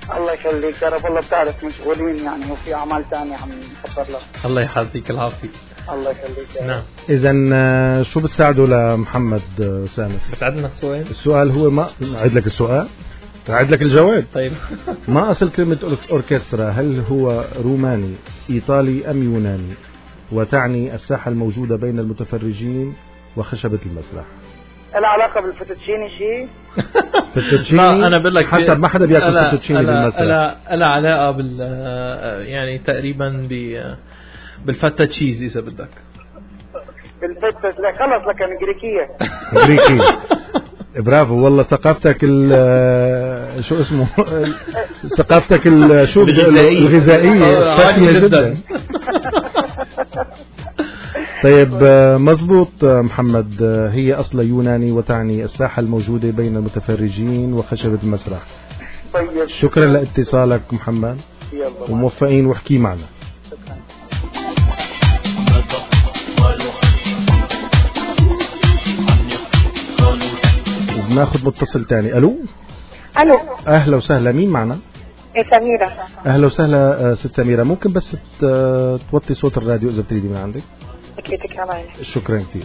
الله يخليك يا رب. والله بتعرف مشغولين يعني وفي أعمال ثانية عم نحضر لها. الله يحفظك العافية. الله يخليك يا رب. نعم. إذا شو بتساعده لمحمد سامر؟ بتعدنا السؤال. السؤال هو ما أعيد لك السؤال، أعيد لك الجواب. طيب. ما أصل كلمة أوركسترا؟ هل هو روماني إيطالي أم يوناني؟ وتعني الساحة الموجودة بين المتفرجين وخشبة المسرح. العلاقة بالفتوتشيني شيء؟ فتوتشيني أنا بقول لك حسب ما حدا بياكل فتوتشيني بالمسرح. لا علاقة بال يعني تقريبا بالفتا تشيز إذا بدك. بالفتا لا خلص لك أنا جريكية. جريكية. برافو والله. ثقافتك شو اسمه ثقافتك شو الغذائية ثرية جدا. طيب مضبوط محمد. هي أصلا يوناني وتعني الساحة الموجودة بين المتفرجين وخشبة المسرح. طيب شكرا لاتصالك محمد وموفقين واحكي معنا. وبناخذ متصل تاني. الو اهلا وسهلا. مين معنا؟ سميرة. اهلا وسهلا ست سميرة. ممكن بس توطي صوت الراديو اذا بتريدي من عندك؟ اكيد كمان. شكرا كثير.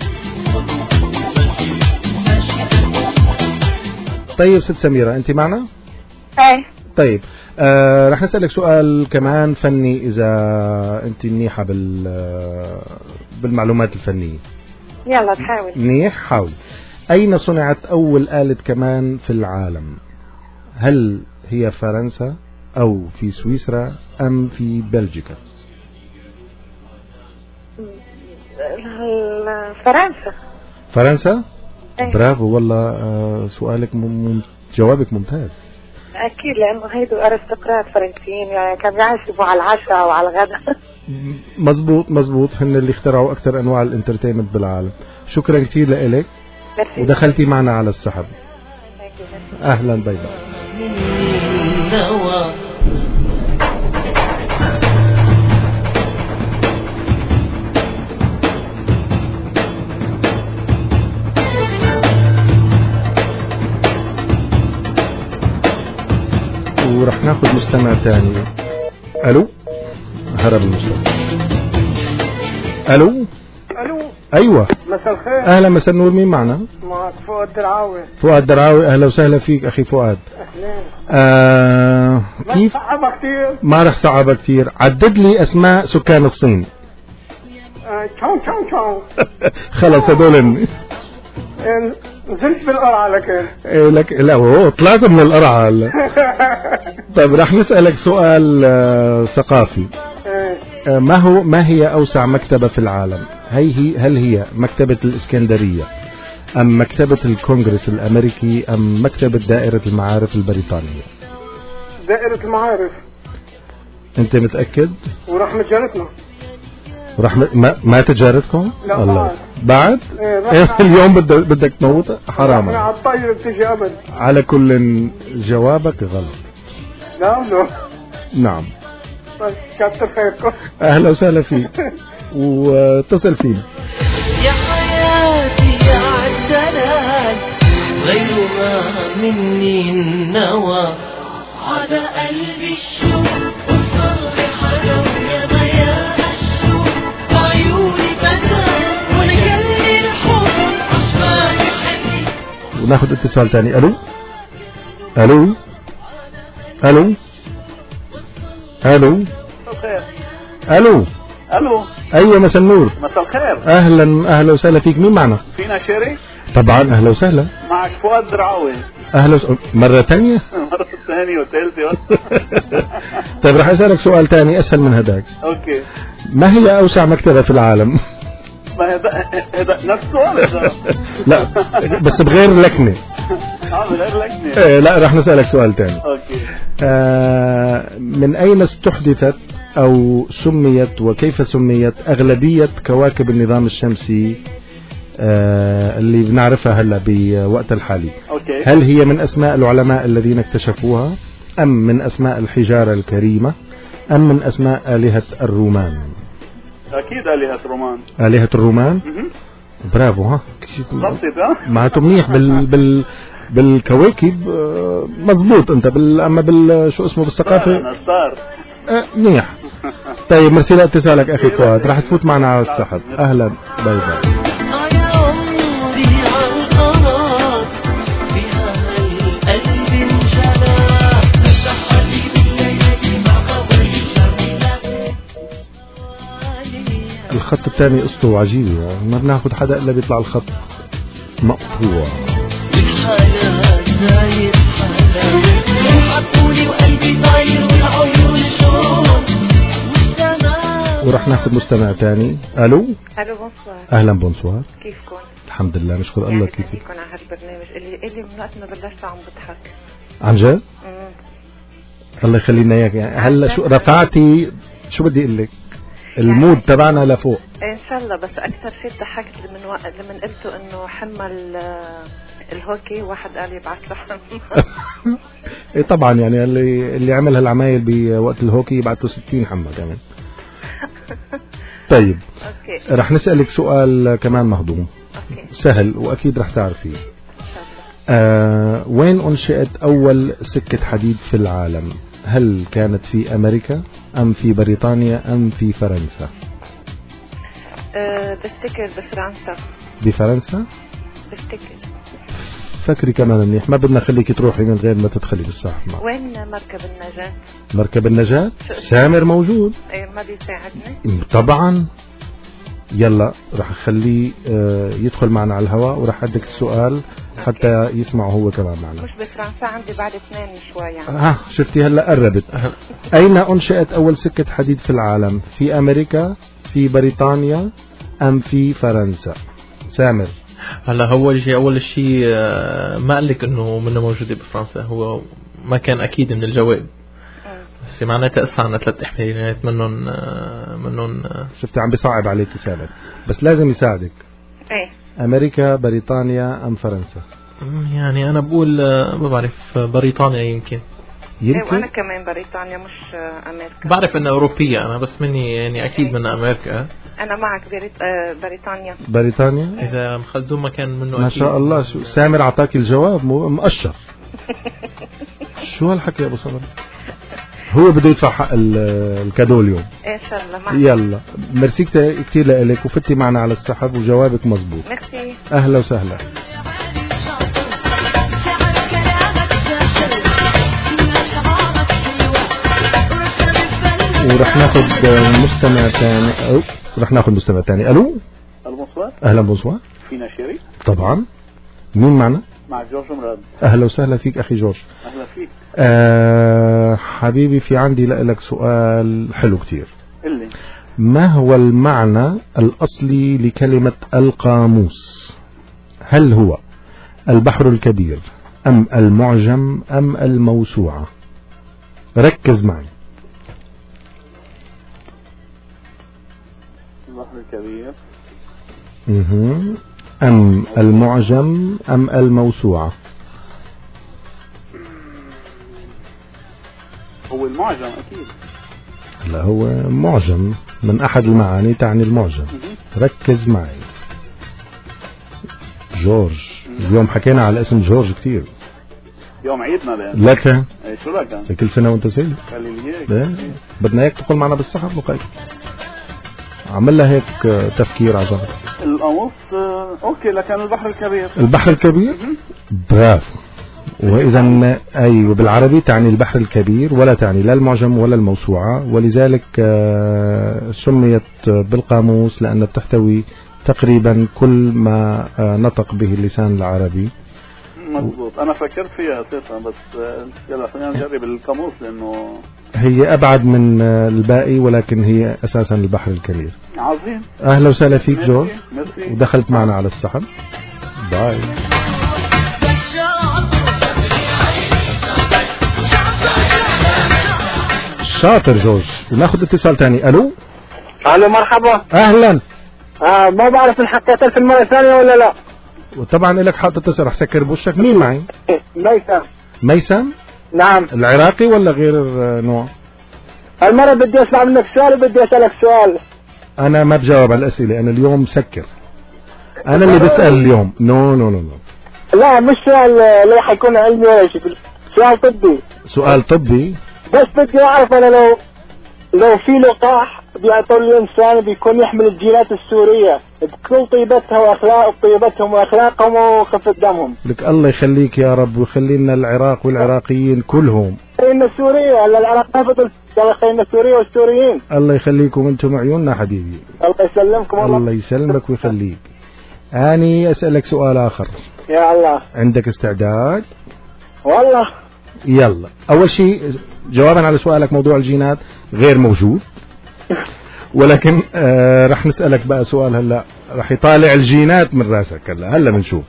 طيب ست سميرة انت معنا؟ ايه. طيب رح نسألك سؤال كمان فني اذا انت منيحة بالمعلومات الفنية. يلا تحاول. منيح حاول. أين صنعت أول آلة كمان في العالم؟ هل هي فرنسا أو في سويسرا أم في بلجيكا؟ فرنسا. فرنسا؟ أيه. برافو والله. سؤالك جوابك ممتاز. أكيد لأنه هيدو أرستقراط فرنسيين يعني كانوا يعزفوا على العشاء وعلى الغداء. مزبوط هن اللي اخترعوا أكثر أنواع الانترتينمنت بالعالم. شكرا كثير لإلك ودخلتي معنا على السحب. أهلا باي باي. ورح ناخذ مستمع ثاني. الو هرب المستمع. الو ايوه مساء الخير. اهلا مساء النور. مين معنا؟ معك فؤاد درعاوي. فؤاد درعاوي. اهلا وسهلا فيك اخي فؤاد. اهلا. كيف؟ صعبة كثير. ما رح صعبة كثير. عدد لي اسماء سكان الصين. تشون خلص هدول نزلت بالقرعة لك لا طلعت من القرعة هلا. طيب رح نسألك سؤال ثقافي. ما هي أوسع مكتبة في العالم؟ هل هي مكتبة الإسكندرية أم مكتبة الكونغرس الأمريكي أم مكتبة دائرة المعارف البريطانية؟ دائرة المعارف. أنت متأكد؟ ورحمة جارتنا. ما تجارتكم؟ لا الله. بعد؟ اليوم بدك تموت حرام. على الطاير بتيجي قبل. على كل جوابك غلط. لا نعم. طيب كتر خيركم. اهلا وسهلا فيك واتصل فينا. يا حياتي يا عالدلال غير ما مني النوى على قلبي الشوق والصبر حلو يا ضياء الشوق عيوني بدل ونقلي الحب عشماني حني. وناخذ اتصال ثاني. الو الو الو الو الو الو. ايوه مساء النور. مساء الخير. اهلا وسهلا فيك. مين معنا؟ فينا شيري. طبعا اهلا وسهلا. معك فؤاد درعاوي. اهلا مرة ثانية. مرة ثانية وثالثة. طيب رح اسألك سؤال ثاني اسهل من هداك. اوكي. ما هي اوسع مكتبة في العالم؟ ما هذا نفس السؤال. لا بس بغير لكنة. بغير لكنة. لا رح نسألك سؤال ثاني. اوكي. من اين استحدثت او سميت وكيف سميت اغلبية كواكب النظام الشمسي اللي بنعرفها هلا بوقت الحالي؟ أوكي. هل هي من اسماء العلماء الذين اكتشفوها ام من اسماء الحجارة الكريمة ام من اسماء آلهة الرومان؟ اكيد آلهة الرومان. آلهة الرومان. برافو. ها بسيط. ها معناته منيح بالكواكب مزبوط انت اما شو اسمه بالثقافة منيح. طيب مرسي لاتصالك اخي فؤاد، راح تفوت معنا على السحب. اهلا باي باي. الخط الثاني قصته عجيبة، ما بناخد حدا الا بيطلع الخط مقطوع. ورح ناخذ مستمع ثاني. الو بونسوار. اهلا بونسوار، كيفكم؟ الحمد لله نشكر الله. كيفك؟ كيفكم على هالبرنامج اللي من وقت ما بلشت عم بضحك عن جد؟ الله يخلينا اياك. يعني هلا شو رفعتي، شو بدي اقول لك، المود يعني تبعنا لفوق ان شاء الله. بس اكثر شيء ضحكت لما قلتوا انه حمى الهوكي، واحد قال يبعث له حمى. ايه طبعا، يعني اللي عمل هالعمايل بوقت الهوكي يبعث له 60 حمى كمان. طيب أوكي. رح نسألك سؤال كمان مهضوم. أوكي. سهل واكيد رح تعرفيه. وين انشئت اول سكة حديد في العالم؟ هل كانت في امريكا ام في بريطانيا ام في فرنسا؟ بفتكر بفرنسا. بفرنسا؟ بفتكر. فكري كمان منيح، ما بدنا نخليك تروحي من غير ما تدخلي بالصحة. وين مركب النجاة؟ مركب النجاة؟ سامر موجود. ما بيساعدني؟ طبعا. يلا رح اخليه يدخل معنا على الهواء، ورح اديك السؤال حتى يسمعه هو كمان معنا. مش بفرنسا، عندي بعد 2 شوي يعني. شفتي هلا قربت. اين انشئت اول سكة حديد في العالم؟ في امريكا، في بريطانيا ام في فرنسا؟ سامر. هلا اول شيء ما قال لك انه منه موجوده بفرنسا، هو ما كان اكيد من الجواب، بس معناتها قصة عنا 3 احتمالات منهم. شفتي عم بيصعب عليك يساعدك، بس لازم يساعدك. ايه امريكا، بريطانيا ام فرنسا؟ يعني انا بقول ما بعرف، بريطانيا يمكن. ايه وانا كمان بريطانيا مش امريكا. بعرف انها اوروبيه انا، بس مني يعني اكيد من امريكا. انا معك بريطانيا. بريطانيا؟ اذا خلدون ما كان منه ما أكيد. شاء الله. شو سامر اعطاك الجواب مقشر. شو هالحكي يا ابو صبر؟ هو بده يدفع حق الكادو اليوم. ان شاء الله معك. يلا ميرسي كثير لك، وفتي معنا على السحب وجوابك مزبوط. ميرسي. اهلا وسهلا. ورح ناخذ مستمع ثاني. مستمع ثاني. الو بونسوار. اهلا بونسوار. فينا شيري؟ طبعا. مين معنا؟ مع جورج مراد. اهلا وسهلا فيك اخي جورج. اهلا فيك. حبيبي، في عندي لك سؤال حلو كتير. اللي ما هو المعنى الأصلي لكلمة القاموس؟ هل هو البحر الكبير أم المعجم أم الموسوعة؟ ركز معي. البحر الكبير أم المعجم أم الموسوعة؟ هو المعجم أكيد. لا، هو معجم من أحد المعاني تعني المعجم. ركز معي جورج. اليوم حكينا على اسم جورج كتير. يوم عيدنا لك. شو لك؟ كل سنة وانت سعيد. بدنا اياك تدخل معنا بالسحب وقايد. عمل لها هيك تفكير على جنب. القاموس اوكي، لكن البحر الكبير. البحر الكبير؟ برافو. وإذا أيوة بالعربي تعني البحر الكبير، ولا تعني لا المعجم ولا الموسوعة، ولذلك سميت بالقاموس لأنها تحتوي تقريبا كل ما نطق به اللسان العربي. مضبوط. أنا فكرت فيها أساسا، بس يلا خلينا نجرب القاموس لأنه هي أبعد من الباقي، ولكن هي أساسا البحر الكبير. عظيم. أهلا وسهلا فيك جورج، ودخلت معنا على السحب. باي. شاطر جورج. وناخذ اتصال ثاني. الو الو مرحبا. اهلا. ما بعرف ان حطيت في المرة الثانية ولا لا. وطبعا لك حق تتصل، رح سكر بوشك. مين معي؟ ميسم. ميسم؟ نعم. العراقي ولا غير نوع؟ المرة بدي اسمع منك سؤال وبدي اسألك سؤال. انا ما بجاوب على الاسئلة، انا اليوم مسكر. انا اللي بسأل اليوم. نو. لا مش سؤال لا حيكون علمي ولا شيء، سؤال طبي. سؤال طبي؟ بس بدي اعرف انا لو في لقاح بيعطوا الانسان بيكون يحمل الجينات السورية بكل طيبتها طيبتهم واخلاقهم وخفة دمهم. لك الله يخليك يا رب ويخلي لنا العراق والعراقيين كلهم. خلينا سوريا، العراق نفط خلينا سوريا والسوريين. الله يخليكم انتم عيوننا حبيبي. الله يسلمكم. الله يسلمك ويخليك. اني اسألك سؤال اخر. يا الله. عندك استعداد؟ والله. يلا اول شيء جوابا على سؤالك موضوع الجينات غير موجود، ولكن رح نسألك بقى سؤال هلا رح يطالع الجينات من راسك هلا بنشوف.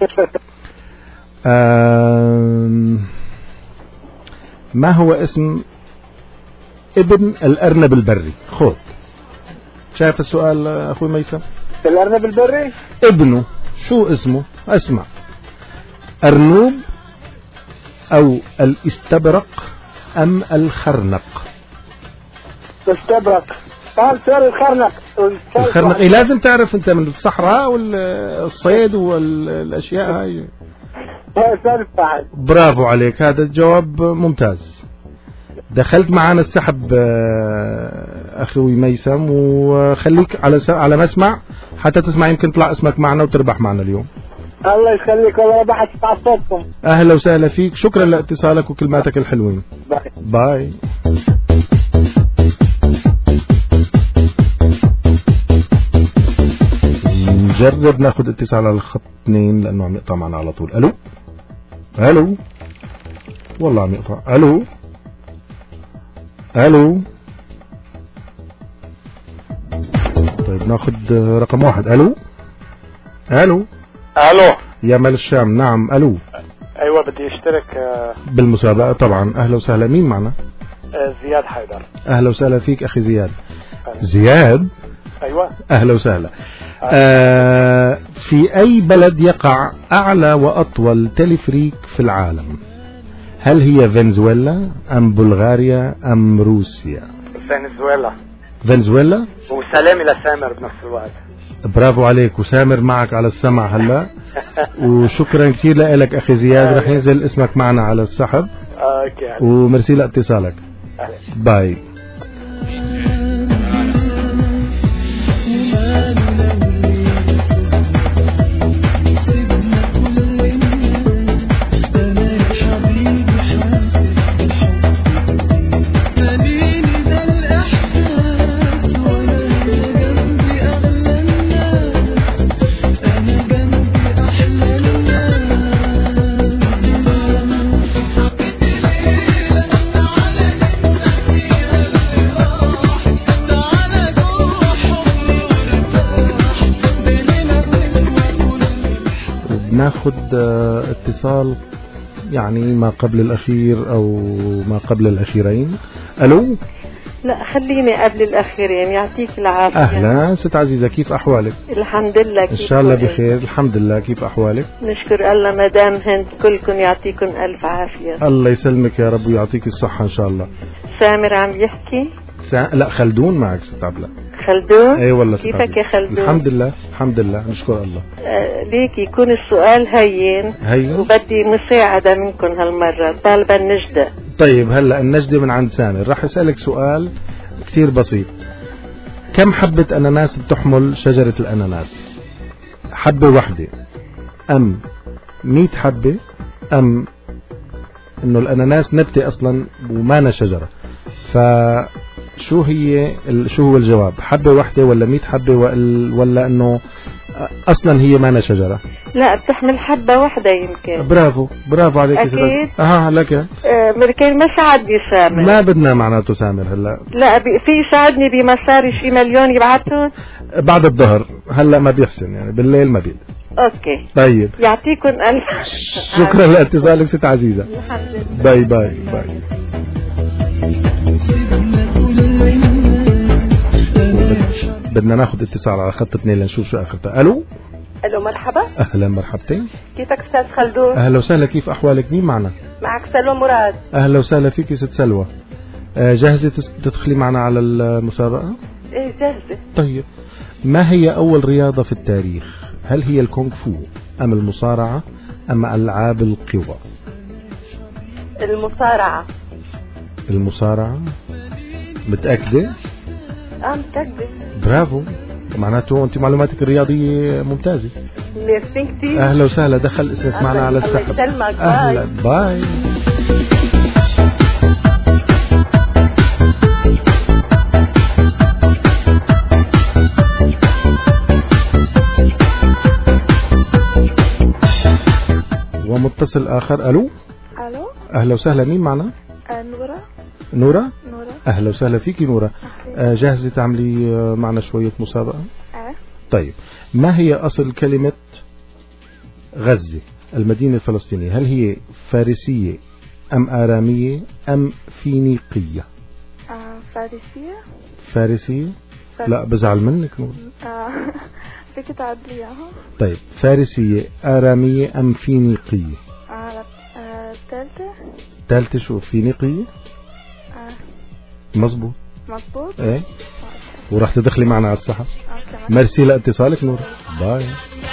ما هو اسم ابن الأرنب البري؟ خذ شايف السؤال أخوي ميسم؟ الأرنب البري ابنه شو اسمه؟ اسمع، أرنوب أو الاستبرق أم الخرنق؟ الاستبرق. قال سؤال الخرنق. الخرنق إيه لازم تعرف أنت من الصحراء والصيد والأشياء هاي. برافو عليك، هذا الجواب ممتاز. دخلت معنا السحب أخوي ميسم، وخليك على مسمع حتى تسمع، يمكن تطلع اسمك معنا وتربح معنا اليوم. الله يخليك، والله بحث تعصبكم. أهلا وسهلا فيك، شكرا لاتصالك وكلماتك الحلوين. باي. نجرب ناخد اتصال على الخط 2 لأنه عم يقطع معنا على طول. ألو ألو، والله عم يقطع. ألو ألو. طيب ناخد رقم 1. ألو ألو ألو يا مال الشام. نعم ألو. أيوة بدي اشترك بالمسابقة طبعا. أهلا وسهلا، مين معنا؟ زياد حيدر. أهلا وسهلا فيك أخي زياد. زياد أيوة أهلا وسهلا. في أي بلد يقع أعلى وأطول تلفريك في العالم؟ هل هي فنزويلا أم بلغاريا أم روسيا؟ فنزويلا. فنزويلا. وسلامي لسامر بنفس الوقت. برافو عليك، وسامر معك على السمع هلا. وشكرا كثير لك أخي زياد، رح ينزل اسمك معنا على السحب. اوكي. ومرسي لاتصالك. باي. ناخد اتصال يعني ما قبل الأخير أو ما قبل الأخيرين. ألو. لا خليني قبل الأخيرين، يعطيك العافية. أهلا ست عزيزة، كيف أحوالك؟ الحمد لله. إن شاء الله بخير الحمد لله. كيف أحوالك؟ نشكر الله. مدام هند كلكم يعطيكم ألف عافية. الله يسلمك يا رب ويعطيك الصحة إن شاء الله. سامر عم يحكي؟ لا خلدون معك ست عبلة. خلدون؟ اي والله. كيفك يا خلدون؟ الحمد لله الحمد لله نشكر الله. ليك يكون السؤال هين وبدي مساعدة منكم هالمرة، طالبة النجدة. طيب هلا النجدة من عند سامر. راح أسألك سؤال كتير بسيط. كم حبة أناناس بتحمل شجرة الأناناس؟ حبة واحدة أم 100 حبة أم إنه الأناناس نبتة أصلا وما شجرة؟ فشو هو الجواب؟ حبة واحدة ولا 100 حبة ولا إنه أصلا هي ما شجرة؟ لا بتحمل حبة واحدة يمكن. برافو عليك. أكيد. لك. مركين ما ساعدني سامر. ما بدنا معناته سامر هلا. لا في ساعدني بمصاري شي مليون يبعثون بعد الظهر. هلا ما بيحسن يعني بالليل ما بيقدر. اوكي طيب يعطيكم الف شكرا لاتصالك ست عزيزة. باي باي باي. بدنا ناخذ اتصال على خط 2 لنشوف شو اخرته. الو مرحبا. اهلا مرحبتين. كيفك استاذ خلدون؟ اهلا وسهلا. كيف احوالك؟ مين معنا؟ معك سلوى مراد. اهلا وسهلا فيك ست سلوى. جاهزة تدخلي معنا على المسابقة؟ ايه جاهزة. طيب ما هي اول رياضة في التاريخ؟ هل هي الكونغ فو ام المصارعة أم ألعاب القوى؟ المصارعة. المصارعة؟ متأكدة؟ متأكدة. برافو، معناته أنت معلوماتك الرياضية ممتازة. ميرسي كتير. أهلا وسهلا، دخل اسمك معنا على السحب. الله يسلمك. أهلا، باي. ومتصل آخر. ألو. ألو. أهلا وسهلا، مين معنا؟ نورة. نورة؟ أهلا وسهلا فيكي نورة. جاهزة تعملي معنا شوية مسابقة؟ طيب، ما هي أصل كلمة غزة المدينة الفلسطينية؟ هل هي فارسية أم آرامية أم فينيقية؟ فارسية. فارسية؟ لا بزعل منك نورة. فيك تعدلي إياها؟ طيب، فارسية آرامية أم فينيقية؟ ثالثة شو؟ فينيقية؟ مظبوط. ايه، وراح تدخلي معنا على السحب. ميرسي لاتصالك نور. باي.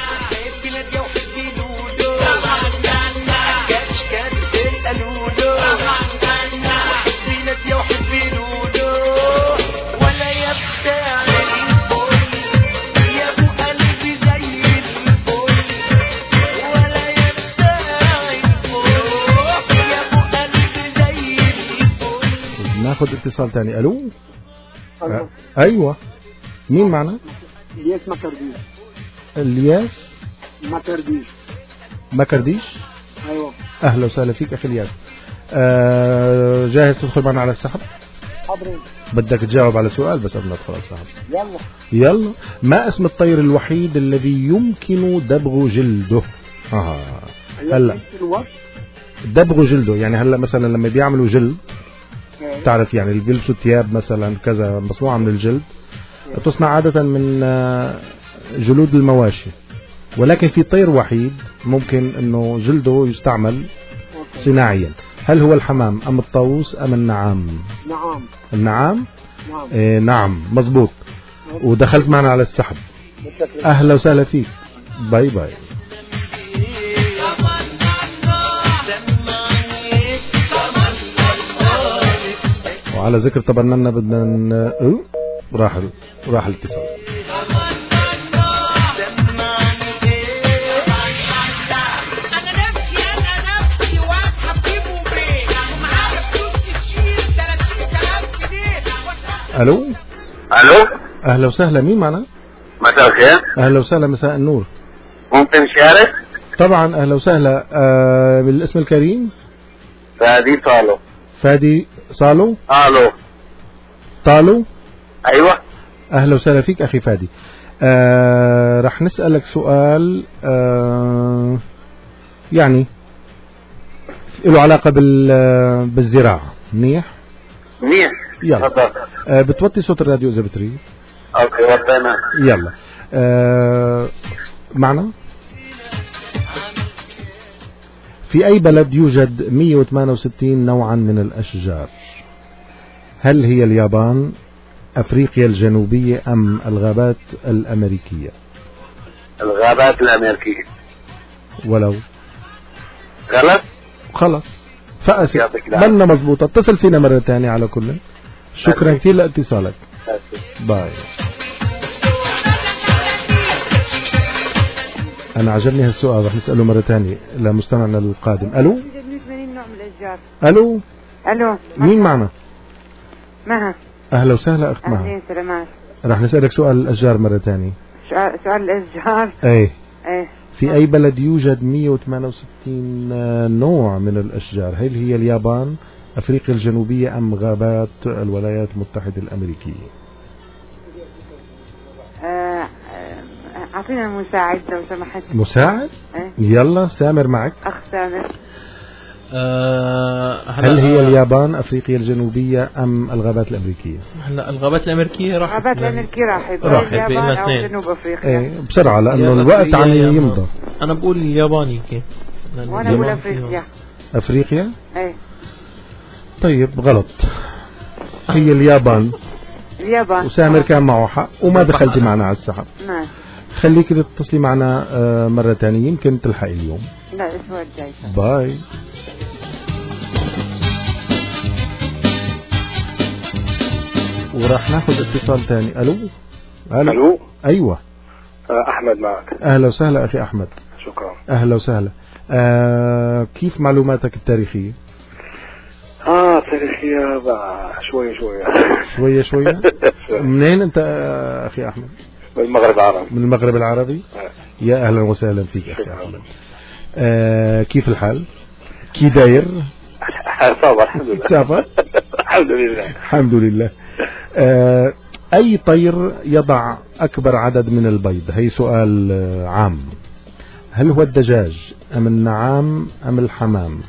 ناخذ اتصال ثاني. الو. ايوه، مين معنا؟ الياس مكرديش. الياس مكرديش. مكرديش. ايوه. اهلا وسهلا فيك اخي الياس. جاهز تدخل معنا على السحب؟ حاضرين. بدك تجاوب على سؤال بس قبل ما ندخل على السحب. يلا. ما اسم الطير الوحيد الذي يمكن دبغ جلده؟ هلا دبغ جلده يعني هلا مثلا لما بيعملوا جلد، تعرف يعني اللي بيلبسوا ثياب مثلا كذا مصنوعة من الجلد، تصنع عادة من جلود المواشي، ولكن في طير وحيد ممكن انه جلده يستعمل صناعيا. هل هو الحمام ام الطاووس ام النعام؟ نعم. النعام؟ نعم مزبوط. ودخلت معنا على السحب. اهلا وسهلا فيك. باي باي. وعلى ذكر طبعا بدنا راح الاتصال. الو. اهلا وسهلا، مين معنا؟ مساء الخير. اهلا وسهلا، مساء النور. ممكن شارك؟ طبعا اهلا وسهلا. بالاسم الكريم؟ فادي صالو. فادي صالو. طالو. ايوه. اهلا وسهلا فيك اخي فادي. رح نسألك سؤال يعني له علاقة بالزراعة. منيح يلا. بتوطي صوت الراديو اذا بتريد. اوكي وطينا. يلا. معنا. في أي بلد يوجد 168 نوعا من الأشجار؟ هل هي اليابان، أفريقيا الجنوبية أم الغابات الأمريكية؟ الغابات الأمريكية. ولو غلط؟ خلص فأسف منا مزبوطة. اتصل فينا مرة ثانية على كل. شكرا كثير لاتصالك. باي. أنا عجبني هالسؤال، رح نسأله مرة ثانية لمستمعنا القادم. ألو. 80 نوع من الأشجار. ألو. مين معنا؟ مها. أهلا وسهلا أخت مها. أهلين سلامات. رح نسألك سؤال الأشجار مرة ثانية. سؤال الأشجار. إيه. في أي بلد يوجد 168 نوع من الأشجار؟ هل هي اليابان، أفريقيا الجنوبية أم غابات الولايات المتحدة الأمريكية؟ أعطينا مساعد لو سمحت. مساعد؟ يلا سامر معك. أخ سامر. هل هي اليابان، أفريقيا الجنوبية أم الغابات الأمريكية؟ هلا الغابات الأمريكية راحت. الغابات الأمريكية راحت. اليابان أو جنوب أفريقيا. بسرعة لأنه الوقت عم يمضى. أنا بقول الياباني كيف؟ وأنا بقول أفريقيا. أفريقيا؟ طيب غلط، هي اليابان. وسامر كان معه حق وما دخلتي معنا على السحب. خليك تتصلي معنا مرة تانية يمكن تلحقي اليوم. لا الأسبوع الجاي. باي. وراح ناخذ اتصال تاني. الو. الو. ايوه. احمد معك. اهلا وسهلا اخي احمد. شكرا. اهلا وسهلا. كيف معلوماتك التاريخية؟ تاريخية شوية. منين انت اخي احمد؟ من المغرب العربي. من المغرب العربي؟ يا اهلا وسهلا فيك اخي احمد. كيف الحال؟ كي داير؟ صابر الحمد لله. صابر؟ الحمد لله. الحمد لله. أي طير يضع أكبر عدد من البيض؟ هي سؤال عام. هل هو الدجاج أم النعام أم الحمام؟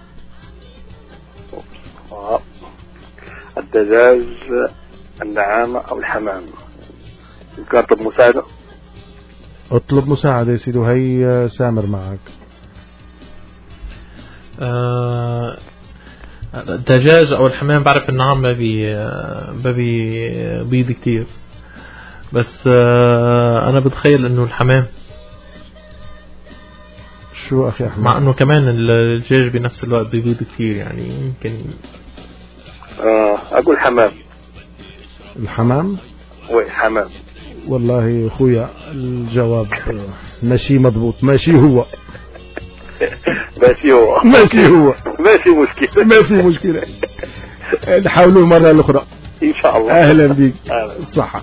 الدجاج، النعام أو الحمام. يمكن أطلب مساعدة؟ اطلب مساعدة يا سيدي. وهي سامر معك. الدجاج او الحمام. بعرف النعام ما بيض كتير، بس انا بتخيل انه الحمام. شو اخي احمد؟ مع انه كمان الدجاج بنفس الوقت بيبيض كتير، يعني يمكن اقول حمام. الحمام؟ وي حمام. والله اخويا الجواب ماشي مضبوط. ماشي هو ما في مشكلة. نحاولوا مرة الأخرى إن شاء الله. أهلا بك. صحة.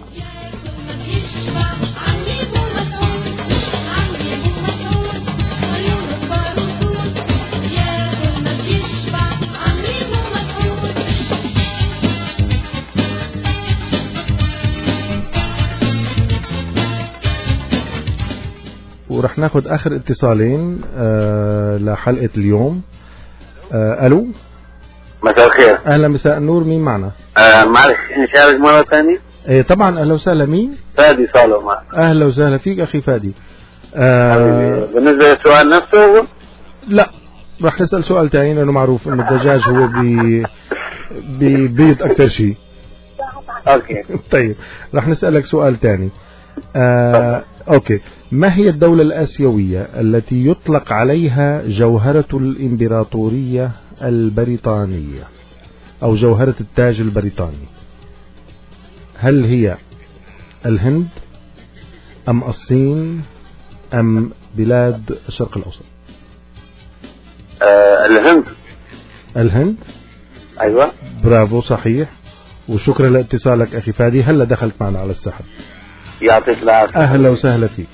ورح ناخد آخر اتصالين لحلقة اليوم. ألو. مساء الخير. أهلا مساء النور. مين معنا؟ معلش نشارك مرة ثانية. إيه طبعا. أهلا وسهلا. مين؟ فادي صالح معك. أهلا وسهلا فيك أخي فادي. بالنسبة للسؤال نفسه لا، رح نسأل سؤال تاني لأنه معروف إنه الدجاج هو بيض أكثر شيء. أوكي. طيب رح نسألك سؤال تاني. أوكي. ما هي الدولة الآسيوية التي يطلق عليها جوهرة الإمبراطورية البريطانية أو جوهرة التاج البريطاني؟ هل هي الهند أم الصين أم بلاد الشرق الأوسط؟ الهند. أيوة. برافو صحيح. وشكرا لاتصالك أخي فادي. هلا دخلت معنا على السحب. يعطيك العافية. أهلا وسهلا فيك.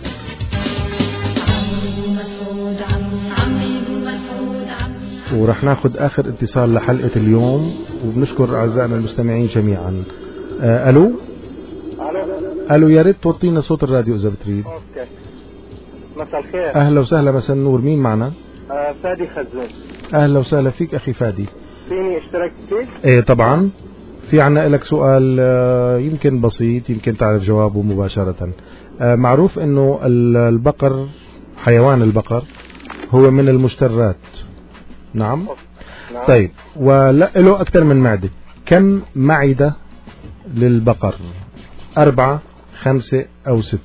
ورح ناخد آخر اتصال لحلقة اليوم، وبنشكر أعزائنا المستمعين جميعا. ألو. ألو. يا ريت توطينا صوت الراديو إذا بتريد. أوكي. مساء الخير. أهلا وسهلا. مساء النور. مين معنا؟ فادي خزون. أهلا وسهلا فيك أخي فادي. فيني اشترك فيك؟ إيه طبعا. في عنا لك سؤال يمكن بسيط، يمكن تعرف جوابه مباشرة. معروف انه البقر، حيوان البقر هو من المشترات. نعم. طيب وله أكثر من معدة. كم معدة للبقر؟ 4 5 أو 6؟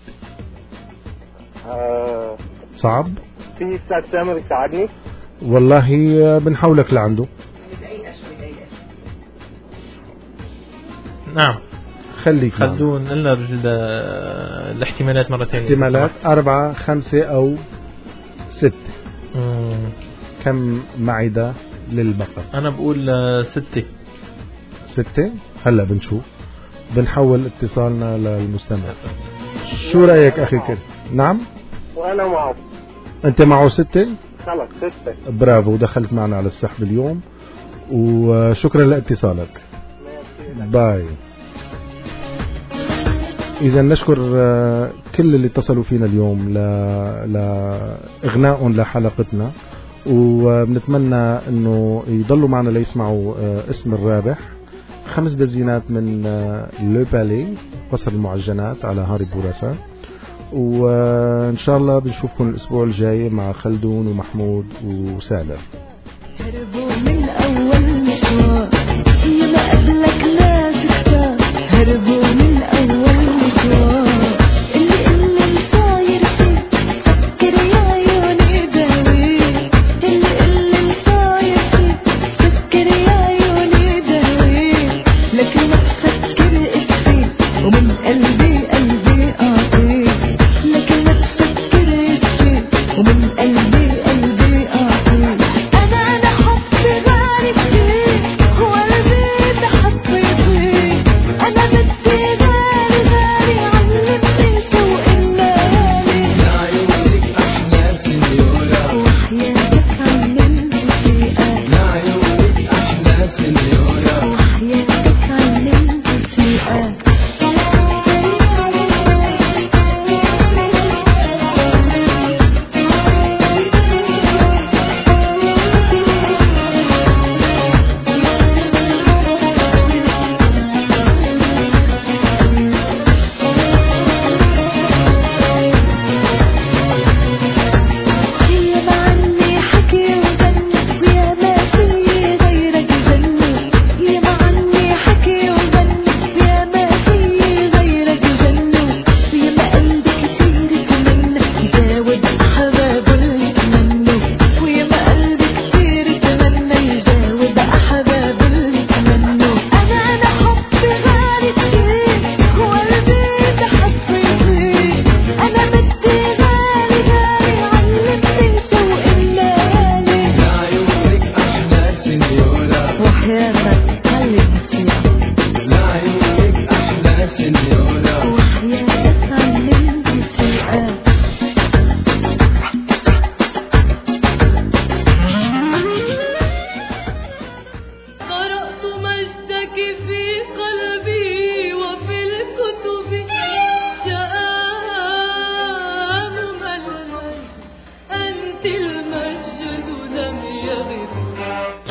صعب. في أستاذ سامر يساعدني؟ والله بنحولك لعنده. نعم. خليك خلونا نرجع الاحتمالات مرة ثانية. احتمالات 4 5 أو 6. كم معدة للبقر؟ أنا بقول 6. 6. هلا بنشوف. بنحول اتصالنا للمستمع. شو رأيك أخي كده؟ نعم. وأنا معه. أنت معه 6؟ خلص 6. برافو. دخلت معنا على السحب اليوم، وشكرا لاتصالك. باي. إذا نشكر كل اللي اتصلوا فينا اليوم لإغناء لحلقتنا، وبنتمنى أنه يضلوا معنا ليسمعوا اسم الرابح 5 دزينات من لو بالي قصر المعجنات على هاري بوراسان. وإن شاء الله بنشوفكم الأسبوع الجاي مع خلدون ومحمود وسالم. هربوا من أول مشوار يا ما قبلك ناس كتار. هربوا من أول مشوار اللي صاير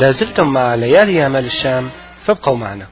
لازلتم مع ليالي يا مال الشام، فابقوا معنا.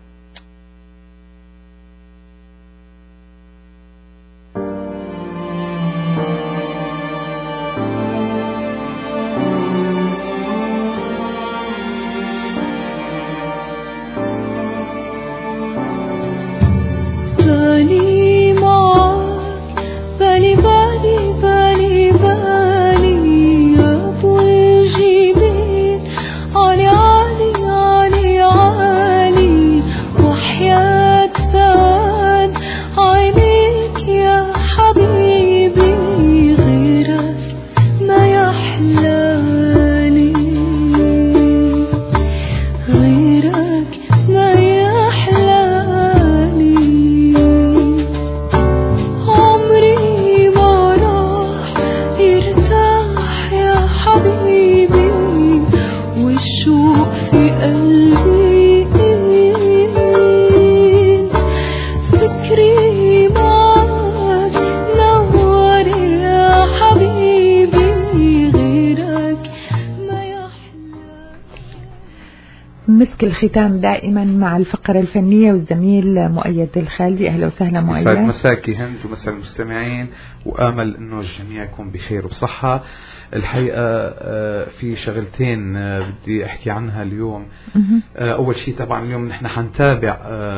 الختام دائما مع الفقرة الفنية والزميل مؤيد الخالدي. أهلا وسهلا مؤيد. مساكي هند ومساء المستمعين، وآمل أنه الجميع يكون بخير وبصحة. الحقيقة في شغلتين بدي أحكي عنها اليوم. أول شيء طبعا اليوم نحن حنتابع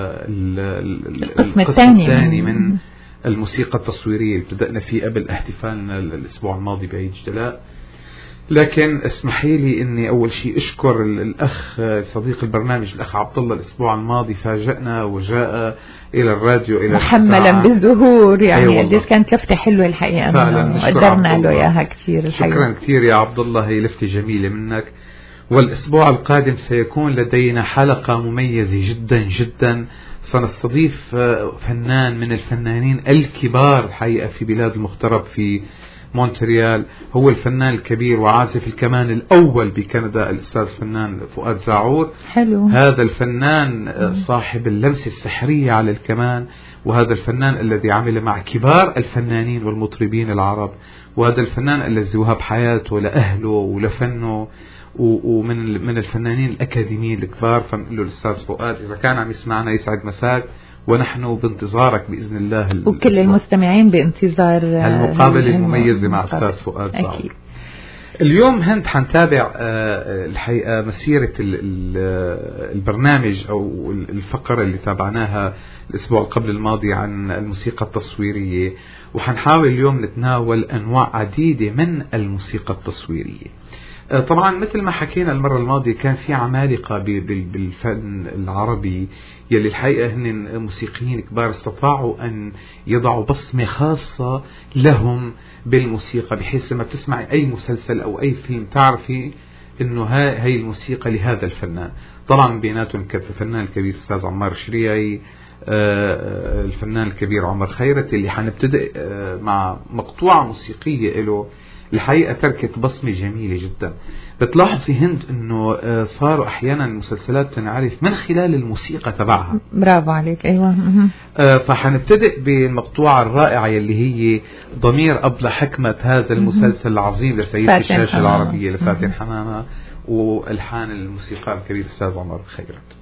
القسم الثاني من الموسيقى التصويرية اللي بدأنا فيه قبل احتفالنا الأسبوع الماضي بعيد جلاء. لكن اسمحي لي اني اول شيء اشكر الاخ صديق البرنامج الاخ عبد الله. الاسبوع الماضي فاجأنا وجاء الى الراديو الى محملا بالزهور، يعني قديش كانت لفتة حلوة الحقيقة، فعلا قدرنا له اياها كثير. شكرا كثير يا عبد الله، هي لفتة جميلة منك. والاسبوع القادم سيكون لدينا حلقة مميزة جدا جدا، سنستضيف فنان من الفنانين الكبار حقيقة في بلاد المغترب في مونتريال، هو الفنان الكبير وعازف الكمان الأول بكندا الأستاذ فنان فؤاد زاعور. حلو. هذا الفنان صاحب اللمسة السحرية على الكمان، وهذا الفنان الذي عمل مع كبار الفنانين والمطربين العرب، وهذا الفنان الذي وهب حياته لأهله ولفنه، ومن الفنانين الأكاديميين الكبار. فنقول له الأستاذ فؤاد إذا كان عم يسمعنا يسعد مساك، ونحن بانتظارك بإذن الله، وكل المستمعين بانتظار المقابلة المميزة مع أستاذ فؤاد زاعور. اليوم هند حنتابع الحقيقة مسيرة البرنامج أو الفقرة اللي تابعناها الأسبوع قبل الماضي عن الموسيقى التصويرية، وحنحاول اليوم نتناول أنواع عديدة من الموسيقى التصويرية. طبعا مثل ما حكينا المرة الماضية كان في عمالقة بالفن العربي يلي الحقيقة هن موسيقيين كبار استطاعوا أن يضعوا بصمة خاصة لهم بالموسيقى، بحيث لما بتسمعي أي مسلسل أو أي فيلم تعرفي أنه هاي الموسيقى لهذا الفنان. طبعا بيناتهم الفنان الكبير الأستاذ عمار شريعي، الفنان الكبير عمر خيرت، اللي حنبتدئ مع مقطوعة موسيقية له الحقيقة تركت بصمة جميلة جدا. بتلاحظي هند انه صاروا احيانا المسلسلات تنعرف من خلال الموسيقى تبعها. برافو عليك. ايوه. فحنبتدئ بالمقطوعة الرائعة اللي هي ضمير أبلة حكمة، هذا المسلسل العظيم لسيدة الشاشة العربية لفاتن حمامة، والحان الموسيقار الكبير الأستاذ عمر خيرت.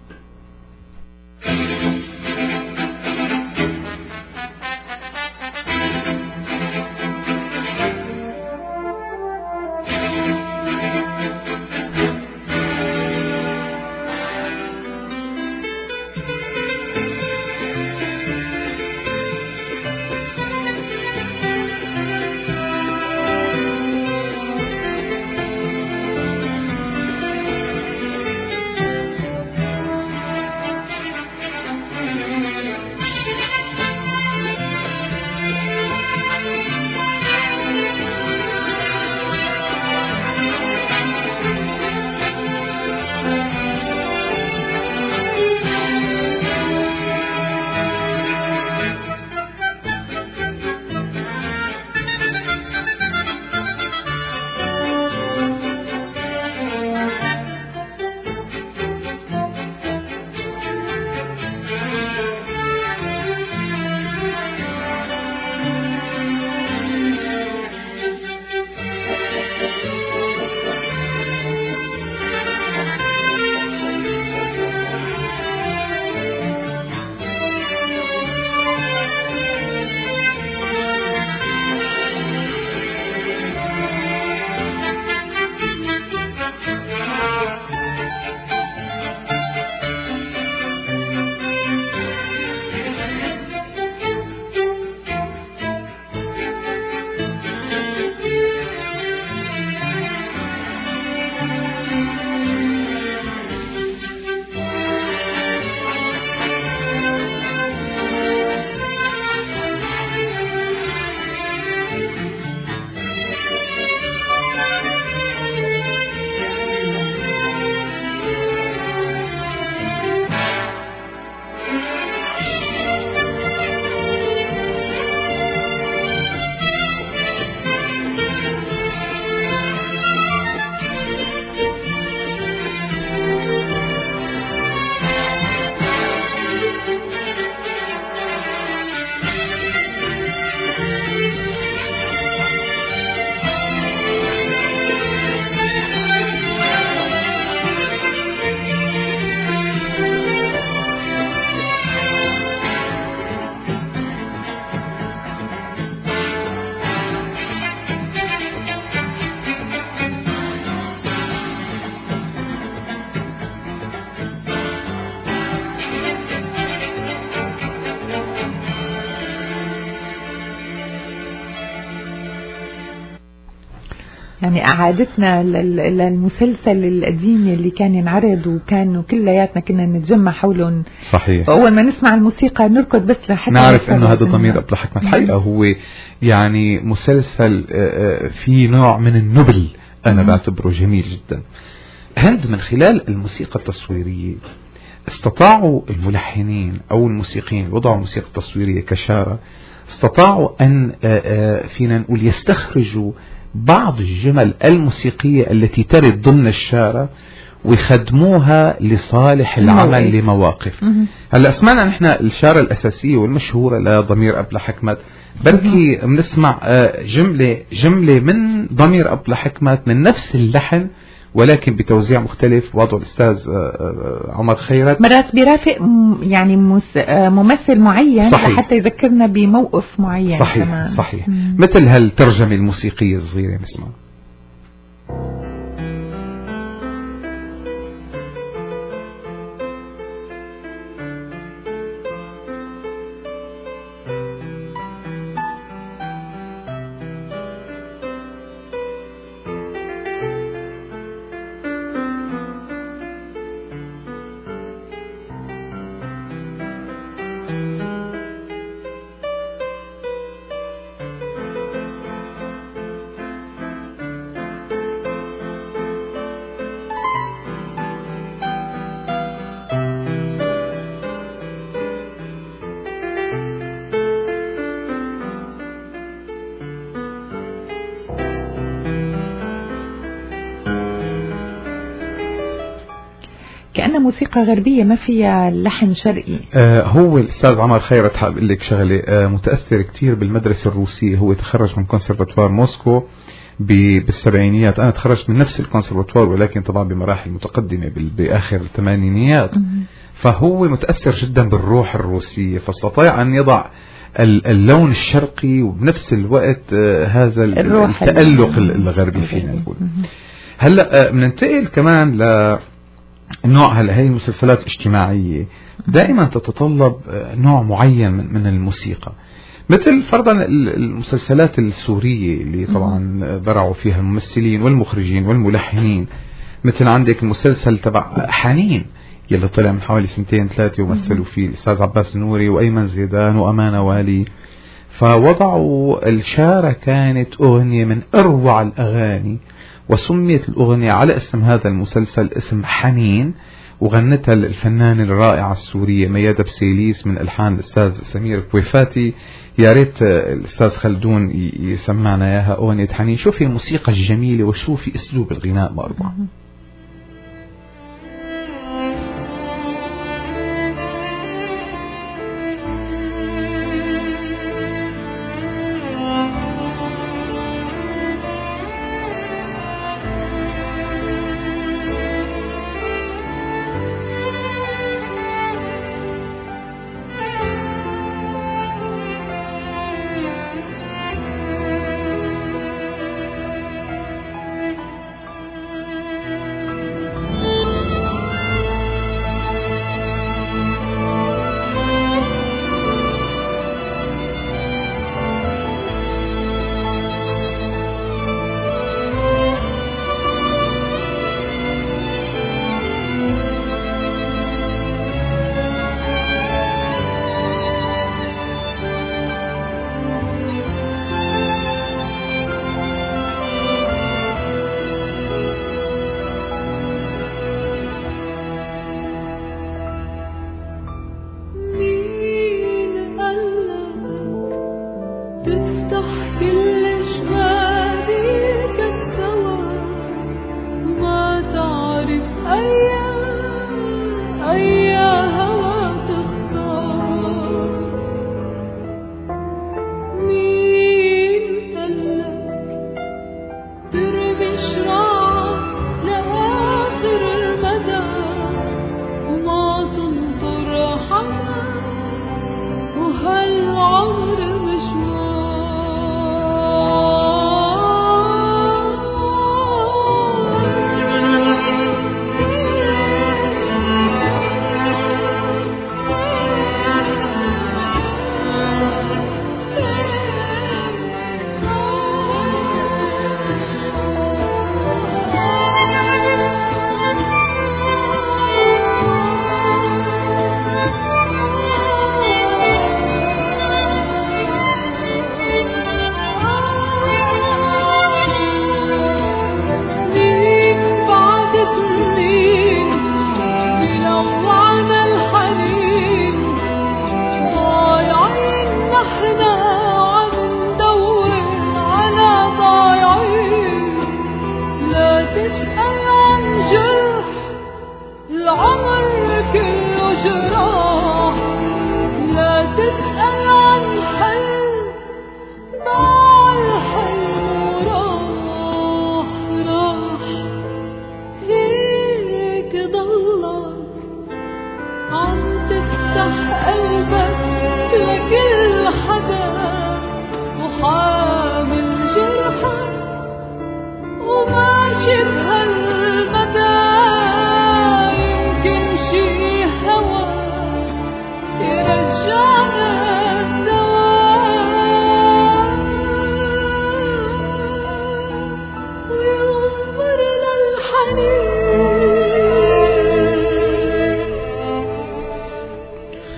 يعني أعادتنا للمسلسل القديم اللي كان ينعرض وكانوا كلياتنا كنا نتجمع حوله. صحيح. فأول ما نسمع الموسيقى نركض بس لحتى نعرف إنه هذا ضمير أبلة حكمت. حقيقة هو يعني مسلسل فيه نوع من النبل، أنا بعتبره جميل جدا. هند من خلال الموسيقى التصويرية استطاعوا الملحنين أو الموسيقيين وضعوا الموسيقى التصويرية كشارة، استطاعوا أن فينا نقول يستخرجوا بعض الجمل الموسيقية التي ترد ضمن الشارة ويخدموها لصالح العمل لمواقف. هلا سمعنا نحن الشارة الأساسية والمشهورة لضمير أبلة حكمت، بركي بنسمع جملة من ضمير أبلة حكمت من نفس اللحن ولكن بتوزيع مختلف وضعه الأستاذ عمر خيرت. مرات بيرافق يعني ممثل معين. صحيح. لحتى يذكرنا بموقف معين. صحيح كمان. صحيح. مثل هالترجمة الموسيقية الصغيرة نسمع. كأنها موسيقى غربية ما فيها لحن شرقي. هو الأستاذ عمر خيرت حاب أقول لك شغلة، متأثر كتير بالمدرسة الروسية. هو تخرج من كونسرفاتوار موسكو بالسبعينيات. أنا تخرجت من نفس الكونسرفاتوار ولكن طبعا بمراحل متقدمة بآخر الثمانينيات. فهو متأثر جدا بالروح الروسية، فاستطاع أن يضع اللون الشرقي وبنفس الوقت هذا التألق الغربي فينا نقول. هلا بننتقل كمان نوع هاي المسلسلات الاجتماعية دائما تتطلب نوع معين من الموسيقى، مثل فرضا المسلسلات السورية اللي طبعا برعوا فيها الممثلين والمخرجين والملحنين. مثل عندك المسلسل تبع حنين يلي طلع من حوالي 2-3 ومثلوا فيه الأستاذ عباس النوري وأيمن زيدان وأمانة والي. فوضعوا الشارة كانت أغنية من أروع الأغاني، وسميت الأغنية على اسم هذا المسلسل اسم حنين، وغنتها الفنانة الرائعة السورية ميادة بسيليس من ألحان الأستاذ سمير كويفاتي. يا ريت الأستاذ خلدون يسمعنا إياها أغنية حنين. شوفي الموسيقى الجميلة وشوفي أسلوب الغناء مربع.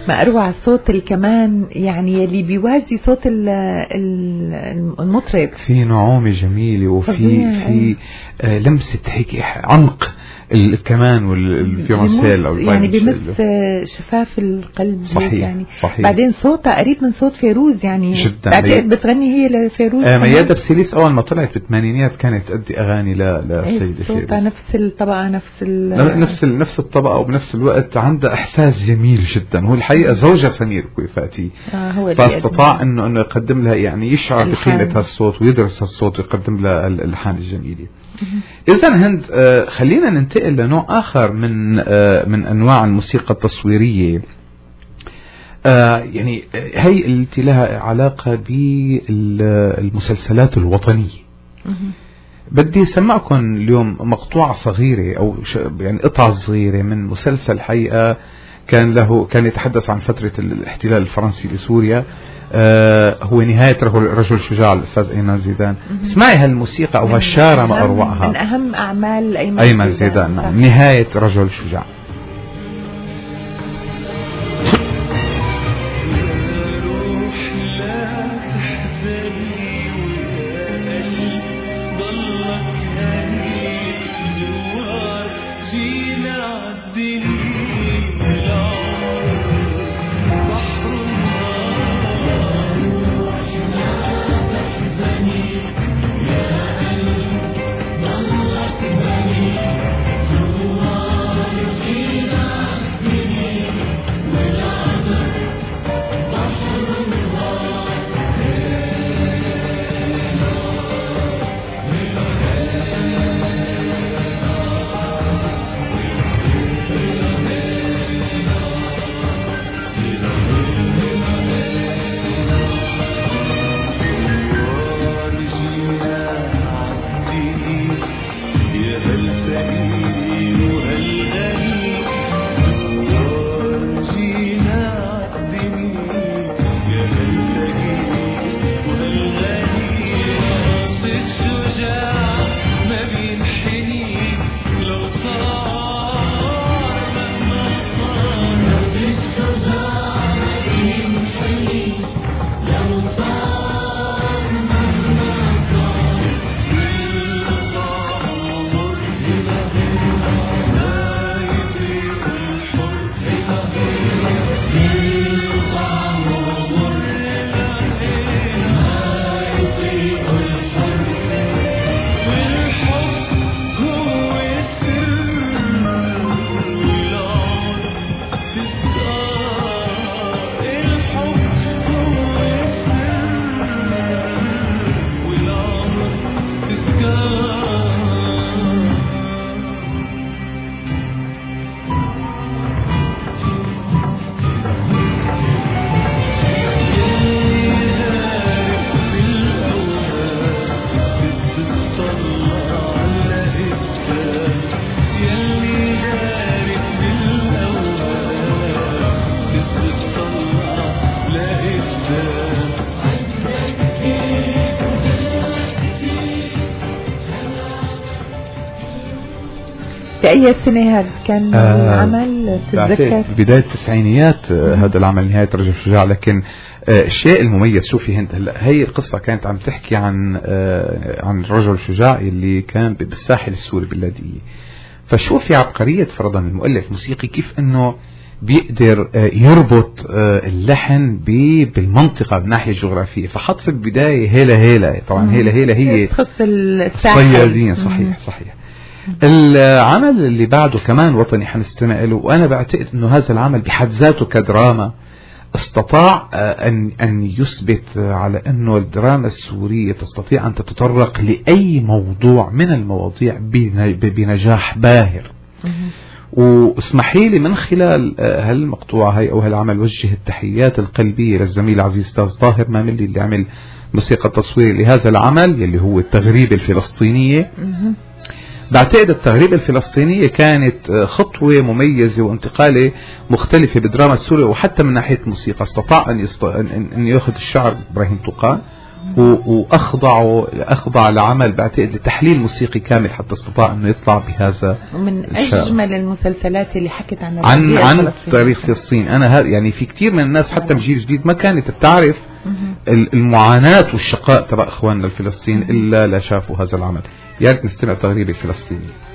ما أروع صوت الكمان يعني اللي بيوازي صوت المطرب. في نعومة جميلة وفي لمسة هيك عمق الكمان والفيونسيل أو يعني بمس شفاف القلب. صحيح يعني صحيح. بعدين صوتها قريب من صوت فيروز يعني جدا. بعتقد بتغني هي لفيروز. ميادة بسيليس أول ما طلعت بالثمانينات كانت تأدي أغاني لسيدة فيروز. صوتها نفس الطبقة نفس الطبقة وبنفس الوقت عندها إحساس جميل جدا. هو الحقيقة زوجها سمير كويفاتي فاستطاع إنه يقدم لها يعني يشعر بقيمة هالصوت ويدرس هالصوت ويقدم لها الألحان الجميلة. إذا هند خلينا ننتقل لنوع آخر من أنواع الموسيقى التصويرية. يعني هي التي لها علاقة بالمسلسلات الوطنية. بدي أسمعكم اليوم مقطوعة صغيرة أو يعني قطعة صغيرة من مسلسل حقيقة كان يتحدث عن فترة الاحتلال الفرنسي لسوريا. هو نهاية رجل شجاع الأستاذ أيمن زيدان. اسمعي هالموسيقى أو هالشارة ما أروعها من أهم أعمال أيمن زيدان. نهاية رجل شجاع. أي سنة هذا كان العمل تتذكر؟ بداية التسعينيات هذا العمل نهاية رجل شجاع. لكن الشيء المميز شوفي هند هلا هي القصة كانت عم تحكي عن رجل شجاع اللي كان بالساحل السوري باللاذقية. فشوفي عبقرية فرضا المؤلف الموسيقي كيف انه بيقدر يربط اللحن بالمنطقة بالناحية الجغرافية. فحط في البداية هيلا طبعا هيلا هي الصيادين. صحيح. العمل اللي بعده كمان وطني حنستمع له، وأنا بعتقد أنه هذا العمل بحد ذاته كدراما استطاع أن يثبت على أنه الدراما السورية تستطيع أن تتطرق لأي موضوع من المواضيع بنجاح باهر. واسمحي لي من خلال هالمقطوعة هاي أو هالعمل وجه التحيات القلبية للزميل العزيز أستاذ طاهر ماملي اللي عمل موسيقى التصوير لهذا العمل اللي هو التغريبة الفلسطينية. بعتقد التغريبة الفلسطينية كانت خطوة مميزة وانتقالة مختلفة بالدراما السورية، وحتى من ناحية الموسيقى استطاع أن يأخذ الشعر إبراهيم طوقان وأخضع لعمل بعتقد لتحليل موسيقي كامل حتى استطاع أنه يطلع بهذا. من أجمل المسلسلات اللي حكت عن تاريخ فلسطين. أنا يعني في كتير من الناس حتى بجيل جديد ما كانت بتعرف المعاناة والشقاء تبع إخواننا الفلسطين إلا لا شافوا هذا العمل. يا ريت نستمع تغريدة الفلسطيني.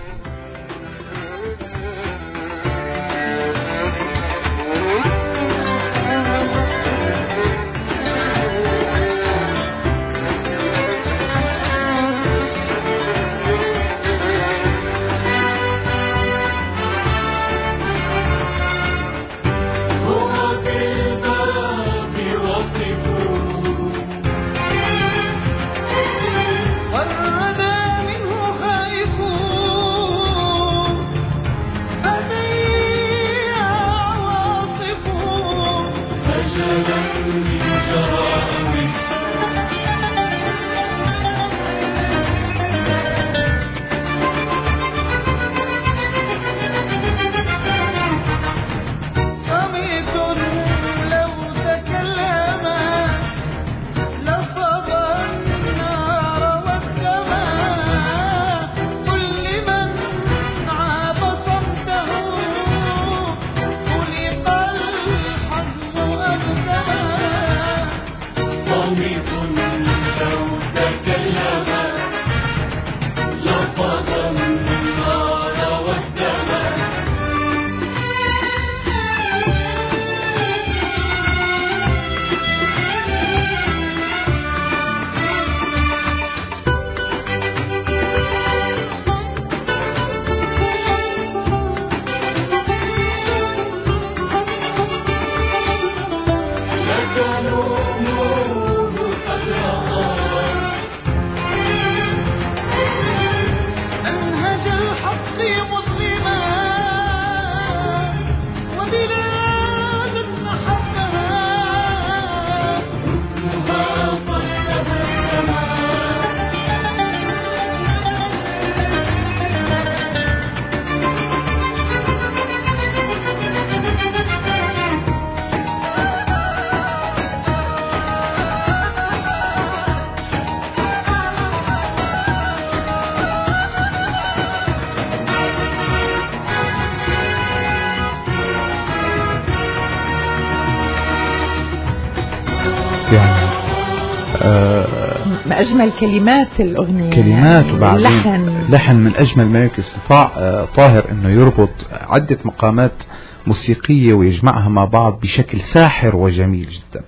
أجمل كلمات الأغنية، كلمات وبعدين لحن من أجمل ما يمكن. استطاع طاهر أنه يربط عدة مقامات موسيقية ويجمعها مع بعض بشكل ساحر وجميل جدا.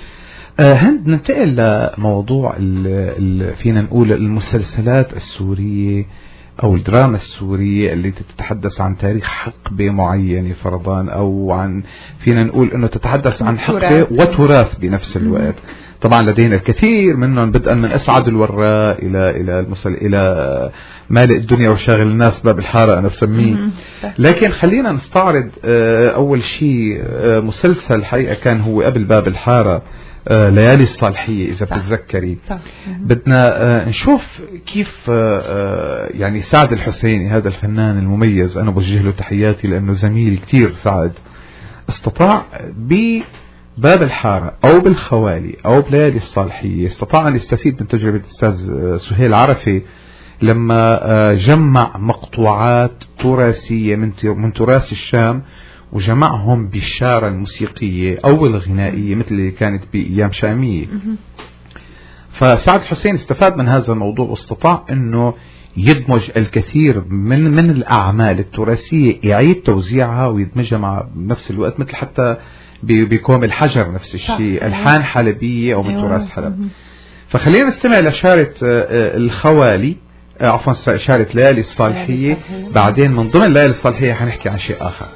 هند، ننتقل لموضوع فينا نقول المسلسلات السورية أو الدراما السورية اللي تتحدث عن تاريخ حقبة معينة فرضان، أو عن فينا نقول أنه تتحدث عن حقبة وتراث بنفس الوقت. طبعا لدينا الكثير منهم، بدءا من أسعد الوراء إلى مالئ الدنيا وشاغل الناس باب الحارة أنا بسميه. لكن خلينا نستعرض أول شيء مسلسل حقيقة كان هو قبل باب الحارة، ليالي الصالحية إذا بتتذكري. بدنا نشوف كيف يعني سعد الحسيني هذا الفنان المميز، أنا بوجه له تحياتي لأنه زميلي كتير سعد، استطاع باب الحارة أو بالخوالي أو بليالي الصالحية استطاع أن يستفيد من تجربة الأستاذ سهيل عرفي لما جمع مقطوعات تراثية من تراث الشام وجمعهم بالشارة الموسيقية أو الغنائية مثل اللي كانت بأيام شامية. فسعد حسين استفاد من هذا الموضوع واستطاع أنه يدمج الكثير من الأعمال التراثية، يعيد توزيعها ويدمجها مع نفس الوقت، مثل حتى بكوم الحجر نفس الشيء، ألحان حلبية أو من تراث حلب. فخلينا نستمع لشارة الخوالي، عفوا شارة ليالي الصالحية، بعدين من ضمن ليالي الصالحية حنحكي عن شيء آخر.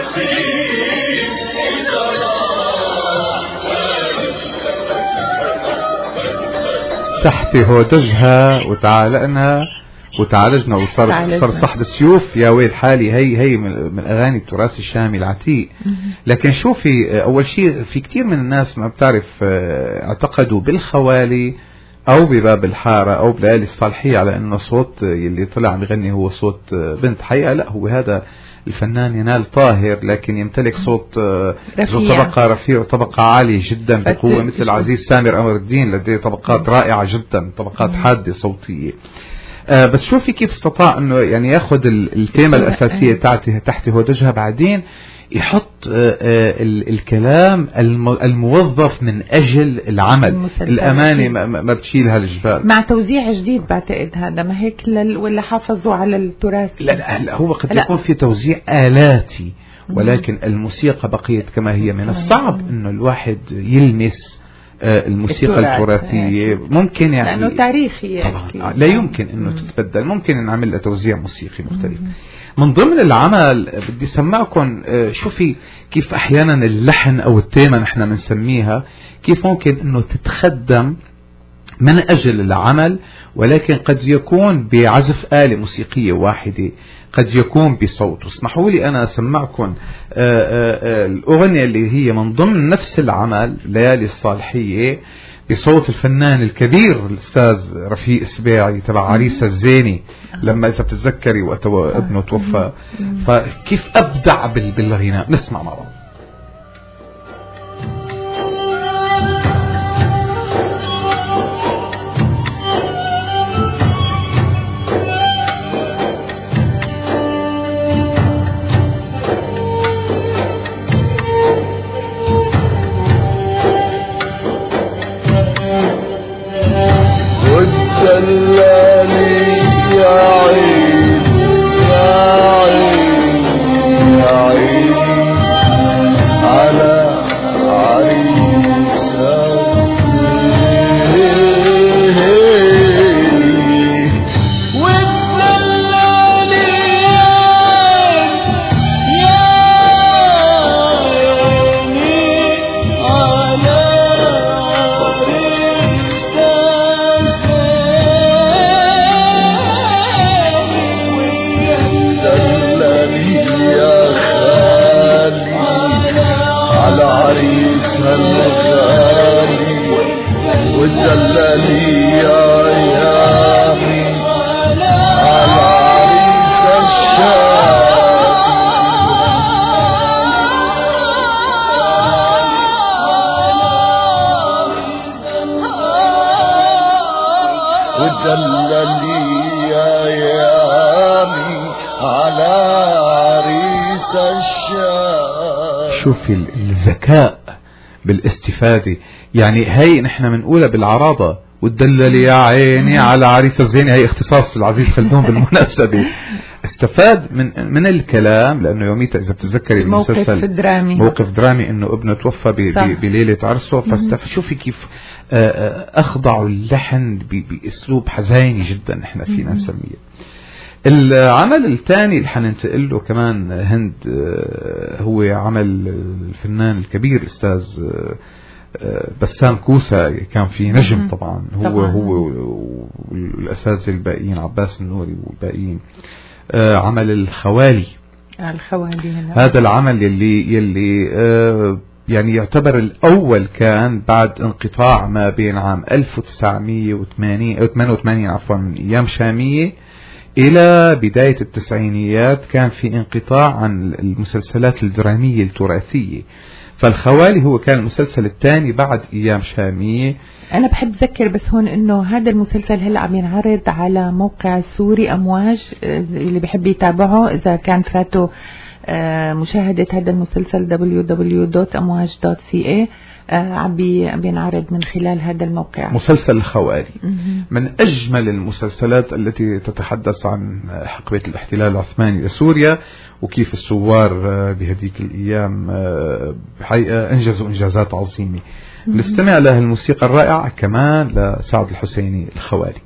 تحتي هودجها وتعالقنا وتعالجنا وصار صحب السيوف يا ويل حالي. هي من اغاني التراث الشامي العتيق. لكن شوفي اول شيء في كتير من الناس ما بتعرف اعتقدوا بالخوالي او بباب الحارة او بليالي الصالحية على انه صوت اللي طلع عم يغني هو صوت بنت. حقيقة لا، هو هذا الفنان ينال طاهر لكن يمتلك صوت ذو طبقة رفيع وطبقة عالية جدا بقوة، مثل عزيز سامر أمر الدين لديه طبقات رائعة جدا، طبقات حادة صوتية. بس شوفي كيف استطاع انه يعني ياخذ التيمة الأساسية تحت هودجها، بعدين يحط الكلام الموظف من أجل العمل. الأمانة ما بتشيلها الجبال، مع توزيع جديد بعتقد هذا، ما هيك ولا حافظوا على التراث؟ لا هو قد يكون في توزيع آلاتي، ولكن الموسيقى بقيت كما هي. من الصعب انه الواحد يلمس الموسيقى التراثية، ممكن يعني لأنه تاريخي طبعا لا يمكن انه تتبدل، ممكن نعمل توزيع موسيقي مختلف. من ضمن العمل بدي سمعكم شوفي كيف احيانا اللحن او التيمة نحن بنسميها كيف ممكن انه تتخدم من اجل العمل، ولكن قد يكون بعزف آلة موسيقية واحدة، قد يكون بصوت. اسمحوا لي انا اسمعكم الاغنية اللي هي من ضمن نفس العمل ليالي الصالحية بصوت الفنان الكبير الأستاذ رفيق السباعي تبع عريسة الزيني، لما إذا بتتذكري وقت ابنه توفى، فكيف أبدع بالغناء. نسمع مع بعض. شوفي الذكاء بالاستفادة. يعني هي نحن بنقولها بالعرابة، والدلل يا عيني على عريس الزيني، هي اختصاص العزيز خلدون بالمناسبة. استفاد من الكلام، لأنه يوميتها إذا بتتذكري المسلسل موقف درامي إنه ابنه توفى بليلة عرسه، فشوفي كيف أخضعوا اللحن بأسلوب حزيني جدا نحن فينا نسميه. العمل الثاني اللي حننتقل له كمان هند هو عمل الفنان الكبير الأستاذ بسام كوسة، كان في نجم طبعا هو والأساتذة الباقيين عباس النوري والباقيين. عمل الخوالي. هذا العمل يلي يعني يعتبر الأول كان بعد انقطاع ما بين عام 1988 عفوا من أيام شامية إلى بداية التسعينيات، كان في انقطاع عن المسلسلات الدرامية التراثية. فالخوالي هو كان المسلسل الثاني بعد أيام شامية. أنا بحب أذكر بس هون إنه هذا المسلسل هلأ عم ينعرض على موقع سوري أمواج، اللي بحب يتابعه إذا كان فاته مشاهدة هذا المسلسل www.amwaj.ca عم بينعرض من خلال هذا الموقع. مسلسل الخوالي من أجمل المسلسلات التي تتحدث عن حقبة الاحتلال العثماني لسوريا، وكيف الثوار بهذيك الأيام بحقيقة أنجزوا إنجازات عظيمة. نستمع لها الموسيقى الرائعة كمان لسعد الحسيني الخوالي.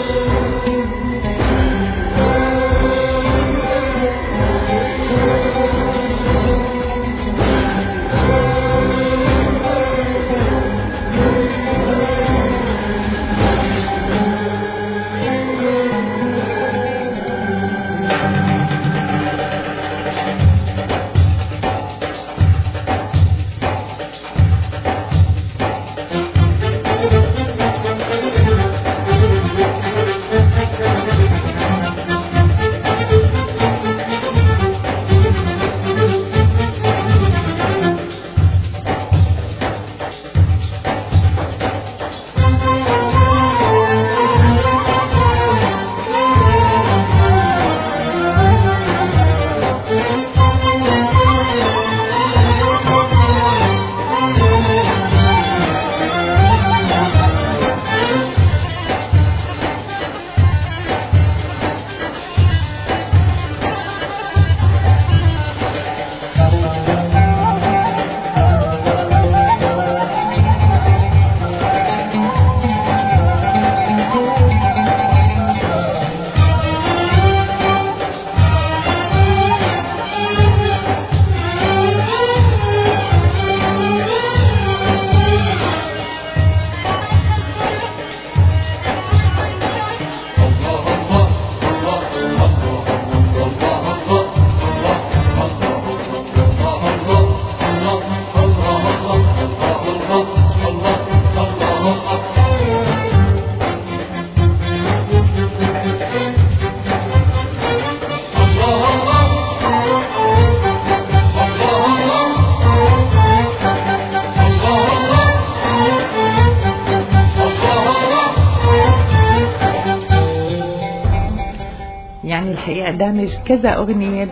دامج كذا أغنية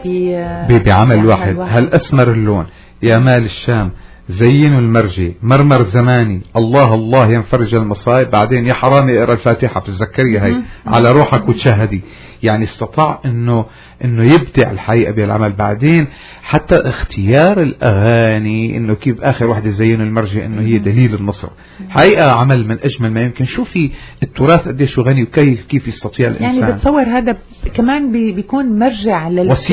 بعمل واحد. هل أسمر اللون، يا مال الشام، زينوا المرجي، مرمر زماني، الله الله ينفرج المصايب، بعدين يا حرامي اقرا الفاتحة في الزكريا هي على روحك وتشهدي. يعني استطاع انه يبدع الحقيقة بالعمل. بعدين حتى اختيار الاغاني، انه كيف اخر واحدة زينوا المرجي انه هي دليل النصر، حقيقة عمل من اجمل ما يمكن. شوفي التراث قديش غني وكيف يستطيع الانسان. يعني بتصور هذا كمان بيكون مرجع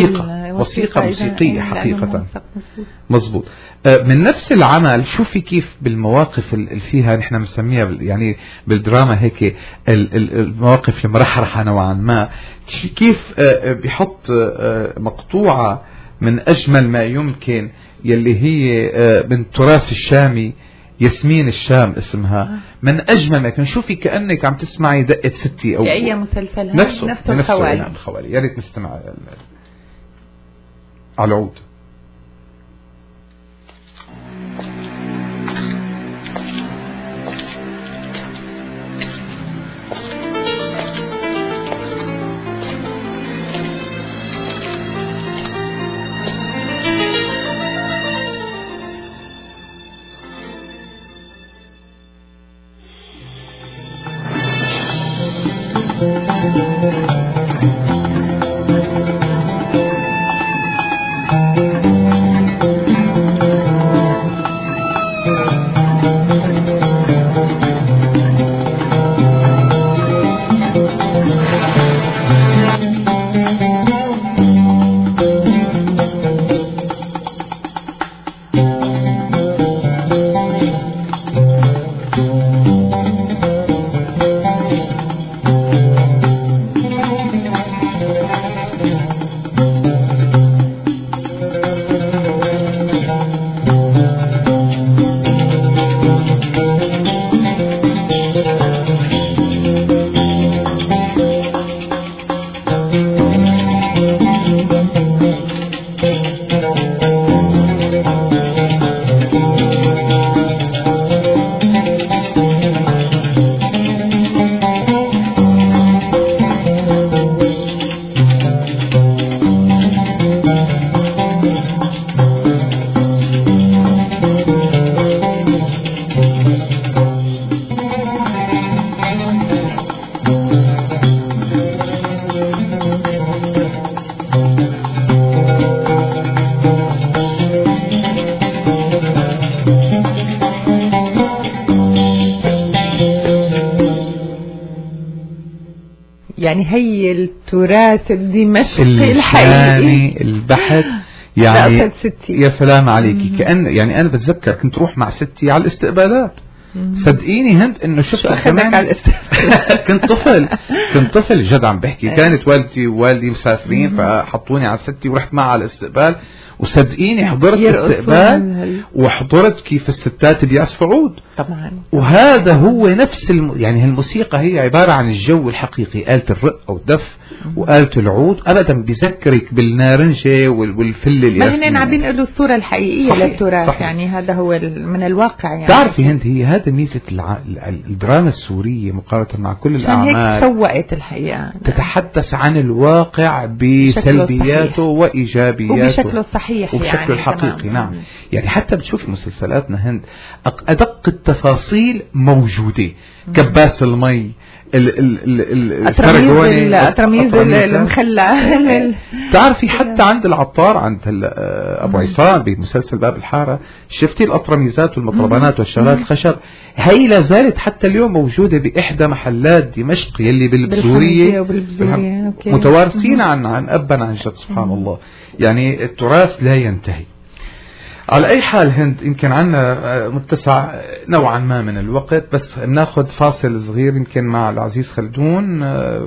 وثيقة موسيقية حقيقة. مظبوط. من نفس العمل شوفي كيف بالمواقف اللي فيها نحن بنسميها يعني بالدراما هيك المواقف المرحرحة نوعا ما، كيف بيحط مقطوعة من أجمل ما يمكن يلي هي من التراث الشامي، ياسمين الشام اسمها، من أجمل ما يمكن. شوفي كأنك عم تسمعي دقة ستي أو أي مسلسل نفسه الخوالي. يا ريت نستمع على العود. يعني هي التراث الدمشقي الحقيقي البحث يعني. يا سلام عليكي، كأن يعني أنا بتذكر كنت روح مع ستي على الاستقبالات. صدقيني هند انه شفت كمان كنت طفل جد عم بحكي. كانت والدتي ووالدي مسافرين فحطوني على ستي ورحت معها على الاستقبال، وصدقيني حضرت الاستقبال وحضرت كيف الستات بيعزفوا عود طبعا. وهذا هو نفس يعني الموسيقى هي عبارة عن الجو الحقيقي، آلة الرق أو الدف وآلة العود أبدا بيذكرك بالنارنجة والفل الياسمين. ما هن عم بينقلوا الصورة الحقيقية للتراث. يعني هذا هو من الواقع. يعني تعرفي هند هي هذا ميزة الدراما السورية مقارنة مع كل الأعمال. هيك سوقت الحقيقة، تتحدث عن الواقع بسلبياته وإيجابياته وبشكله الصحيح وبشكله يعني الحقيقي. نعم يعني حتى بتشوف مسلسلاتنا هند أدق التفاصيل موجودة. كباس المي، الأطرميز المخلى. تعرفي حتى عند العطار عند أبو عصام بمسلسل باب الحارة شفتي الأطرميزات والمطربانات والشغلات الخشب، هي لا زالت حتى اليوم موجودة بإحدى محلات دمشق يلي بالبزورية متوارثين عن أبا عن جد. سبحان الله، يعني التراث لا ينتهي. على أي حال هند يمكن عنا متسع نوعا ما من الوقت، بس بناخذ فاصل صغير يمكن مع العزيز خلدون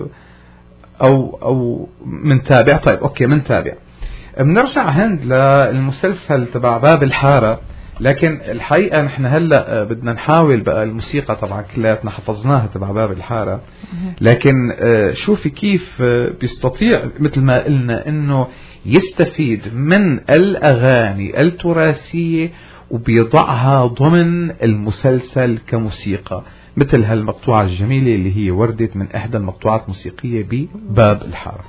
أو منتابع. طيب أوكي منتابع. بنرجع هند للمسلسل تبع باب الحارة، لكن الحقيقة نحن هلأ بدنا نحاول بقى الموسيقى طبعا كلياتنا حفظناها تبع باب الحارة، لكن شوفي كيف بيستطيع مثل ما قلنا انه يستفيد من الأغاني التراثية وبيضعها ضمن المسلسل كموسيقى، مثل هالمقطوعة الجميلة اللي هي وردت من إحدى المقطوعات الموسيقية بباب الحارة.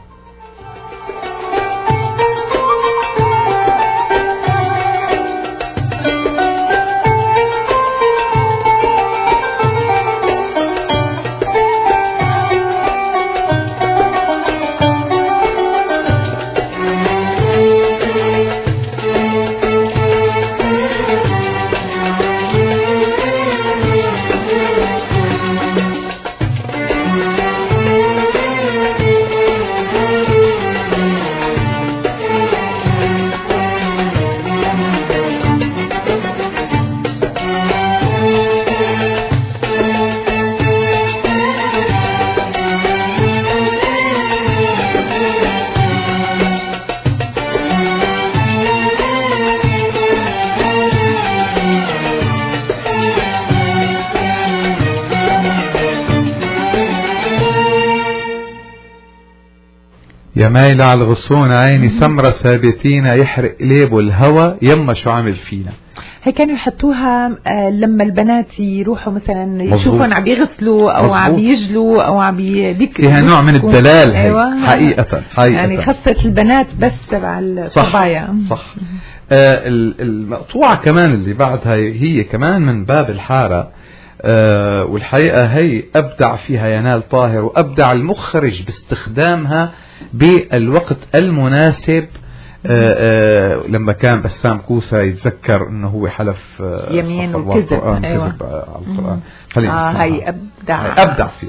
يا مايلة على الغصون عيني سمرة ثابتين يحرق ليبو الهوى يما شو عمل فينا. هي كانوا يحطوها لما البنات يروحوا مثلا يشوفون عم يغسلوا او عم يجلوا او عم فيها نوع من الدلال. أيوة. حقيقة يعني خاصة البنات بس تبع الصبايا. صح. المقطوعة كمان اللي بعدها هي كمان من باب الحارة، والحقيقة هي أبدع فيها ينال طاهر، وأبدع المخرج باستخدامها بالوقت المناسب. لما كان بسام كوسة يتذكر انه هو حلف يمين وكذب. أيوة. كذب على القرآن. خلينا هي أبدع فيه.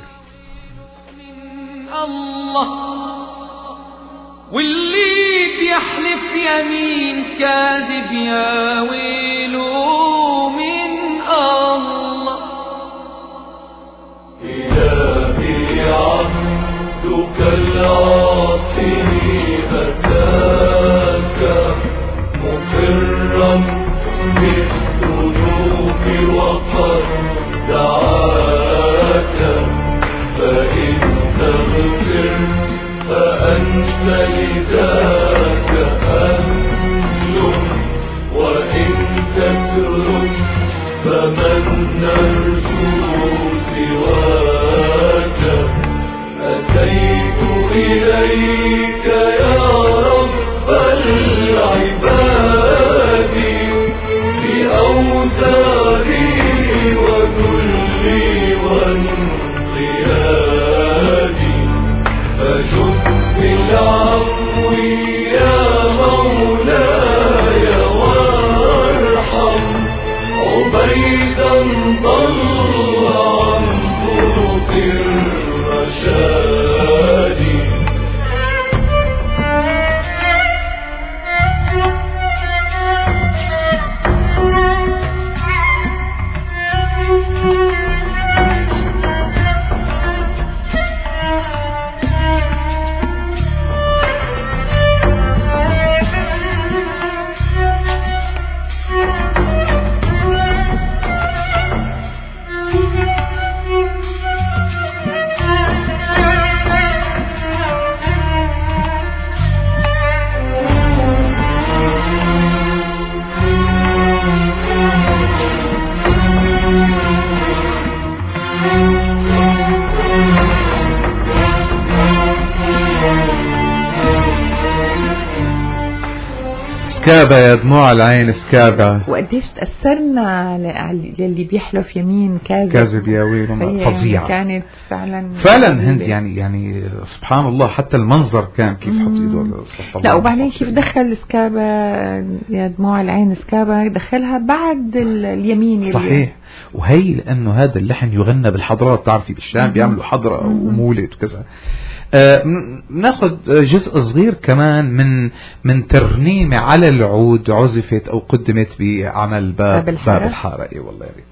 الله واللي بيحلف يمين كاذب يا ويلو من الله. إلهي عبدك العاصي أتاك مقرا بالذنوب وقد دعاك، فإن تغفر فأنت لذاك أهل، وإن تترك فمن نرجو سواك. أتيت إليك يا رب العباد بأوزاري وذلي وانقيادي، فشد بالعفو يا مولاي وارحم عبيدا ضل عن طرق الرشاد. سكابة يا دموع العين سكابة. وقديش تأثرنا على اللي بيحلف يمين كاذب يا ويل، فظيعة كانت فعلا هند. يعني سبحان الله، حتى المنظر كان كيف حط ايده. لا وبعدين كيف دخل سكابة يا دموع العين سكابة، دخلها بعد اليمين. صحيح. وهي لأنه هذا اللحن يغنى بالحضرات، تعرفي بالشام بيعملوا حضرة ومولد وكذا. ناخذ جزء صغير كمان من ترنيمة على العود عزفت أو قدمت بعمل باب الحارة. اي والله يا ريت.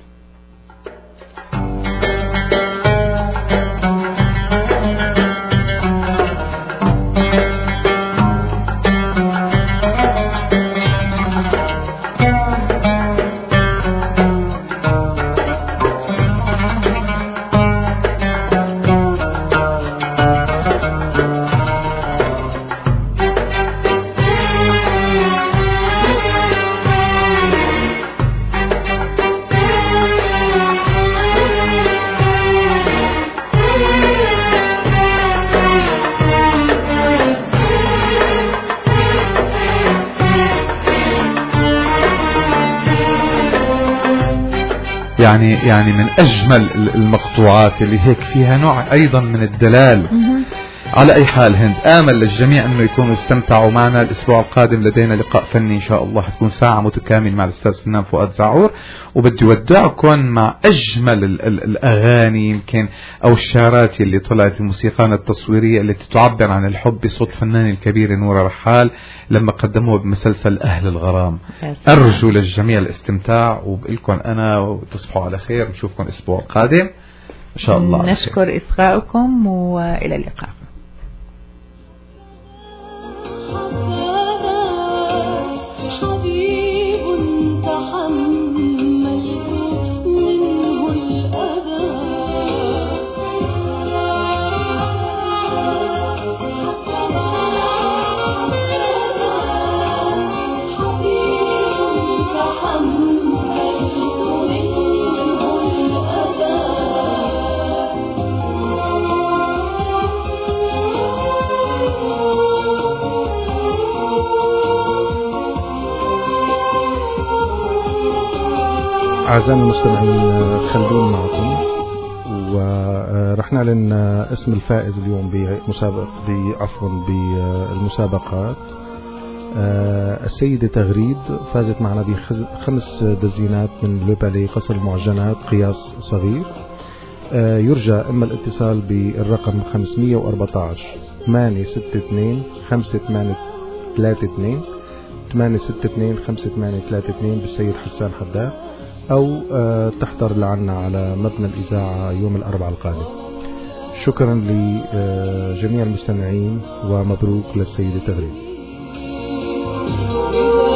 يعني من أجمل المقطوعات اللي هيك فيها نوع أيضا من الدلال. على أي حال هند، آمل للجميع أنه يكونوا استمتعوا معنا. الأسبوع القادم لدينا لقاء فني إن شاء الله، حتكون ساعة متكامل مع الأستاذ فنان فؤاد زعور، وبدي ودعكم مع أجمل الأغاني يمكن أو الشارات اللي طلعت في موسيقانا التصويرية التي تعبر عن الحب بصوت فنان الكبير نور رحال لما قدموه بمسلسل أهل الغرام. أرجو للجميع الاستمتاع، وبقلكم أنا وتصبحوا على خير. نشوفكم الأسبوع القادم إن شاء الله. نشكر إصغائكم وإلى اللقاء. أعزائي المستمعين، خلدون معكم، ورح نعلن اسم الفائز اليوم بالمسابقات. السيدة تغريد فازت معنا ب5 دزينات من لوبالي قصر المعجنات قياس صغير. يرجى إما الاتصال بالرقم 514 862 5832 862 5832 بالسيد حسان حداد، أو تحضر لعنا على مبنى الإذاعة يوم الأربعاء القادم. شكرا لجميع المستمعين، ومبروك للسيدة تغريد.